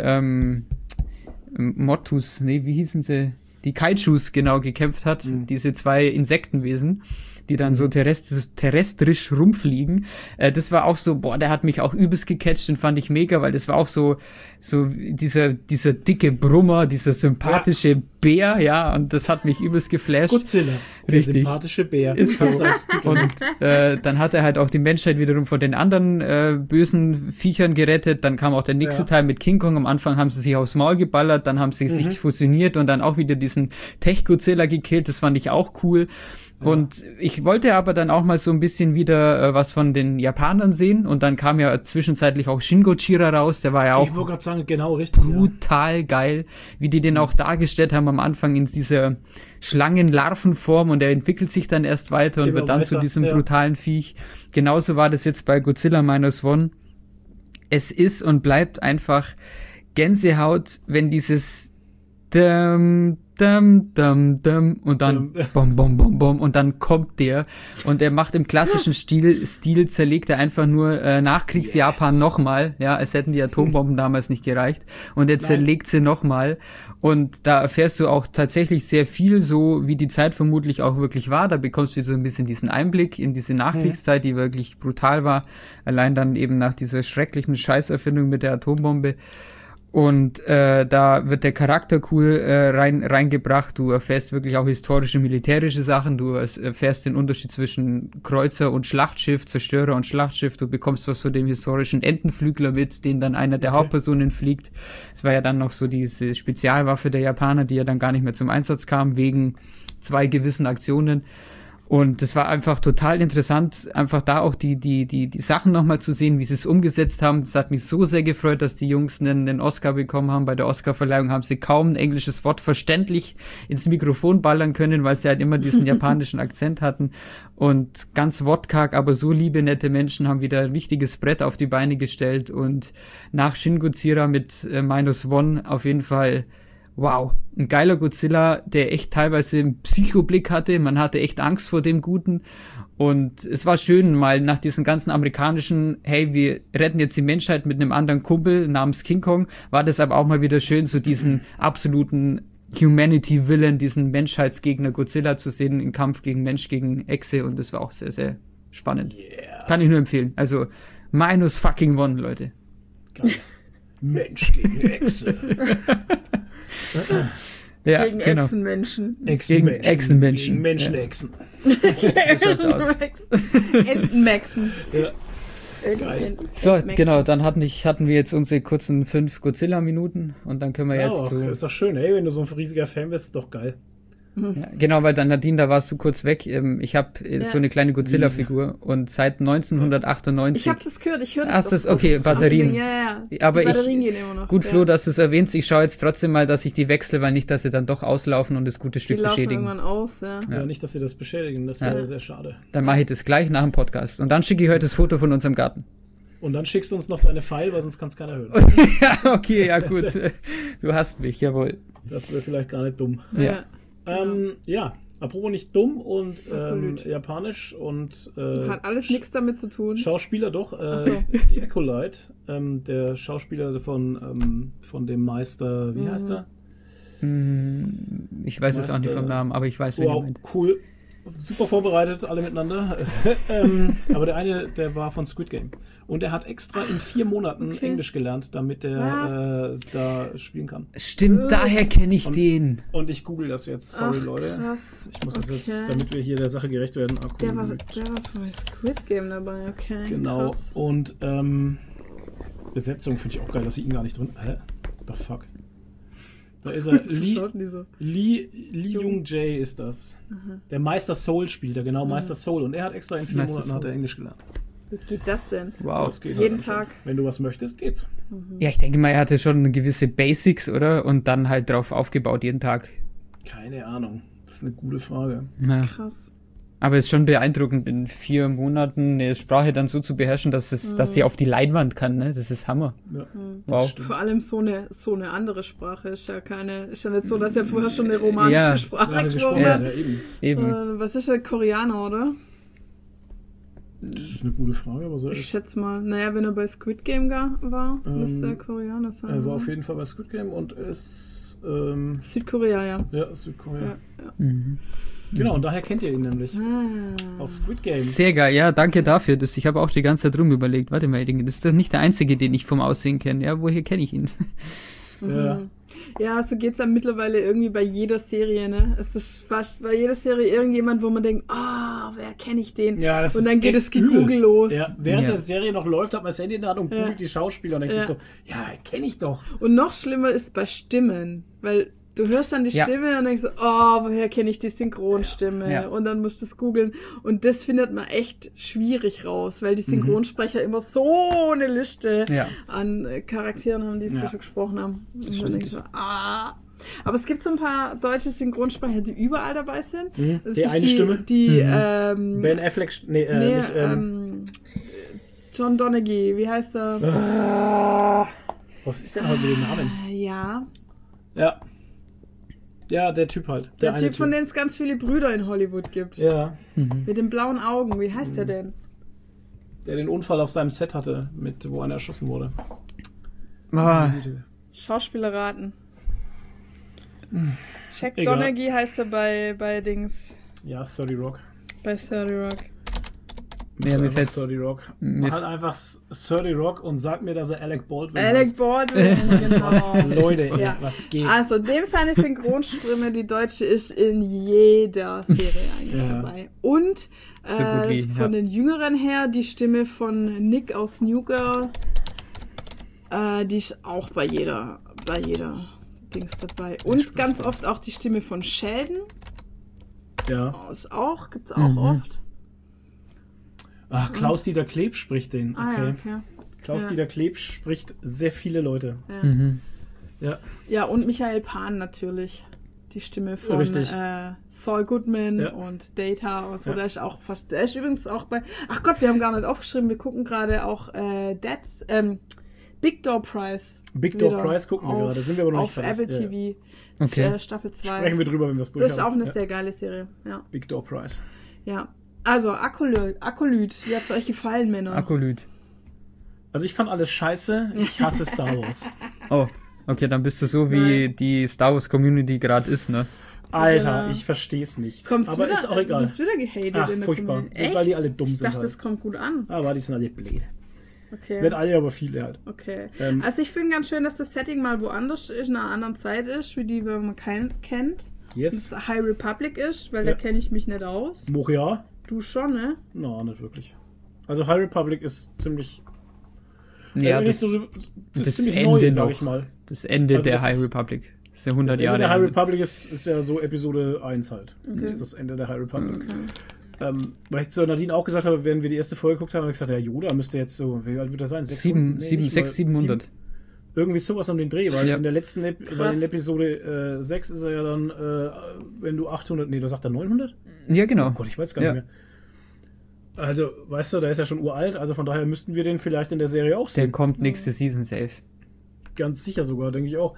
Motus, wie hießen sie? Die Kaijus genau gekämpft hat, diese 2 Insektenwesen, die dann so terrestrisch rumfliegen. Das war auch so, der hat mich auch übelst gecatcht, den fand ich mega, weil das war auch so dieser dicke Brummer, dieser sympathische Bär, und das hat mich übelst geflasht. Godzilla, richtig. Der sympathische Bär. Ist so. Und dann hat er halt auch die Menschheit wiederum von den anderen bösen Viechern gerettet. Dann kam auch der nächste Teil mit King Kong. Am Anfang haben sie sich aufs Maul geballert, dann haben sie sich fusioniert und dann auch wieder diesen Tech-Godzilla gekillt. Das fand ich auch cool. Und ich wollte aber dann auch mal so ein bisschen wieder was von den Japanern sehen. Und dann kam ja zwischenzeitlich auch Shin Gojira raus. Der war ja auch genau richtig, brutal geil, wie die den auch dargestellt haben am Anfang in dieser Schlangenlarvenform. Und er entwickelt sich dann erst weiter und wird dann zu diesem brutalen Viech. Genauso war das jetzt bei Godzilla Minus One. Es ist und bleibt einfach Gänsehaut, wenn dieses und dann bom, bom, bom, bom und dann kommt der und er macht im klassischen Stil zerlegt er einfach nur Nachkriegs-Japan nochmal, als hätten die Atombomben damals nicht gereicht und er zerlegt sie nochmal und da erfährst du auch tatsächlich sehr viel, so wie die Zeit vermutlich auch wirklich war, da bekommst du so ein bisschen diesen Einblick in diese Nachkriegszeit, die wirklich brutal war, allein dann eben nach dieser schrecklichen Scheißerfindung mit der Atombombe. Und da wird der Charakter cool reingebracht. Du erfährst wirklich auch historische, militärische Sachen. Du erfährst den Unterschied zwischen Kreuzer und Schlachtschiff, Zerstörer und Schlachtschiff. Du bekommst was von dem historischen Entenflügler mit, den dann einer der Hauptpersonen fliegt. Es war ja dann noch so diese Spezialwaffe der Japaner, die ja dann gar nicht mehr zum Einsatz kam, wegen 2 gewissen Aktionen. Und das war einfach total interessant, einfach da auch die Sachen nochmal zu sehen, wie sie es umgesetzt haben. Das hat mich so sehr gefreut, dass die Jungs einen Oscar bekommen haben. Bei der Oscarverleihung haben sie kaum ein englisches Wort verständlich ins Mikrofon ballern können, weil sie halt immer diesen japanischen Akzent hatten. Und ganz wortkarg, aber so liebe, nette Menschen haben wieder ein richtiges Brett auf die Beine gestellt. Und nach Shin Godzilla mit -1 auf jeden Fall... Wow, ein geiler Godzilla, der echt teilweise einen Psychoblick hatte. Man hatte echt Angst vor dem Guten. Und es war schön, mal nach diesen ganzen amerikanischen, hey, wir retten jetzt die Menschheit mit einem anderen Kumpel namens King Kong, war das aber auch mal wieder schön, so diesen absoluten Humanity-Villain, diesen Menschheitsgegner Godzilla zu sehen, im Kampf gegen Mensch, gegen Echse. Und das war auch sehr, sehr spannend. Yeah. Kann ich nur empfehlen. Also, -1, Leute. Geil. Mensch gegen Echse. Ja, gegen genau. Echsenmenschen. Gegen Echsenmenschen. Gegen Menschenechsen. Ja. So schaut's aus. Entenmexen. Ja. Geil. So, genau, dann hatten wir jetzt unsere kurzen 5 Godzilla-Minuten und dann können wir jetzt zu... Ist doch schön, ey, wenn du so ein riesiger Fan bist, ist doch geil. Ja, genau, weil dann, Nadine, da warst du kurz weg. Ich habe so eine kleine Godzilla-Figur und seit 1998... Ich habe das gehört, ich höre das. Ach, das okay, Batterien. Ja. Aber die Batterien gehen immer noch. Gut, Flo, dass du es erwähnst. Ich schaue jetzt trotzdem mal, dass ich die wechsle, weil nicht, dass sie dann doch auslaufen und das gute Stück beschädigen. Die laufen irgendwann aus, ja. Nicht, dass sie das beschädigen, das wäre sehr schade. Dann mache ich das gleich nach dem Podcast und dann schicke ich heute das Foto von unserem Garten. Und dann schickst du uns noch deine File, weil sonst kann es keiner hören. Ja, okay, ja gut. Du hast mich, jawohl. Das wäre vielleicht gar nicht dumm. Ja. Apropos nicht dumm und japanisch und hat alles nichts damit zu tun. Schauspieler doch, die Acolyte, der Schauspieler von dem Meister, wie heißt er? Ich weiß es auch nicht vom Namen, aber ich weiß, wen ihr meint. Cool, super vorbereitet, alle miteinander. Aber der eine, der war von Squid Game. Und er hat extra in 4 Monaten Englisch gelernt, damit er da spielen kann. Stimmt, daher kenne ich den. Und ich google das jetzt. Sorry, Leute. Krass. Ich muss das jetzt, damit wir hier der Sache gerecht werden. Der war von Squid Game dabei, okay. Genau. Krass. Und Besetzung finde ich auch geil, dass sie ihn gar nicht drin... Hä? What the fuck? Da ist er. Lee Jung-jae ist das. Der Meister Soul spielt er, genau, Meister Soul. Und er hat extra in 4 Monaten hat er Englisch gelernt. Wie geht das denn? Wow. Das geht jeden Tag. Wenn du was möchtest, geht's. Ja, ich denke mal, er hatte schon gewisse Basics, oder? Und dann halt drauf aufgebaut jeden Tag. Keine Ahnung. Das ist eine gute Frage. Ja. Krass. Aber es ist schon beeindruckend, in 4 Monaten eine Sprache dann so zu beherrschen, dass sie auf die Leinwand kann, ne? Das ist Hammer. Ja, wow. Vor allem so eine andere Sprache. Ist ja nicht so, dass er vorher schon eine romanische Sprache gesprochen hat. Ja, eben. Was ist der? Koreaner, oder? Das ist eine gute Frage, aber so ich schätze mal, wenn er bei Squid Game war, müsste er Koreaner sein. Er war auf jeden Fall bei Squid Game und ist Südkorea, ja. Ja, Südkorea. Ja. Genau, und daher kennt ihr ihn nämlich. Aus Squid Game. Sehr geil, ja, danke dafür. Ich habe auch die ganze Zeit rum überlegt. Warte mal, das ist doch nicht der einzige, den ich vom Aussehen kenne. Ja, woher kenne ich ihn? Ja, so geht's dann mittlerweile irgendwie bei jeder Serie, ne? Es ist fast bei jeder Serie irgendjemand, wo man denkt, wer kenne ich den? Ja, das und ist dann geht das Gegoogle los. Ja, während der Serie noch läuft, hat man das Handy in der Hand und googelt die Schauspieler und denkt sich so, kenne ich doch. Und noch schlimmer ist bei Stimmen, weil du hörst dann die Stimme und denkst so, woher kenne ich die Synchronstimme? Ja. Und dann musst du es googeln. Und das findet man echt schwierig raus, weil die Synchronsprecher immer so eine Liste an Charakteren haben, die schon gesprochen haben. Und dann denkst du, Aber es gibt so ein paar deutsche Synchronsprecher, die überall dabei sind. Das die ist eine Stimme? Ben Affleck, John Donaghy, wie heißt er? Was ist denn heute mit dem Namen? Ja, der Typ halt. Der Typ, von dem es ganz viele Brüder in Hollywood gibt. Ja. Mit den blauen Augen. Wie heißt der denn? Der den Unfall auf seinem Set hatte, wo einer erschossen wurde. Schauspieler raten. Jack Donaghy heißt er bei Dings. Ja, 30 Rock. Bei 30 Rock. Ja, mir fällt's. 30 Rock. Halt einfach 30 Rock und sag mir, dass er Alec Baldwin Alec Baldwin, genau. Leute, was geht? Also, dem seine Synchronstimme, die deutsche, ist in jeder Serie eigentlich dabei. Und so gut wie, von den Jüngeren her, die Stimme von Nick aus New Girl, die ist auch bei jeder Dings dabei. Und ganz oft auch die Stimme von Sheldon. Ja. Gibt's auch oft. Ach, Klaus-Dieter Kleb spricht den. Okay. Klaus-Dieter Kleb spricht sehr viele Leute. Ja, und Michael Pan natürlich. Die Stimme von Saul Goodman und Data und so. Der ist auch fast. Der ist übrigens auch bei. Ach Gott, wir haben gar nicht aufgeschrieben. Wir gucken gerade auch Big Door Prize. Big Door Prize gucken wir gerade. Sind wir aber noch nicht fertig. Auf Apple TV. Okay. Staffel 2. Sprechen wir drüber, wenn wir es durch haben. Das ist auch eine sehr geile Serie. Ja. Big Door Prize. Ja. Also, Akolyt. Wie hat es euch gefallen, Männer? Akolyt. Also, ich fand alles scheiße. Ich hasse Star Wars. Oh, okay, dann bist du so, wie die Star Wars Community gerade ist, ne? Alter, ich verstehe es nicht. Aber ist auch egal. Wird's wieder gehatet Ach, in der furchtbar. Community? Weil die alle dumm sind. Ich dachte, halt. das kommt gut an. Aber die sind alle blöd. Okay. Nicht alle, aber viele halt. Okay. Also ich finde ganz schön, dass das Setting mal woanders ist, in einer anderen Zeit ist, wie die man kennt. Yes. Das High Republic ist, weil da kenne ich mich nicht aus. Moria? Du schon, ne? No, nicht wirklich. Also High Republic ist ziemlich... Ja, das ziemlich Ende neu, noch. sag ich mal. Das Ende Also der High Republic. Das ist ja 100 das Jahre. Ende der High Republic ist ja so Episode 1 halt. Okay. Das ist das Ende der High Republic. Weil ich zu Nadine auch gesagt habe, während wir die erste Folge geguckt haben, habe ich gesagt, ja, Yoda müsste jetzt so, wie alt wird er sein? 700. Irgendwie sowas um den Dreh, weil in der letzten weil in Episode 6 ist er ja dann, wenn du 800, da sagt er 900? Ja, genau. Oh Gott, ich weiß gar nicht mehr. Also, weißt du, da ist er schon uralt, also von daher müssten wir den vielleicht in der Serie auch sehen. Der kommt nächste Season safe. Ganz sicher sogar, denke ich auch.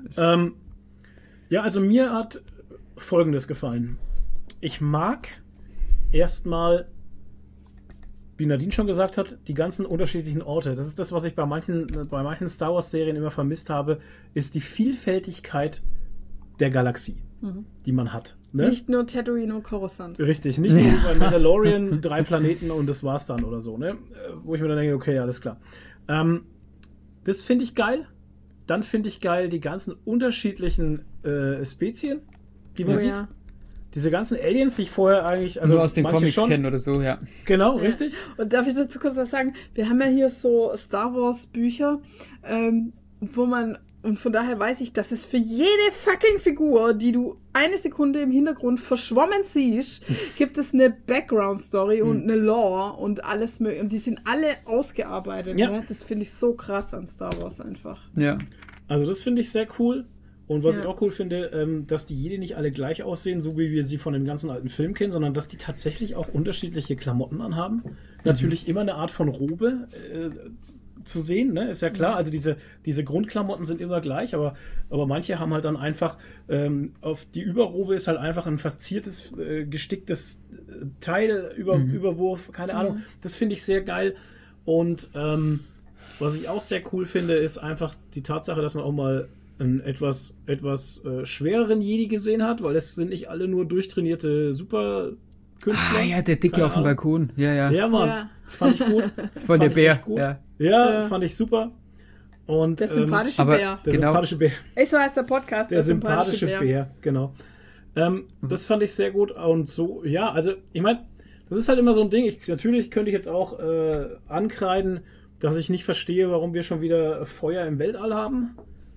Ja, also mir hat Folgendes gefallen. Ich mag erstmal, wie Nadine schon gesagt hat, die ganzen unterschiedlichen Orte. Das ist das, was ich bei manchen Star Wars Serien immer vermisst habe, ist die Vielfältigkeit der Galaxie, die man hat. Ne? Nicht nur Tatooine und Coruscant. Richtig, nicht nur bei Mandalorian 3 Planeten und das war's dann oder so, ne? Wo ich mir dann denke, okay, alles klar. Das finde ich geil. Dann finde ich geil die ganzen unterschiedlichen Spezien, die man sieht. Diese ganzen Aliens, die ich vorher eigentlich... Also nur aus den Comics kennen oder so, ja. Genau, richtig. Und darf ich dazu kurz was sagen? Wir haben ja hier so Star Wars Bücher, wo man... Und von daher weiß ich, dass es für jede fucking Figur, die du eine Sekunde im Hintergrund verschwommen siehst, gibt es eine Background-Story und eine Lore und alles mögliche. Und die sind alle ausgearbeitet. Ja. Ne? Das finde ich so krass an Star Wars einfach. Ja. Also das finde ich sehr cool. Und was ich auch cool finde, dass die jede nicht alle gleich aussehen, so wie wir sie von dem ganzen alten Film kennen, sondern dass die tatsächlich auch unterschiedliche Klamotten anhaben. Natürlich immer eine Art von Robe zu sehen, ne? Ist ja klar. Also diese Grundklamotten sind immer gleich, aber manche haben halt dann einfach auf die Überrobe ist halt einfach ein verziertes, gesticktes Teil, Überwurf, keine Ahnung. Das finde ich sehr geil. Und was ich auch sehr cool finde, ist einfach die Tatsache, dass man auch mal einen etwas schwereren Jedi gesehen hat, weil es sind nicht alle nur durchtrainierte Superkünstler. Ah ja, der Dicke auf dem Balkon. Ja. Ja, Mann. Ja. Fand ich gut. Voll der Bär. Ja, fand ich super. Und, der sympathische Bär. Der sympathische Bär. So heißt der Podcast. Der sympathische Bär, genau. Das fand ich sehr gut. Und so, ja, also ich meine, das ist halt immer so ein Ding. Natürlich könnte ich jetzt auch ankreiden, dass ich nicht verstehe, warum wir schon wieder Feuer im Weltall haben.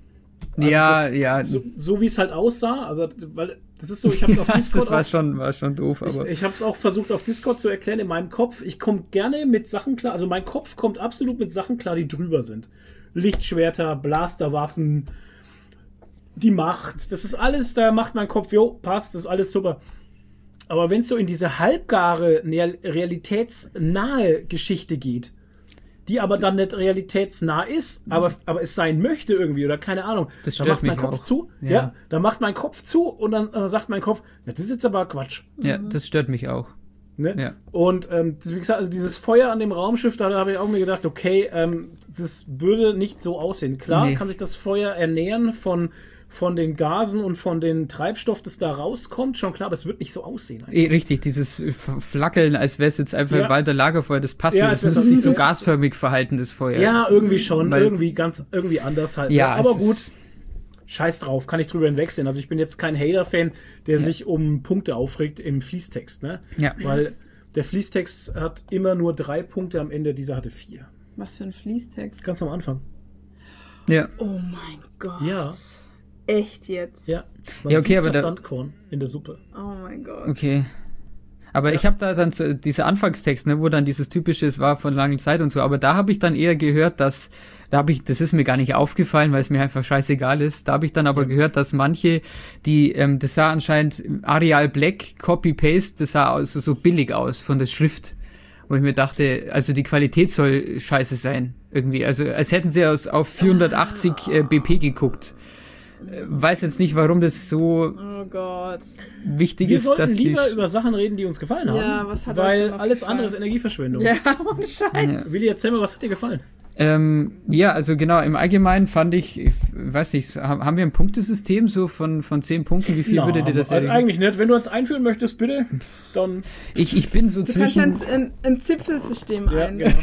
Also so wie es halt aussah, aber weil das ist so, ich habe es auf Discord das war schon doof, aber ich habe es auch versucht auf Discord zu erklären in meinem Kopf. Ich komme gerne mit Sachen klar, also mein Kopf kommt absolut mit Sachen klar, die drüber sind. Lichtschwerter, Blasterwaffen, die Macht, das ist alles, da macht mein Kopf, passt, das ist alles super. Aber wenn es so in diese halbgare, realitätsnahe Geschichte geht, die aber dann nicht realitätsnah ist, aber es sein möchte irgendwie oder keine Ahnung. Das stört macht mein mich Kopf auch. zu. Ja, da macht mein Kopf zu und dann sagt mein Kopf, das ist jetzt aber Quatsch. Ja, das stört mich auch. Ne? Ja. Und wie gesagt, also dieses Feuer an dem Raumschiff, da habe ich auch mir gedacht, okay, das würde nicht so aussehen. Klar kann sich das Feuer ernähren von von den Gasen und von dem Treibstoff, das da rauskommt, schon klar, aber es wird nicht so aussehen. Eigentlich. Richtig, dieses Flackeln, als wäre es jetzt einfach im Wald der Lagerfeuer, das passt nicht. Das müsste sich so gasförmig verhalten, das Feuer. Ja, irgendwie schon, irgendwie anders halt. Ja, aber gut, scheiß drauf, kann ich drüber hinwegsehen. Also ich bin jetzt kein Hater-Fan, der sich um Punkte aufregt im Fließtext, ne? Ja. Weil der Fließtext hat immer nur 3 Punkte, am Ende dieser hatte 4. Was für ein Fließtext? Ganz am Anfang. Ja. Oh mein Gott. Ja. Echt jetzt? Ja. Ja, okay, aber das Sandkorn in der Suppe. Oh mein Gott. Okay. Aber ich habe da dann diese Anfangstext, ne, wo dann dieses typische, es war von langer Zeit und so, aber da habe ich dann eher gehört, das ist mir gar nicht aufgefallen, weil es mir einfach scheißegal ist. Da habe ich dann aber gehört, dass manche, das sah anscheinend Arial Black, Copy-Paste, das sah also so billig aus von der Schrift. Wo ich mir dachte, also die Qualität soll scheiße sein, irgendwie. Also als hätten sie auf 480 BP geguckt. Weiß jetzt nicht, warum das so wichtig ist, dass wir sollten lieber über Sachen reden, die uns gefallen haben. Ja, was hat weil euch alles andere ist Energieverschwendung. Ja, ohne Scheiß. Ja. Willi, erzähl mal, was hat dir gefallen? Ja, also genau, im Allgemeinen fand ich weiß nicht, haben wir ein Punktesystem so von 10 Punkten? Wie viel würde dir das also eigentlich nicht. Wenn du uns einführen möchtest, bitte, dann... Ich bin so zwischen... Du kannst ein Zipfelsystem ein. Genau.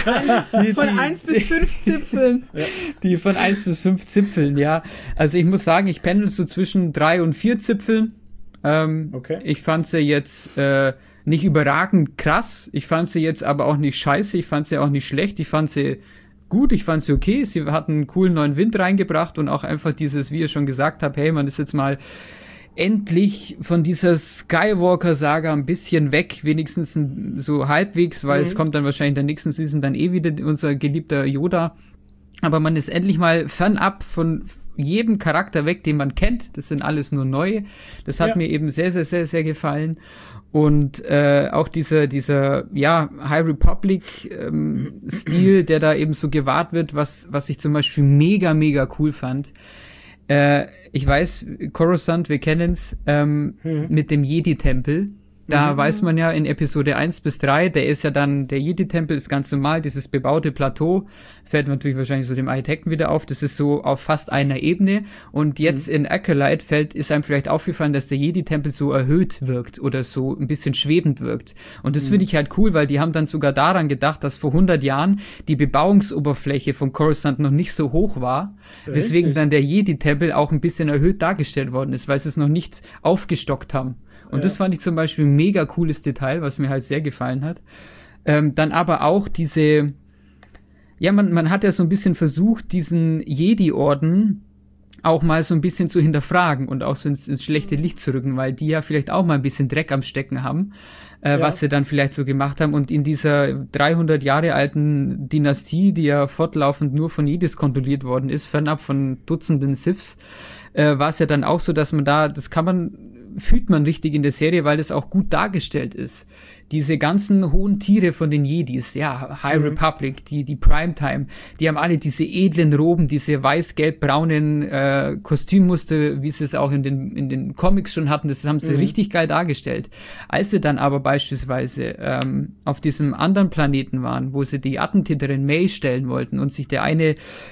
Von 1 bis 5 Zipfeln. Ja. Die von 1 bis 5 Zipfeln, ja. Also ich muss sagen, ich pendel so zwischen 3 und 4 Zipfeln. Okay. Ich fand sie jetzt nicht überragend krass. Ich fand sie jetzt aber auch nicht scheiße. Ich fand sie auch nicht schlecht. Ich fand sie gut. Ich fand sie okay. Sie hatten einen coolen neuen Wind reingebracht und auch einfach dieses, wie ihr schon gesagt habt, hey, man ist jetzt mal endlich von dieser Skywalker-Saga ein bisschen weg, wenigstens so halbwegs, weil es kommt dann wahrscheinlich in der nächsten Season dann wieder unser geliebter Yoda. Aber man ist endlich mal fernab von jedem Charakter weg, den man kennt. Das sind alles nur neue. Das hat mir eben sehr, sehr, sehr, sehr gefallen. Und auch dieser High Republic Stil, der da eben so gewahrt wird, was ich zum Beispiel mega, mega cool fand. Ich weiß, Coruscant, wir kennen's, mit dem Jedi-Tempel. Da weiß man ja in Episode 1 bis 3, der ist ja dann, der Jedi-Tempel ist ganz normal, dieses bebaute Plateau, fällt natürlich wahrscheinlich so dem Architekten wieder auf, das ist so auf fast einer Ebene und jetzt in Acolyte ist einem vielleicht aufgefallen, dass der Jedi-Tempel so erhöht wirkt oder so ein bisschen schwebend wirkt und das finde ich halt cool, weil die haben dann sogar daran gedacht, dass vor 100 Jahren die Bebauungsoberfläche von Coruscant noch nicht so hoch war, weswegen dann der Jedi-Tempel auch ein bisschen erhöht dargestellt worden ist, weil sie es noch nicht aufgestockt haben. Und das fand ich zum Beispiel ein mega cooles Detail, was mir halt sehr gefallen hat. Dann aber auch diese, ja, man hat ja so ein bisschen versucht, diesen Jedi-Orden auch mal so ein bisschen zu hinterfragen und auch so ins schlechte Licht zu rücken, weil die ja vielleicht auch mal ein bisschen Dreck am Stecken haben, was sie dann vielleicht so gemacht haben. Und in dieser 300 Jahre alten Dynastie, die ja fortlaufend nur von Jedis kontrolliert worden ist, fernab von Dutzenden Siths, war es ja dann auch so, dass man da, fühlt man richtig in der Serie, weil das auch gut dargestellt ist. Diese ganzen hohen Tiere von den Jedis, ja, High Republic, die Primetime, die haben alle diese edlen Roben, diese weiß-gelb-braunen Kostümmuster, wie sie es auch in den Comics schon hatten, das haben sie richtig geil dargestellt. Als sie dann aber beispielsweise auf diesem anderen Planeten waren, wo sie die Attentäterin May stellen wollten und sich der eine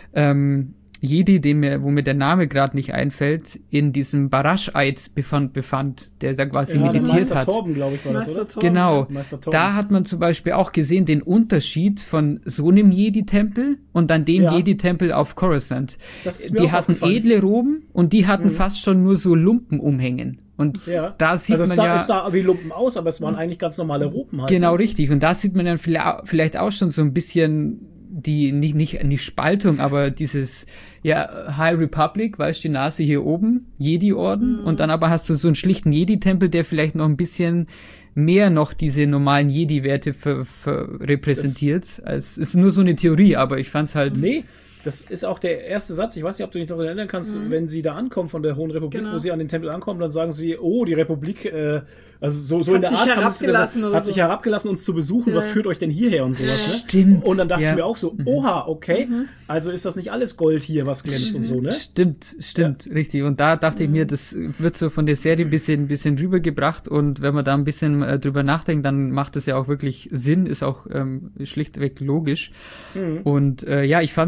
Jedi, wo mir der Name gerade nicht einfällt, in diesem Barash-Eid befand, der da quasi meditiert hat. Torben, glaube ich, war das, oder? Genau. Da hat man zum Beispiel auch gesehen den Unterschied von so einem Jedi-Tempel und dann dem Jedi-Tempel auf Coruscant. Die hatten edle Roben und die hatten fast schon nur so Lumpen umhängen. Und da sieht man ja... Es sah wie Lumpen aus, aber es waren eigentlich ganz normale Roben halt. Genau, richtig. Und da sieht man dann vielleicht auch schon so ein bisschen die, nicht Spaltung, aber dieses, High Republic, weißt du, die Nase hier oben, Jedi-Orden, und dann aber hast du so einen schlichten Jedi-Tempel, der vielleicht noch ein bisschen mehr noch diese normalen Jedi-Werte repräsentiert. Es ist nur so eine Theorie, aber ich fand's halt... Nee, das ist auch der erste Satz. Ich weiß nicht, ob du dich noch erinnern kannst, wenn sie da ankommen von der Hohen Republik, wo sie an den Tempel ankommen, dann sagen sie, oh, die Republik, also so in der Art haben sie gesagt, hat sich herabgelassen, uns zu besuchen, was führt euch denn hierher und sowas, ne? Stimmt. Und dann dachte ich mir auch so, oha, okay, also ist das nicht alles Gold hier, was glänzt und so, ne? Stimmt, richtig. Und da dachte ich mir, das wird so von der Serie ein bisschen rübergebracht und wenn man da ein bisschen drüber nachdenkt, dann macht es ja auch wirklich Sinn, ist auch schlichtweg logisch. Und ich fand's, also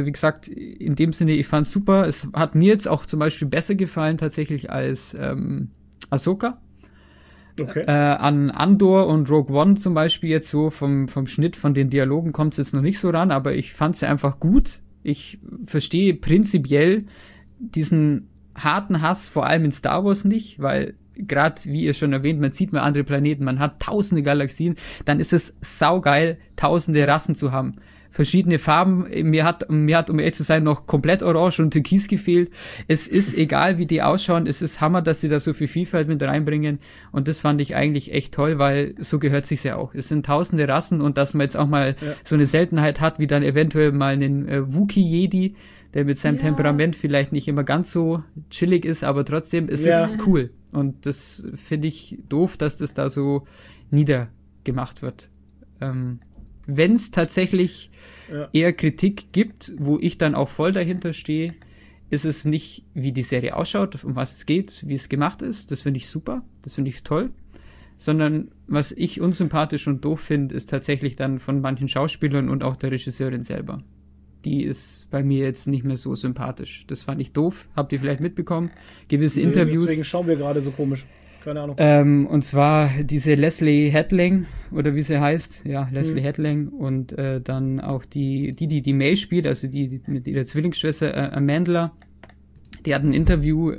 wie gesagt, in dem Sinne, ich fand's super. Es hat mir jetzt auch zum Beispiel besser gefallen tatsächlich als Ahsoka. Okay. An Andor und Rogue One zum Beispiel jetzt so vom Schnitt von den Dialogen kommt es jetzt noch nicht so ran, aber ich fand sie einfach gut. Ich verstehe prinzipiell diesen harten Hass vor allem in Star Wars nicht, weil gerade, wie ihr schon erwähnt, man sieht mal andere Planeten, man hat tausende Galaxien, dann ist es saugeil, tausende Rassen zu haben. Verschiedene Farben, mir hat, um ehrlich zu sein, noch komplett Orange und Türkis gefehlt. Es ist egal, wie die ausschauen, es ist Hammer, dass sie da so viel Vielfalt mit reinbringen und das fand ich eigentlich echt toll, weil so gehört sich's ja auch. Es sind tausende Rassen und dass man jetzt auch mal so eine Seltenheit hat, wie dann eventuell mal einen Wookiee-Jedi, der mit seinem Temperament vielleicht nicht immer ganz so chillig ist, aber trotzdem ist es cool. Und das finde ich doof, dass das da so niedergemacht wird. Wenn es tatsächlich eher Kritik gibt, wo ich dann auch voll dahinter stehe, ist es nicht, wie die Serie ausschaut, um was es geht, wie es gemacht ist. Das finde ich super, das finde ich toll. Sondern was ich unsympathisch und doof finde, ist tatsächlich dann von manchen Schauspielern und auch der Regisseurin selber. Die ist bei mir jetzt nicht mehr so sympathisch. Das fand ich doof. Habt ihr vielleicht mitbekommen? Gewisse Interviews. Deswegen schauen wir gerade so komisch. Keine Ahnung. Und zwar diese Leslie Hedling, oder wie sie heißt. Ja, Leslie Hedling. Und dann auch die May spielt, also die mit ihrer Zwillingsschwester Amandla. Die hat ein Interview,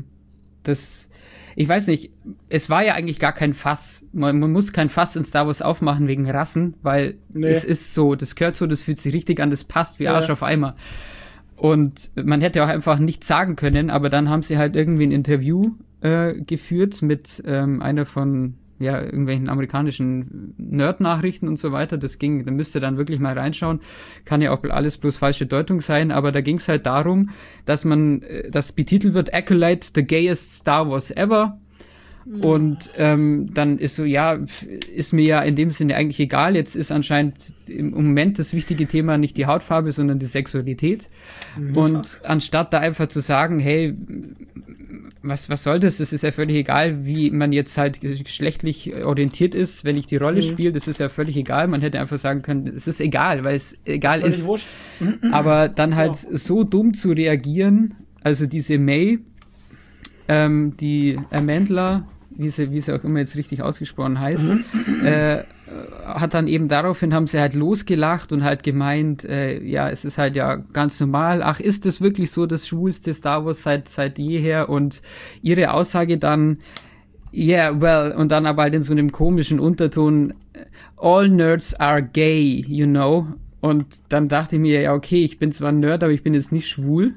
ich weiß nicht, es war ja eigentlich gar kein Fass. Man muss kein Fass in Star Wars aufmachen wegen Rassen, weil es ist so, das gehört so, das fühlt sich richtig an, das passt wie Arsch auf Eimer. Und man hätte auch einfach nichts sagen können, aber dann haben sie halt irgendwie ein Interview geführt mit einer von irgendwelchen amerikanischen Nerd-Nachrichten und so weiter. Da müsst ihr dann wirklich mal reinschauen. Kann ja auch alles bloß falsche Deutung sein, aber da ging es halt darum, dass das betitelt wird Acolyte, the gayest Star Wars ever. Und dann ist so, ist mir ja in dem Sinne eigentlich egal. Jetzt ist anscheinend im Moment das wichtige Thema nicht die Hautfarbe, sondern die Sexualität. Und anstatt da einfach zu sagen, hey, was soll das? Es ist ja völlig egal, wie man jetzt halt geschlechtlich orientiert ist, wenn ich die Rolle spiele. Das ist ja völlig egal. Man hätte einfach sagen können, es ist egal, weil es egal ist. Aber dann halt so dumm zu reagieren, also diese May, die Amandla, wie sie auch immer jetzt richtig ausgesprochen heißt, hat dann eben daraufhin, haben sie halt losgelacht und halt gemeint, es ist halt ja ganz normal, ach, ist das wirklich so das schwulste Star Wars seit jeher? Und ihre Aussage dann, und dann aber halt in so einem komischen Unterton, all nerds are gay, you know? Und dann dachte ich mir, ja okay, ich bin zwar ein Nerd, aber ich bin jetzt nicht schwul.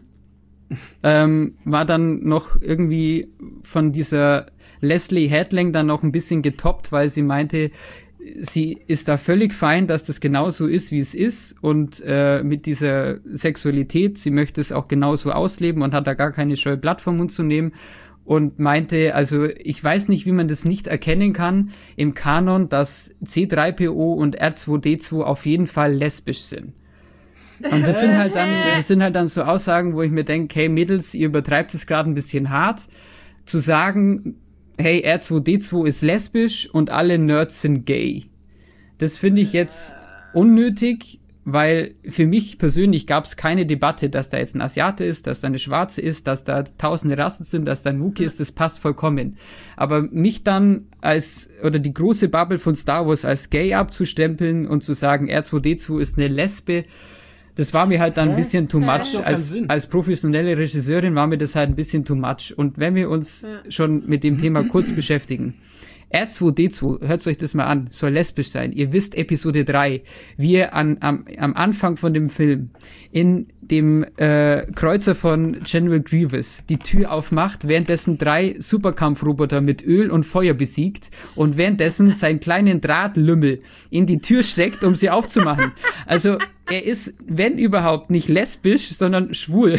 War dann noch irgendwie von dieser Leslie Hedling dann noch ein bisschen getoppt, weil sie meinte, sie ist da völlig fein, dass das genauso ist, wie es ist und mit dieser Sexualität, sie möchte es auch genauso ausleben und hat da gar keine Scheu, Blatt vom Mund zu nehmen und meinte, also ich weiß nicht, wie man das nicht erkennen kann im Kanon, dass C3PO und R2D2 auf jeden Fall lesbisch sind. Und das sind halt dann so Aussagen, wo ich mir denke, hey Mädels, ihr übertreibt es gerade ein bisschen hart, zu sagen, hey, R2D2 ist lesbisch und alle Nerds sind gay. Das finde ich jetzt unnötig, weil für mich persönlich gab es keine Debatte, dass da jetzt ein Asiate ist, dass da eine Schwarze ist, dass da tausende Rassen sind, dass da ein Wookiee ist, das passt vollkommen. Aber mich dann oder die große Bubble von Star Wars als gay abzustempeln und zu sagen, R2D2 ist eine Lesbe, das war mir halt dann ein bisschen too much. Als professionelle Regisseurin war mir das halt ein bisschen too much. Und wenn wir uns schon mit dem Thema kurz beschäftigen, R2D2, hört euch das mal an, soll lesbisch sein. Ihr wisst Episode 3, wie er am Anfang von dem Film in dem Kreuzer von General Grievous die Tür aufmacht, währenddessen 3 Superkampfroboter mit Öl und Feuer besiegt und währenddessen seinen kleinen Drahtlümmel in die Tür steckt, um sie aufzumachen. Also er ist, wenn überhaupt, nicht lesbisch, sondern schwul.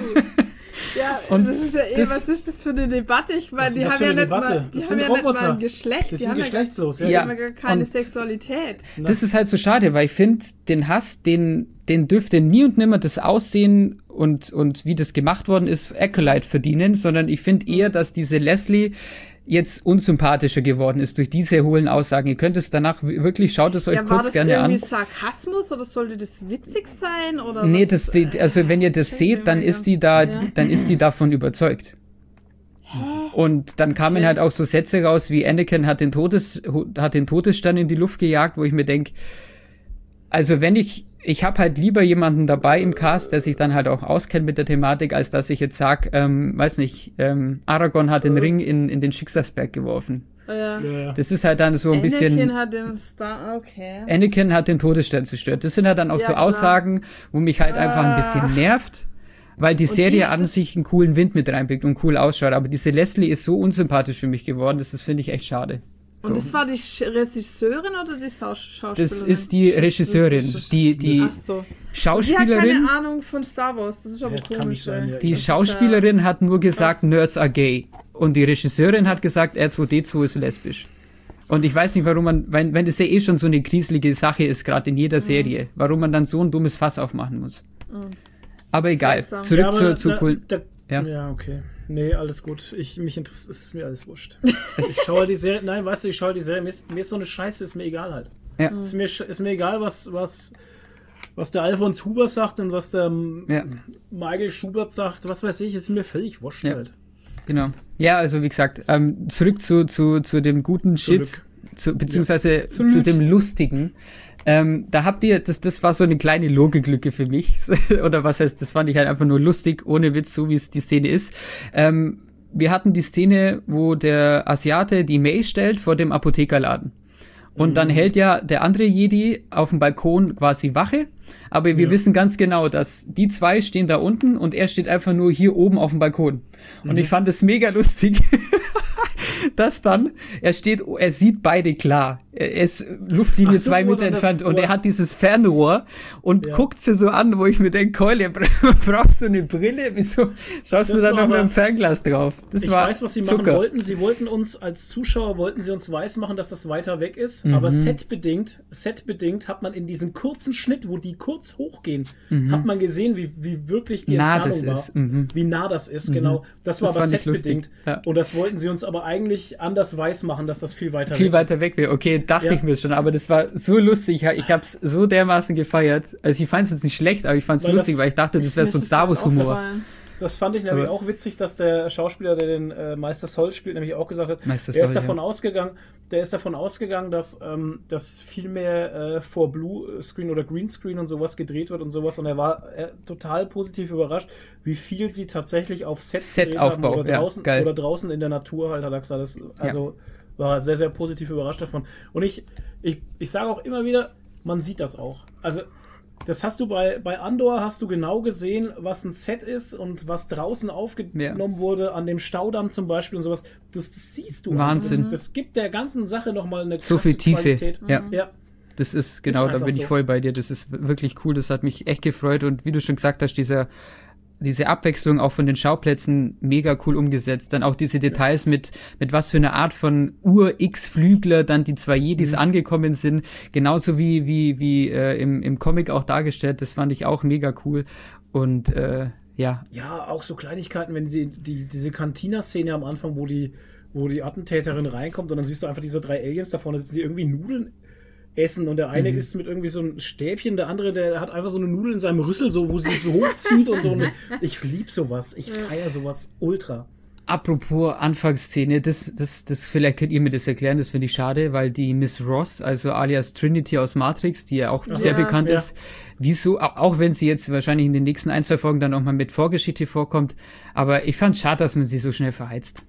Ja, und das ist ja was ist das für eine Debatte? Ich meine, die haben ja nicht mal ein Geschlecht. Die sind geschlechtslos. Die haben ja gar keine Sexualität. Das ist halt so schade, weil ich finde, den Hass, den dürfte nie und nimmer das Aussehen und wie das gemacht worden ist, Acolyte verdienen, sondern ich finde eher, dass diese Leslie jetzt unsympathischer geworden ist durch diese hohlen Aussagen. Ihr könnt es danach wirklich, schaut es euch kurz gerne an. War das irgendwie Sarkasmus oder sollte das witzig sein? Oder nee, also wenn ihr das seht, dann ist die davon überzeugt. Und dann kamen halt auch so Sätze raus, wie Anakin hat den Todesstern in die Luft gejagt, wo ich mir denke, also wenn ich habe halt lieber jemanden dabei im Cast, der sich dann halt auch auskennt mit der Thematik, als dass ich jetzt sage, weiß nicht, Aragorn hat den Ring in den Schicksalsberg geworfen. Ja. Das ist halt dann so ein bisschen... Anakin hat den Todesstern zerstört. Das sind halt dann auch so Aussagen, wo mich halt einfach ein bisschen nervt, weil die Serie an sich einen coolen Wind mit reinbringt und cool ausschaut. Aber diese Leslie ist so unsympathisch für mich geworden, das finde ich echt schade. So. Und das war die Regisseurin oder die Schauspielerin? Das ist die Regisseurin. Die Schauspielerin... Die hat keine Ahnung von Star Wars, das ist aber komisch. Die Schauspielerin hat nur gesagt, Nerds are gay. Und die Regisseurin hat gesagt, R2D2 ist lesbisch. Und ich weiß nicht, warum man, wenn das ja schon so eine kriselige Sache ist, gerade in jeder Serie, warum man dann so ein dummes Fass aufmachen muss. Aber egal, zurück zur coolen... Ja, okay. Nee, alles gut. Es ist mir alles wurscht. Ich schaue die Serie, ich schaue die Serie, mir ist so eine Scheiße, ist mir egal halt. Ja. Ist mir egal, was der Alfons Huber sagt und was der Michael Schubert sagt, was weiß ich, ist mir völlig wurscht halt. Genau. Ja, also wie gesagt, zurück zu dem guten Shit, beziehungsweise zu dem Lustigen. Da habt ihr, das war so eine kleine Logiklücke für mich. Oder was heißt, das fand ich halt einfach nur lustig, ohne Witz, so wie es die Szene ist. Wir hatten die Szene, wo der Asiate die May stellt vor dem Apothekerladen. Und dann hält ja der andere Jedi auf dem Balkon quasi Wache. Aber wir wissen ganz genau, dass die zwei stehen da unten und er steht einfach nur hier oben auf dem Balkon. Und ich fand es mega lustig, dass dann, er sieht beide klar. Er ist Luftlinie 2 Meter entfernt und er hat dieses Fernrohr und guckt sie so an, wo ich mir denke, Keule, brauchst du eine Brille? Wieso schaust du da noch mit dem Fernglas drauf? Ich weiß, was sie machen wollten. Sie wollten uns als Zuschauer, weismachen, dass das weiter weg ist. Aber setbedingt hat man in diesem kurzen Schnitt, wo die kurz hochgehen, hat man gesehen, wie wirklich die Entfernung war. Wie nah das ist, genau. Das war aber setbedingt. Ja. Und das wollten sie uns aber eigentlich anders weismachen, dass das viel weiter weg wäre. Okay, dachte ich mir schon, aber das war so lustig. Ich habe es so dermaßen gefeiert. Also ich fand es jetzt nicht schlecht, aber ich fand es lustig, weil ich dachte, das wäre so ein Star Wars Humor. Das fand ich nämlich auch witzig, dass der Schauspieler, der den Meister Sol spielt, nämlich auch gesagt hat, der ist davon ausgegangen, dass viel mehr vor Blue Screen oder Green Screen und sowas gedreht wird und sowas, und er war total positiv überrascht, wie viel sie tatsächlich auf Set-Aufbau haben oder draußen in der Natur halt, hat er gesagt. War sehr, sehr positiv überrascht davon. Und ich sage auch immer wieder, man sieht das auch. Also das hast du bei Andor, hast du genau gesehen, was ein Set ist und was draußen aufgenommen wurde, an dem Staudamm zum Beispiel und sowas. Das siehst du. Wahnsinn. Das gibt der ganzen Sache nochmal eine krasse so viel Tiefe. Qualität. Ja. Das ist, genau, da bin ich voll bei dir. Das ist wirklich cool, das hat mich echt gefreut. Und wie du schon gesagt hast, diese Abwechslung auch von den Schauplätzen mega cool umgesetzt. Dann auch diese Details mit was für eine Art von Ur-X-Flügler dann die zwei Jedis angekommen sind. Genauso wie im Comic auch dargestellt. Das fand ich auch mega cool. Und ja, auch so Kleinigkeiten, wenn sie diese Cantina-Szene am Anfang, wo die Attentäterin reinkommt und dann siehst du einfach diese 3 Aliens da vorne, sitzen die irgendwie Nudeln essen und der eine isst mit irgendwie so einem Stäbchen, der andere, der hat einfach so eine Nudel in seinem Rüssel, so, wo sie so hochzieht und so. Ich lieb sowas, ich feiere sowas ultra. Apropos Anfangsszene, das vielleicht könnt ihr mir das erklären, das finde ich schade, weil die Miss Ross, also alias Trinity aus Matrix, die ja auch sehr bekannt ist, wieso, auch wenn sie jetzt wahrscheinlich in den nächsten 1-2 Folgen dann auch mal mit Vorgeschichte vorkommt, aber ich fand es schade, dass man sie so schnell verheizt.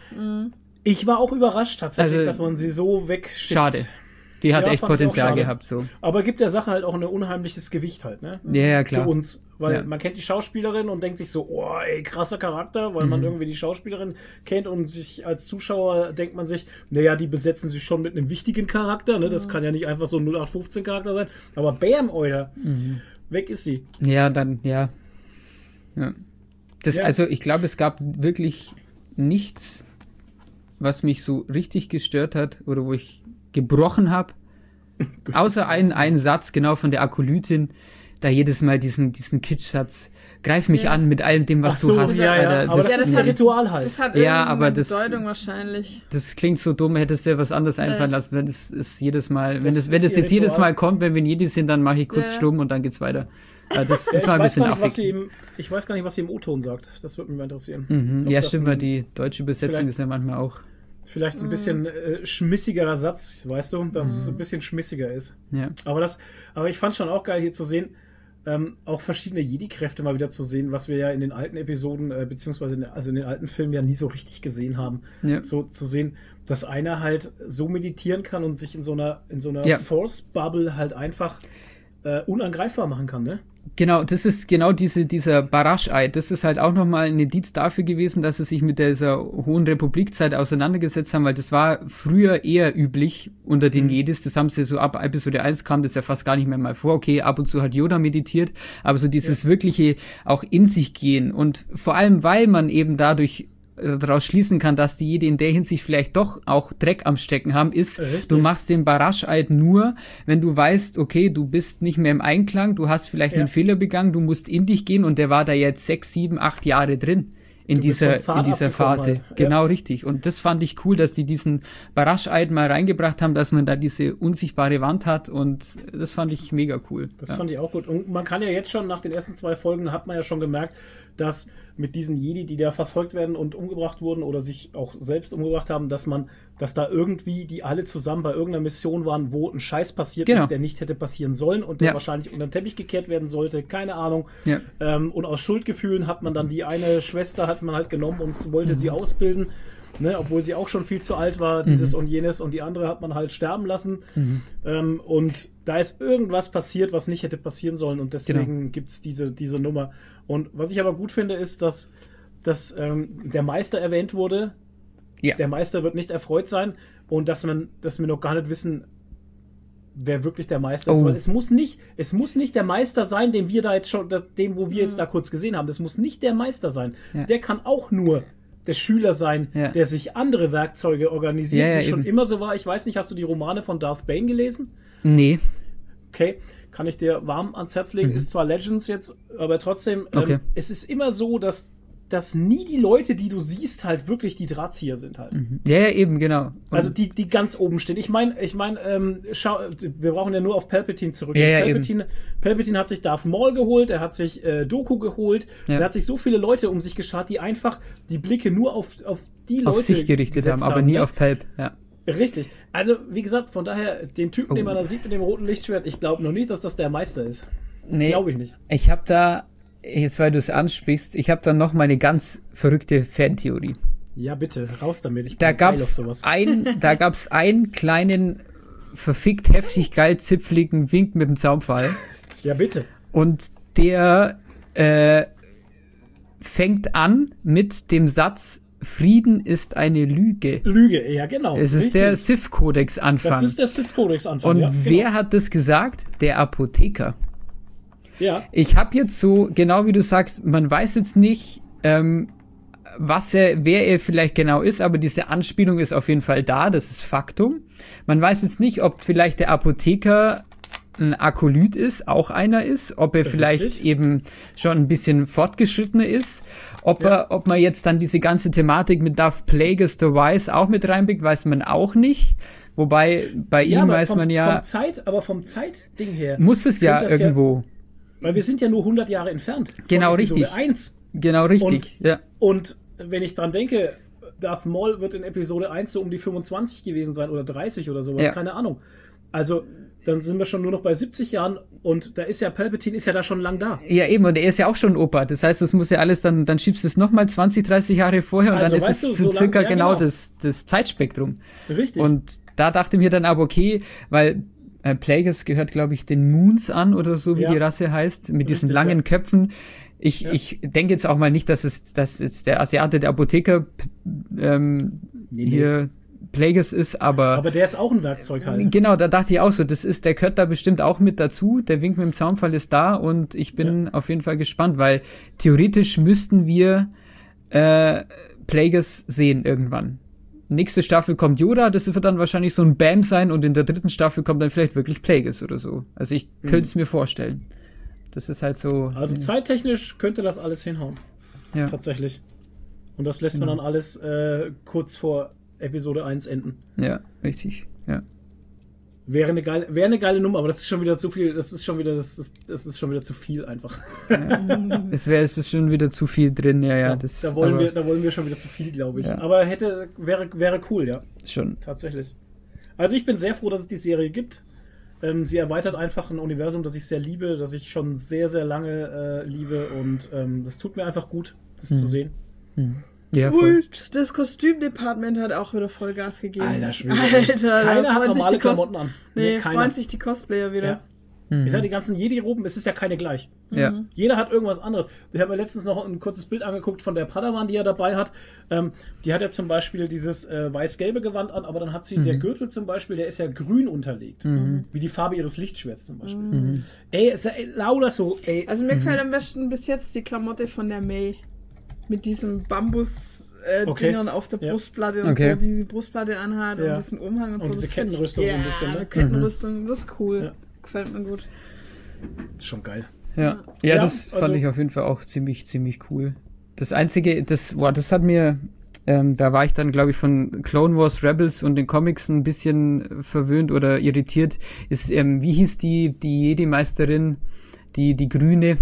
Ich war auch überrascht tatsächlich, dass man sie so wegschickt. Schade. Die hat echt Potenzial gehabt, so. Aber gibt der Sache halt auch ein unheimliches Gewicht halt, ne? Ja, klar. Für uns. Weil man kennt die Schauspielerin und denkt sich so, oh, ey, krasser Charakter, weil man irgendwie die Schauspielerin kennt und sich als Zuschauer denkt man sich, naja, die besetzen sich schon mit einem wichtigen Charakter, ne? Das kann ja nicht einfach so ein 0815-Charakter sein. Aber bam, Alter, weg ist sie. Ja, dann, ja. Also, ich glaube, es gab wirklich nichts, was mich so richtig gestört hat oder wo ich gebrochen habe, außer einen Satz genau von der Akolytin, da jedes Mal diesen Kitschsatz, greif mich an mit allem dem, was du hast. Alter. Aber das ist ein Ritual halt. Das hat aber Bedeutung wahrscheinlich. Das klingt so dumm, hättest du dir was anderes einfallen lassen. Das ist jedes Mal, wenn es jetzt jedes Mal kommt, wenn wir in Jedi sind, dann mache ich kurz stumm und dann geht's weiter. Das war ein bisschen affig. Ich weiß gar nicht, was sie im O-Ton sagt. Das würde mich mal interessieren. Ja, stimmt, weil die deutsche Übersetzung ist ja manchmal auch. Vielleicht ein bisschen schmissigerer Satz, weißt du, dass es ein bisschen schmissiger ist. Ja. Aber ich fand schon auch geil, hier zu sehen, auch verschiedene Jedi-Kräfte mal wieder zu sehen, was wir ja in den alten Episoden, beziehungsweise in den alten Filmen ja nie so richtig gesehen haben. Ja. So zu sehen, dass einer halt so meditieren kann und sich in so einer Force-Bubble halt einfach unangreifbar machen kann, ne? Genau, das ist genau dieser Barash-Eid. Das ist halt auch nochmal ein Indiz dafür gewesen, dass sie sich mit dieser Hohen Republik-Zeit auseinandergesetzt haben, weil das war früher eher üblich unter den Jedis. Das haben sie so ab Episode 1 kam das ja fast gar nicht mehr mal vor. Okay, ab und zu hat Yoda meditiert, aber so dieses wirkliche auch in sich gehen und vor allem, weil man eben dadurch daraus schließen kann, dass die Jedi in der Hinsicht vielleicht doch auch Dreck am Stecken haben, ist, richtig. Du machst den Barash-Eid nur, wenn du weißt, okay, du bist nicht mehr im Einklang, du hast vielleicht einen Fehler begangen, du musst in dich gehen und der war da jetzt 6, 7, 8 Jahre drin in dieser Phase. Halt. Genau, richtig. Und das fand ich cool, dass die diesen Barash-Eid mal reingebracht haben, dass man da diese unsichtbare Wand hat und das fand ich mega cool. Das fand ich auch gut. Und man kann ja jetzt schon, nach den ersten 2 Folgen, hat man ja schon gemerkt, dass mit diesen Jedi, die da verfolgt werden und umgebracht wurden oder sich auch selbst umgebracht haben, dass da irgendwie die alle zusammen bei irgendeiner Mission waren, wo ein Scheiß passiert ist, der nicht hätte passieren sollen und der wahrscheinlich unter den Teppich gekehrt werden sollte, keine Ahnung. Ja. Und aus Schuldgefühlen hat man dann die eine Schwester hat man halt genommen und wollte sie ausbilden, ne, obwohl sie auch schon viel zu alt war, dieses und jenes, und die andere hat man halt sterben lassen. Und da ist irgendwas passiert, was nicht hätte passieren sollen und deswegen gibt es diese Nummer. Und was ich aber gut finde, ist, dass der Meister erwähnt wurde. Ja. Der Meister wird nicht erfreut sein und dass wir noch gar nicht wissen, wer wirklich der Meister ist. Weil es muss nicht der Meister sein, den wir da jetzt schon, wo wir jetzt da kurz gesehen haben. Das muss nicht der Meister sein. Ja. Der kann auch nur der Schüler sein, der sich andere Werkzeuge organisiert, wie schon immer so war. Ich weiß nicht, hast du die Romane von Darth Bane gelesen? Nee. Okay, kann ich dir warm ans Herz legen. Ist zwar Legends jetzt, aber trotzdem, es ist immer so, dass nie die Leute, die du siehst, halt wirklich die Drahtzieher sind halt. Ja, eben, genau. Und also die ganz oben stehen. Ich meine, wir brauchen ja nur auf Palpatine zurück. Ja, Palpatine hat sich Darth Maul geholt, er hat sich Dooku geholt, er hat sich so viele Leute um sich geschart, die einfach die Blicke nur auf die Leute auf sich gerichtet haben, aber nie auf Palp, Richtig. Also, wie gesagt, von daher, den Typen, den man da sieht mit dem roten Lichtschwert, ich glaube noch nicht, dass das der Meister ist. Nee. Glaube ich nicht. Ich habe da, jetzt weil du es ansprichst, ich habe da noch meine ganz verrückte Fantheorie. Ja, bitte, raus damit. Da gab's einen kleinen, verfickt heftig geil zipfligen Wink mit dem Zaunpfahl. Ja, bitte. Und der fängt an mit dem Satz: Frieden ist eine Lüge. Lüge, ja, genau. Es ist der Sith-Kodex-Anfang. Das ist der Sith-Kodex-Anfang, und wer hat das gesagt? Der Apotheker. Ja. Ich habe jetzt so, genau wie du sagst, man weiß jetzt nicht, wer er vielleicht genau ist, aber diese Anspielung ist auf jeden Fall da, das ist Faktum. Man weiß jetzt nicht, ob vielleicht der Apotheker ein Akolyt ist, auch einer ist, ob er vielleicht eben schon ein bisschen fortgeschrittener ist, ob man jetzt dann diese ganze Thematik mit Darth Plagueis the Wise auch mit reinbringt, weiß man auch nicht. Wobei bei ihm weiß man ja... vom Zeitding her... Muss es ja irgendwo... Weil wir sind ja nur 100 Jahre entfernt. Genau, richtig. 1. Genau, richtig, Und wenn ich dran denke, Darth Maul wird in Episode 1 so um die 25 gewesen sein oder 30 oder sowas, keine Ahnung. Also, dann sind wir schon nur noch bei 70 Jahren und da ist ja Palpatine ist ja da schon lang da. Ja, eben, und er ist ja auch schon Opa. Das heißt, das muss ja alles dann schiebst du es nochmal 20, 30 Jahre vorher und also, dann ist es so circa genau das Zeitspektrum. Richtig. Und da dachte ich mir dann aber, okay, weil Plagueis gehört, glaube ich, den Moons an oder so, wie die Rasse heißt, mit diesen langen Köpfen. Ich denke jetzt auch mal nicht, dass jetzt der Asiate, der Apotheker hier Plagueis ist, aber der ist auch ein Werkzeug halt. Genau, da dachte ich auch so, der gehört da bestimmt auch mit dazu. Der Wink mit dem Zaunpfahl ist da und ich bin auf jeden Fall gespannt, weil theoretisch müssten wir Plagueis sehen irgendwann. Nächste Staffel kommt Yoda, das wird dann wahrscheinlich so ein Bam sein und in der 3. Staffel kommt dann vielleicht wirklich Plagueis oder so. Also ich könnte es mir vorstellen. Das ist halt so. Also zeittechnisch könnte das alles hinhauen. Ja. Tatsächlich. Und das lässt man dann alles kurz vor Episode 1 enden. Ja, richtig. Ja. Wäre eine geile Nummer, aber das ist schon wieder zu viel. Das ist schon wieder zu viel einfach. Ja. Es ist schon wieder zu viel drin, ja. Da wollen wir schon wieder zu viel, glaube ich. Ja. Aber wäre cool, ja. Schon. Tatsächlich. Also ich bin sehr froh, dass es die Serie gibt. Sie erweitert einfach ein Universum, das ich sehr liebe, das ich schon sehr, sehr lange liebe. Und das tut mir einfach gut, das zu sehen. Ja, voll. Und das Kostümdepartment hat auch wieder Vollgas gegeben. Alter, keiner hat normale Klamotten an. Nee, freuen sich die Cosplayer wieder. Ja. Ich sag, die ganzen Jedi-Roben, es ist ja keine gleich. Ja. Jeder hat irgendwas anderes. Ich habe mir letztens noch ein kurzes Bild angeguckt von der Padawan, die er dabei hat. Die hat ja zum Beispiel dieses weiß-gelbe Gewand an, aber dann hat sie, der Gürtel zum Beispiel, der ist ja grün unterlegt. Wie die Farbe ihres Lichtschwerts zum Beispiel. Ey, ist ja lauter so. Ey. Also mir gefällt am besten bis jetzt die Klamotte von der May. Mit diesem Bambus-Dingern auf der Brustplatte und so, die Brustplatte anhat und diesen Umhang und so. Und diese Kettenrüstung so ein bisschen, ne? Kettenrüstung, das ist cool. Ja. Gefällt mir gut. Schon geil. Ja, das fand ich auf jeden Fall auch ziemlich, ziemlich cool. Das Einzige, das hat mir, da war ich dann, glaube ich, von Clone Wars Rebels und den Comics ein bisschen verwöhnt oder irritiert, ist, wie hieß die Jedi-Meisterin, die Grüne,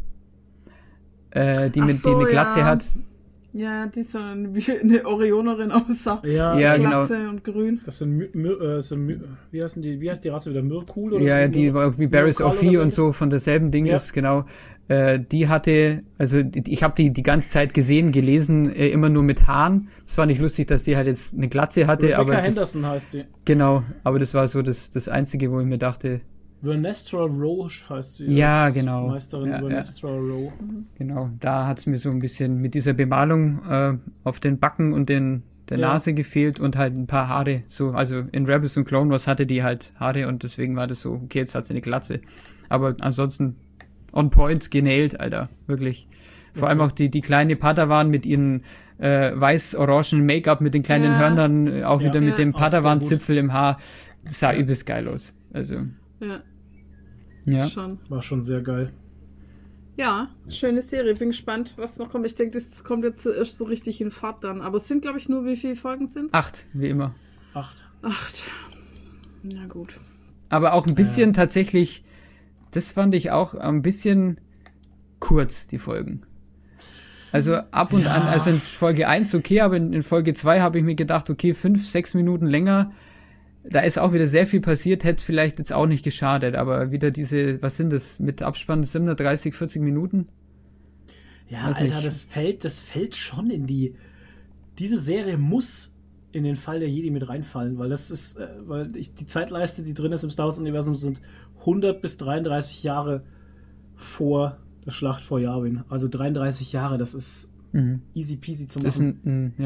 die eine Glatze hat. Ja, die so eine Orionerin aussah. Ja, Glatze genau. Und grün. Das sind wie heißt die Rasse wieder? Myrkul? Oder ja, die war irgendwie Barriss Offee und so von derselben Ding ist, genau. Die hatte, also ich habe die ganze Zeit gesehen, gelesen, immer nur mit Haaren. Das war nicht lustig, dass sie halt jetzt eine Glatze hatte. Rebecca aber Henderson heißt sie. Genau, aber das war so das Einzige, wo ich mir dachte, Vernestra Roche heißt sie. Ja, genau. Meisterin Vernestra Roche. Genau, da hat es mir so ein bisschen mit dieser Bemalung auf den Backen und der Nase gefehlt und halt ein paar Haare. So, also in Rebels und Clone Wars hatte die halt Haare und deswegen war das so, okay, jetzt hat sie eine Glatze. Aber ansonsten on point, genäht, Alter, wirklich. Vor allem auch die kleine Padawan mit ihren weiß-orangen Make-up mit den kleinen Hörnern, auch wieder mit dem Padawan-Zipfel im Haar. Das sah übelst geil aus. Also. Ja. War schon sehr geil. Ja, schöne Serie. Bin gespannt, was noch kommt. Ich denke, das kommt jetzt zuerst so richtig in Fahrt dann. Aber es sind, glaube ich, nur wie viele Folgen sind es? 8, wie immer. 8. Na gut. Aber auch ein bisschen tatsächlich, das fand ich auch ein bisschen kurz, die Folgen. Also ab und an, also in Folge 1 okay, aber in Folge 2 habe ich mir gedacht, okay, 5-6 Minuten länger. Da ist auch wieder sehr viel passiert, hätte vielleicht jetzt auch nicht geschadet, aber wieder diese, was sind das, mit Abspann 37, 40 Minuten? Ja, weiß Alter, das fällt schon in diese Serie muss in den Fall der Jedi mit reinfallen, weil das ist, die Zeitleiste, die drin ist im Star Wars-Universum, sind 100 bis 33 Jahre vor der Schlacht vor Yavin. Also 33 Jahre, das ist easy peasy zu machen.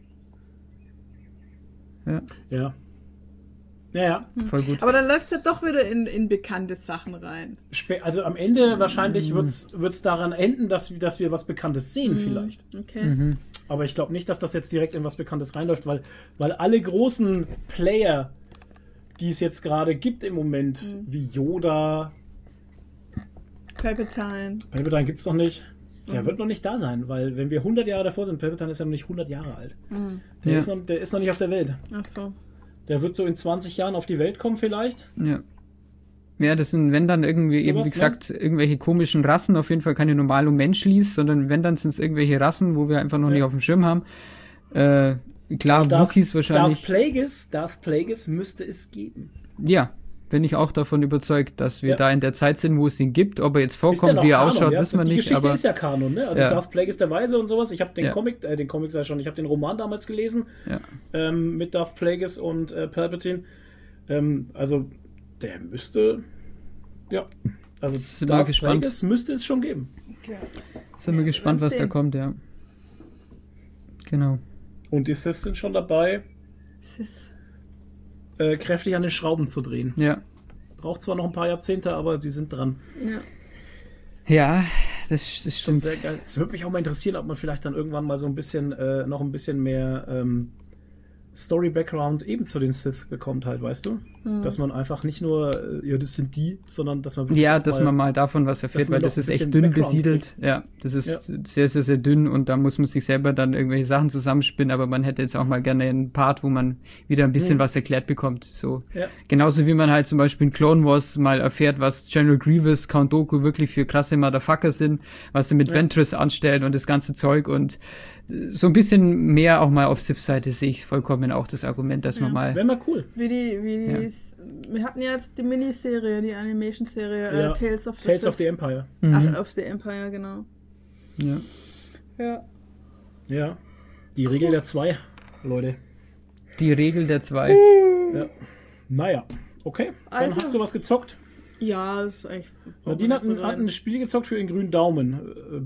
Ja. Voll gut. Aber dann läuft es ja doch wieder in bekannte Sachen rein. Also am Ende wahrscheinlich wird's daran enden, dass wir was Bekanntes sehen vielleicht. Okay. Aber ich glaube nicht, dass das jetzt direkt in was Bekanntes reinläuft, weil alle großen Player, die es jetzt gerade gibt im Moment, wie Yoda, Palpatine gibt's noch nicht. Der wird noch nicht da sein, weil wenn wir 100 Jahre davor sind, Palpatine ist ja noch nicht 100 Jahre alt. Der ist noch nicht auf der Welt. Ach so. Der wird so in 20 Jahren auf die Welt kommen vielleicht. Ja. Ja, das sind, wenn dann irgendwie, eben wie gesagt, irgendwelche komischen Rassen, auf jeden Fall keine normale Menschlis, sondern wenn dann sind es irgendwelche Rassen, wo wir einfach noch nicht auf dem Schirm haben. Klar, Wookiees wahrscheinlich. Darth Plagueis müsste es geben. Ja, bin ich auch davon überzeugt, dass wir da in der Zeit sind, wo es ihn gibt. Ob er jetzt vorkommt, wie er ausschaut, wissen wir nicht. Die Geschichte aber ist ja Kanon, ne? Also Darth Plagueis der Weise und sowas. Ich habe den Comic sei schon, ich habe den Roman damals gelesen mit Darth Plagueis und Palpatine. Also der müsste, also Darth Plagueis müsste es schon geben. Okay. Sind wir gespannt, was da kommt, ja. Genau. Und die Sith sind schon dabei, kräftig an den Schrauben zu drehen. Ja. Braucht zwar noch ein paar Jahrzehnte, aber sie sind dran. Ja, das stimmt. Sehr geil. Es würde mich auch mal interessieren, ob man vielleicht dann irgendwann mal so ein bisschen, noch ein bisschen mehr Story-Background eben zu den Sith bekommt halt, weißt du? Dass man einfach nicht nur, das sind die, sondern dass man wirklich dass man mal davon was erfährt, weil das ist echt dünn besiedelt. Ja, das ist sehr, sehr, sehr dünn und da muss man sich selber dann irgendwelche Sachen zusammenspinnen, aber man hätte jetzt auch mal gerne einen Part, wo man wieder ein bisschen was erklärt bekommt. So. Ja. Genauso wie man halt zum Beispiel in Clone Wars mal erfährt, was General Grievous, Count Dooku wirklich für krasse Motherfucker sind, was sie mit Ventress anstellen und das ganze Zeug und so ein bisschen mehr auch mal auf Sith-Seite sehe ich vollkommen auch das Argument, dass man mal... Wäre mal cool. Wir hatten ja jetzt die Miniserie, die Animation-Serie Tales of the Empire. Ach, of the Empire, genau. Ja. Die Regel der 2, Leute. Die Regel der 2. Ja. Naja, okay. Dann hast du was gezockt. Ja, das ist echt... Nadine hat ein Spiel gezockt für den grünen Daumen.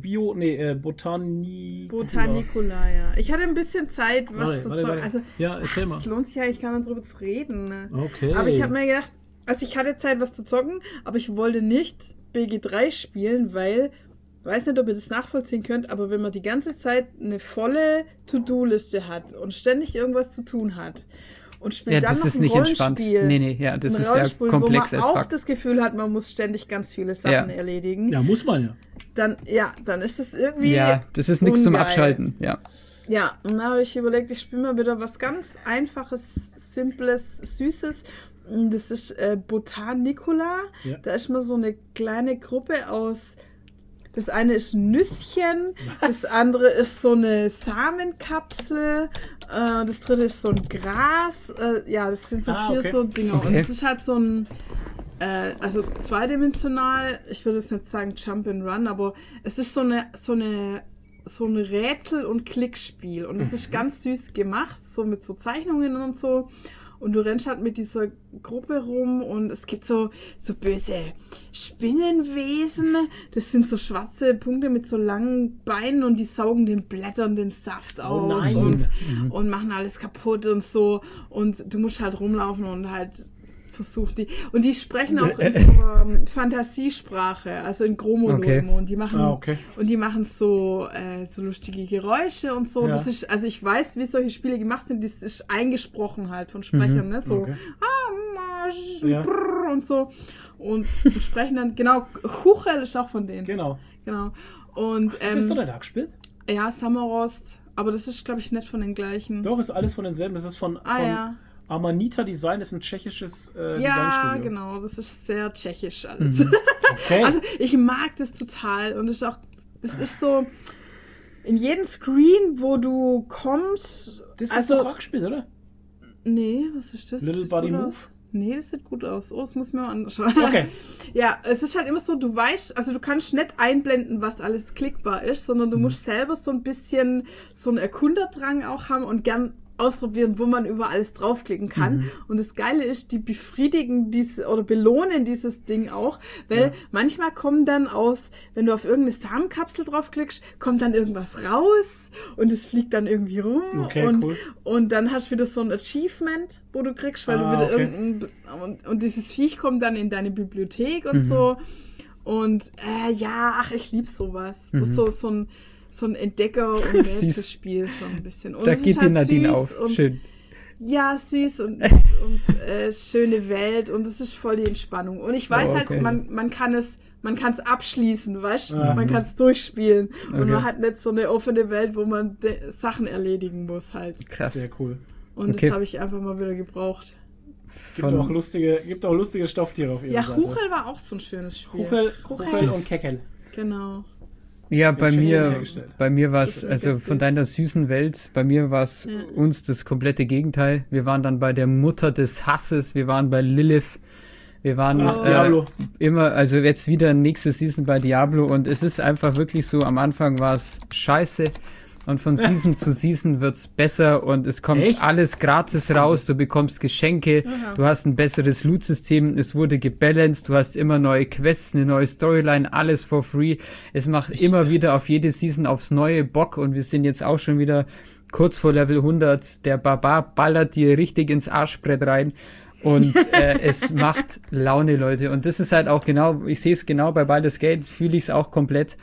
Botanicula, ja. Ich hatte ein bisschen Zeit, was zu zocken. Also, erzähl mal. Es lohnt sich eigentlich gar nicht drüber zu reden. Ne? Okay. Aber ich habe mir gedacht, also ich hatte Zeit, was zu zocken, aber ich wollte nicht BG3 spielen, weil, weiß nicht, ob ihr das nachvollziehen könnt, aber wenn man die ganze Zeit eine volle To-Do-Liste hat und ständig irgendwas zu tun hat, und spielt dann das noch ist ein nicht entspannt. Nee, das ist ja komplex als fuck. Wo man auch das Gefühl hat, man muss ständig ganz viele Sachen erledigen. Ja, muss man Dann ist das irgendwie das ist nichts zum Abschalten, Ja, und dann habe ich überlegt, ich spiele mal wieder was ganz Einfaches, Simples, Süßes. Das ist Botanicula. Ja. Da ist mal so eine kleine Gruppe aus... Das eine ist Nüsschen, das andere ist so eine Samenkapsel, das dritte ist so ein Gras. Das sind so 4 so Dinger. Okay. Und es ist halt so ein, also zweidimensional, ich würde jetzt nicht sagen Jump and Run, aber es ist so ein Rätsel- und Klickspiel. Und es ist ganz süß gemacht, so mit so Zeichnungen und so. Und du rennst halt mit dieser Gruppe rum und es gibt so böse Spinnenwesen. Das sind so schwarze Punkte mit so langen Beinen und die saugen den Blättern den Saft aus und machen alles kaputt und so. Und du musst halt rumlaufen und halt versuchen die. Und die sprechen auch in so Fantasiesprache, also in Chromonomen. Und die machen so lustige Geräusche und so. Ja. Das ist, also ich weiß, wie solche Spiele gemacht sind, das ist eingesprochen halt von Sprechern, ne? So und so. Und sprechen dann, genau, Huchel ist auch von denen. Genau. Und, hast du das da gespielt? Ja, Summerrost. Aber das ist, glaube ich, nicht von den gleichen. Doch, ist alles von denselben. Das ist von Amanita Design, ist ein tschechisches Designstudio. Ja, genau, das ist sehr tschechisch alles. Okay. Also ich mag das total und es ist so in jedem Screen, wo du kommst. Das ist doch auch gespielt, oder? Nee, was ist das? Little Buddy Move? Nee, das sieht gut aus. Oh, das muss ich mir mal anschauen. Okay. Ja, es ist halt immer so, du weißt, also du kannst nicht einblenden, was alles klickbar ist, sondern du musst selber so ein bisschen so einen Erkunderdrang auch haben und gern ausprobieren, wo man über alles draufklicken kann. Und das Geile ist, die befriedigen belohnen dieses Ding auch, weil manchmal kommen dann wenn du auf irgendeine Samenkapsel draufklickst, kommt dann irgendwas raus und es fliegt dann irgendwie rum. Okay, cool. Und dann hast du wieder so ein Achievement, wo du kriegst, weil du wieder und dieses Viech kommt dann in deine Bibliothek und so. Und ich liebe sowas. So ein Entdecker- und Rätselspiel so ein bisschen. Und da geht die Nadine auf. Schön. Ja, süß und schöne Welt und es ist voll die Entspannung. Und ich weiß halt, man kann es abschließen, weißt du? Man kann es durchspielen. Und man hat nicht so eine offene Welt, wo man Sachen erledigen muss halt. Krass. Sehr cool. Und das habe ich einfach mal wieder gebraucht. Gibt auch lustige Stofftiere auf ihrer Seite. Ja, Huchel war auch so ein schönes Spiel. Huchel und Kekel. Genau. Ja, bei mir war es, also von deiner süßen Welt, bei mir war es uns das komplette Gegenteil. Wir waren dann bei der Mutter des Hasses, wir waren bei Lilith, wir waren immer, also jetzt wieder nächste Season bei Diablo und es ist einfach wirklich so, am Anfang war es scheiße und von Season zu Season wird's besser und es kommt alles gratis raus, du bekommst Geschenke, du hast ein besseres Loot-System, es wurde gebalanced, du hast immer neue Quests, eine neue Storyline, alles for free. Es macht immer wieder auf jede Season aufs neue Bock und wir sind jetzt auch schon wieder kurz vor Level 100. Der Barbar ballert dir richtig ins Arschbrett rein und es macht Laune, Leute. Und das ist halt auch genau, ich sehe es genau bei Baldur's Gate, fühle ich es auch komplett.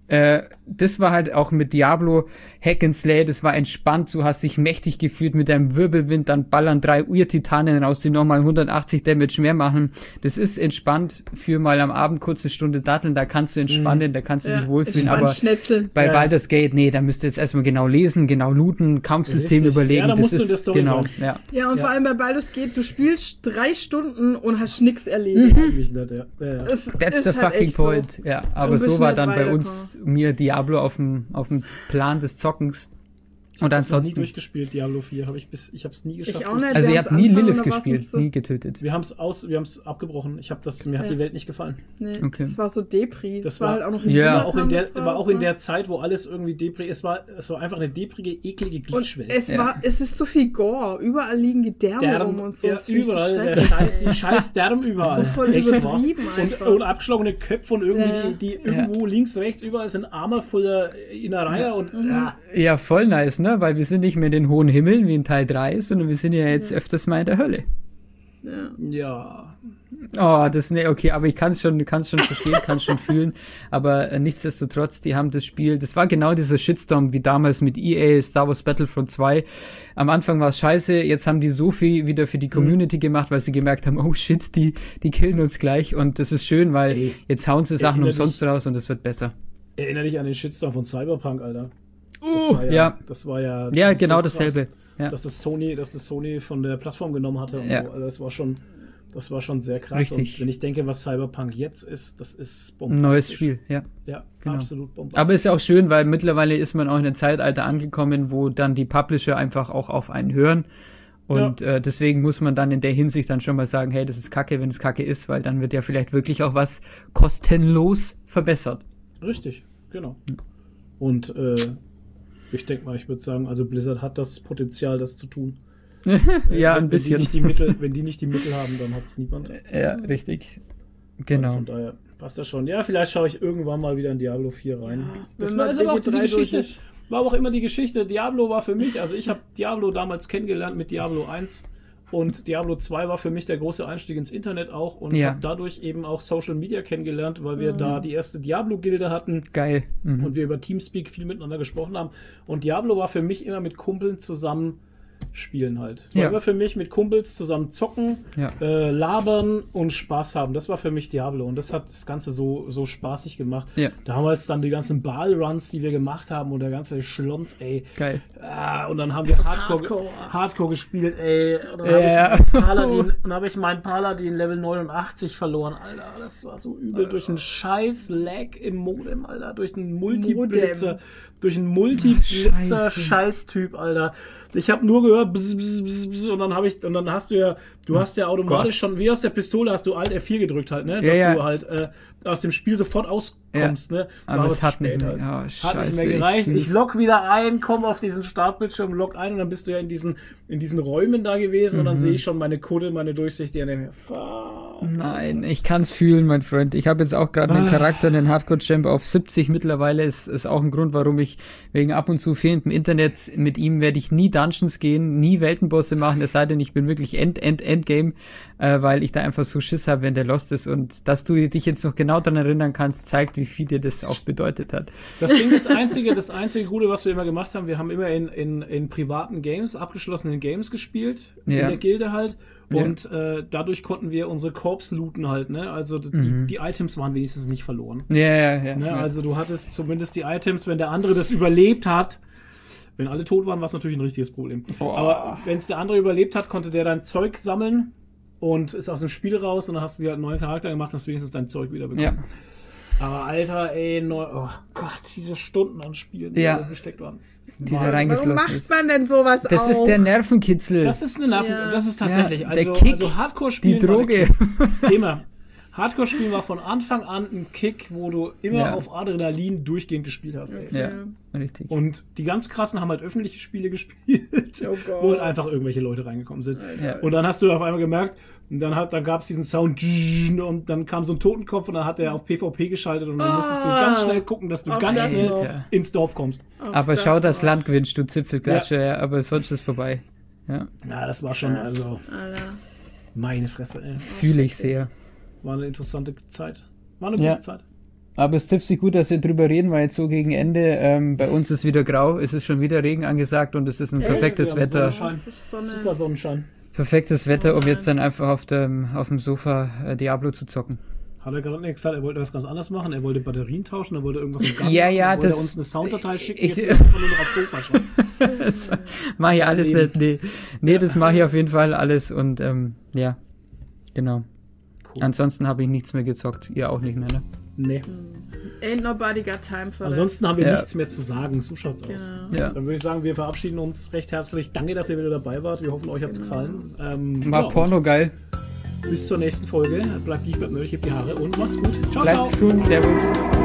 das war halt auch mit Diablo Hack and Slay, das war entspannt, du hast dich mächtig gefühlt mit deinem Wirbelwind, dann ballern 3 Ur-Titanen raus, die nochmal 180 Damage mehr machen. Das ist entspannt für mal am Abend kurze Stunde datteln, da kannst du entspannen, da kannst du dich wohlfühlen, aber bei Baldur's Gate, nee, da müsst ihr jetzt erstmal genau lesen, genau looten, Kampfsystem überlegen, ja, das ist genau. Ja, und vor allem bei Baldur's Gate, du spielst 3 Stunden und hast nichts erledigt. That's the fucking point. So. Ja, aber so war dann bei uns mir Diablo auf dem Plan des Zockens. Und ansonsten nie durchgespielt, Diablo 4. Ich hab's nie geschafft. Also ihr habt nie Lilith gespielt, nie getötet. Wir haben's abgebrochen. Mir hat die Welt nicht gefallen. Nee, okay. Das war so Depri. Das war halt auch noch in der Zeit, wo alles irgendwie Depri. Es war einfach eine deprige, eklige Glitchwelt. Es ist so viel Gore. Überall liegen Gedärme rum und so. Ja, überall. Die scheiß Därm überall. So voll übertrieben einfach. Und abgeschlagene Köpfe und irgendwie die irgendwo links, rechts, überall sind Arme voller Innereien und ja, voll nice, ne? Weil wir sind nicht mehr in den hohen Himmeln wie in Teil 3, sondern wir sind ja jetzt öfters mal in der Hölle. Ja. Oh, okay, aber ich kann es schon verstehen, kann es schon fühlen, aber nichtsdestotrotz, die haben das Spiel, das war genau dieser Shitstorm wie damals mit EA, Star Wars Battlefront 2. Am Anfang war es scheiße, jetzt haben die so viel wieder für die Community gemacht, weil sie gemerkt haben, oh shit, die killen uns gleich und das ist schön, weil jetzt hauen sie Sachen umsonst raus und es wird besser. Erinnere dich an den Shitstorm von Cyberpunk, Alter. Das war ja genau so dasselbe. Ja. Dass das Sony von der Plattform genommen hatte und so. Also das war schon sehr krass. Richtig. Und wenn ich denke, was Cyberpunk jetzt ist, das ist bombastisch. Neues Spiel, ja. Ja, genau. Absolut bombastisch. Aber ist ja auch schön, weil mittlerweile ist man auch in einem Zeitalter angekommen, wo dann die Publisher einfach auch auf einen hören. Und deswegen muss man dann in der Hinsicht dann schon mal sagen, hey, das ist Kacke, wenn es Kacke ist, weil dann wird ja vielleicht wirklich auch was kostenlos verbessert. Richtig, genau. Und ich denke mal, ich würde sagen, also Blizzard hat das Potenzial, das zu tun. Ja, ein bisschen. Wenn die nicht die Mittel haben, dann hat es niemand. Ja, richtig. Genau. Also von daher passt das schon. Ja, vielleicht schaue ich irgendwann mal wieder in Diablo 4 rein. Ja, das war aber auch diese Geschichte. War aber auch immer die Geschichte. Diablo war für mich, also ich habe Diablo damals kennengelernt mit Diablo 1 und Diablo 2 war für mich der große Einstieg ins Internet auch und habe dadurch eben auch Social Media kennengelernt, weil wir da die erste Diablo-Gilde hatten. Geil. Und wir über Teamspeak viel miteinander gesprochen haben. Und Diablo war für mich immer mit Kumpeln zusammen spielen halt. Es war immer für mich mit Kumpels zusammen zocken, labern und Spaß haben. Das war für mich Diablo und das hat das Ganze so spaßig gemacht. Ja. Damals dann die ganzen Ball-Runs, die wir gemacht haben und der ganze Schlons, ey. Geil. Und dann haben wir Hardcore gespielt, ey. Und dann habe ich meinen Paladin Level 89 verloren, Alter. Das war so übel. Durch einen scheiß Lag im Modem, Alter. Durch einen Multiblitzer. Scheiß-Typ, Alter. Ich habe nur gehört, bzz, bzz, bzz, bzz, und dann hast du hast ja automatisch schon, wie aus der Pistole hast du Alt F4 gedrückt halt, ne? Dass du halt aus dem Spiel sofort auskommst, ne? Aber es hat nicht mehr, halt. Hat nicht mehr gereicht. Ich log wieder ein, komme auf diesen Startbildschirm, log ein und dann bist du ja in diesen Räumen da gewesen und dann sehe ich schon meine Kuddel, meine Durchsicht, die an dem Nein, ich kann's fühlen, mein Freund. Ich habe jetzt auch gerade einen Charakter, einen Hardcore-Champ auf 70 mittlerweile. Ist auch ein Grund, warum ich wegen ab und zu fehlendem Internet mit ihm werde ich nie Dungeons gehen, nie Weltenbosse machen, es sei denn, ich bin wirklich Endgame, weil ich da einfach so Schiss habe, wenn der lost ist. Und dass du dich jetzt noch genau daran erinnern kannst, zeigt, wie viel dir das auch bedeutet hat. Das einzige Gute, was wir immer gemacht haben, wir haben immer in privaten Games, abgeschlossenen Games gespielt, in der Gilde halt. Und dadurch konnten wir unsere Corps looten halt, ne? Also die Items waren wenigstens nicht verloren. Ja. Ne? Also du hattest zumindest die Items, wenn der andere das überlebt hat. Wenn alle tot waren, war es natürlich ein richtiges Problem. Boah. Aber wenn es der andere überlebt hat, konnte der dein Zeug sammeln und ist aus dem Spiel raus und dann hast du dir halt einen neuen Charakter gemacht und hast wenigstens dein Zeug wieder bekommen. Ja. Aber Alter, ey, oh Gott, diese Stunden an Spielen, die da gesteckt waren. Die da reingeflossen ist. Warum macht man denn sowas Das ist der Nervenkitzel. Das ist das ist tatsächlich. Ja, der Kick, also Hardcore-Spielen. Die Droge. Immer. Hardcore-Spielen war von Anfang an ein Kick, wo du immer auf Adrenalin durchgehend gespielt hast. Ey. Ja, richtig. Und die ganz krassen haben halt öffentliche Spiele gespielt, wo halt einfach irgendwelche Leute reingekommen sind. Ja. Und dann hast du auf einmal gemerkt, dann gab es diesen Sound und dann kam so ein Totenkopf und dann hat er auf PvP geschaltet und dann musstest du ganz schnell gucken, dass du ganz schnell ins Dorf kommst. Aber schau, das Land gewinnst, du Zipfelklatsche, aber sonst ist vorbei. Ja, das war schon, meine Fresse, ey. Fühle ich sehr. War eine interessante Zeit. War eine gute Zeit. Aber es trifft sich gut, dass wir drüber reden, weil jetzt so gegen Ende, bei uns ist wieder grau, es ist schon wieder Regen angesagt und es ist ein perfektes Wetter. Super Sonnenschein. Perfektes Wetter, um jetzt dann einfach auf dem Sofa Diablo zu zocken. Hat er gerade nicht gesagt, er wollte was ganz anderes machen, er wollte Batterien tauschen, er wollte irgendwas im Garten machen, er wollte das, uns eine Sounddatei schicken, jetzt einfach nur noch aufs Sofa schauen. Das mache ich alles nicht, nee, das mache ich auf jeden Fall alles und ja, genau. Cool. Ansonsten habe ich nichts mehr gezockt, ihr auch nicht mehr, ne? Nee. Ain't nobody got time for Ansonsten haben wir nichts mehr zu sagen, so schaut's aus. Ja. Dann würde ich sagen, wir verabschieden uns recht herzlich. Danke, dass ihr wieder dabei wart, wir hoffen, euch hat's gefallen. War Porno geil. Bis zur nächsten Folge. Bleibt lieb, bleibt nötig, hebt die Haare und macht's gut. Ciao, Bleibt gesund, servus.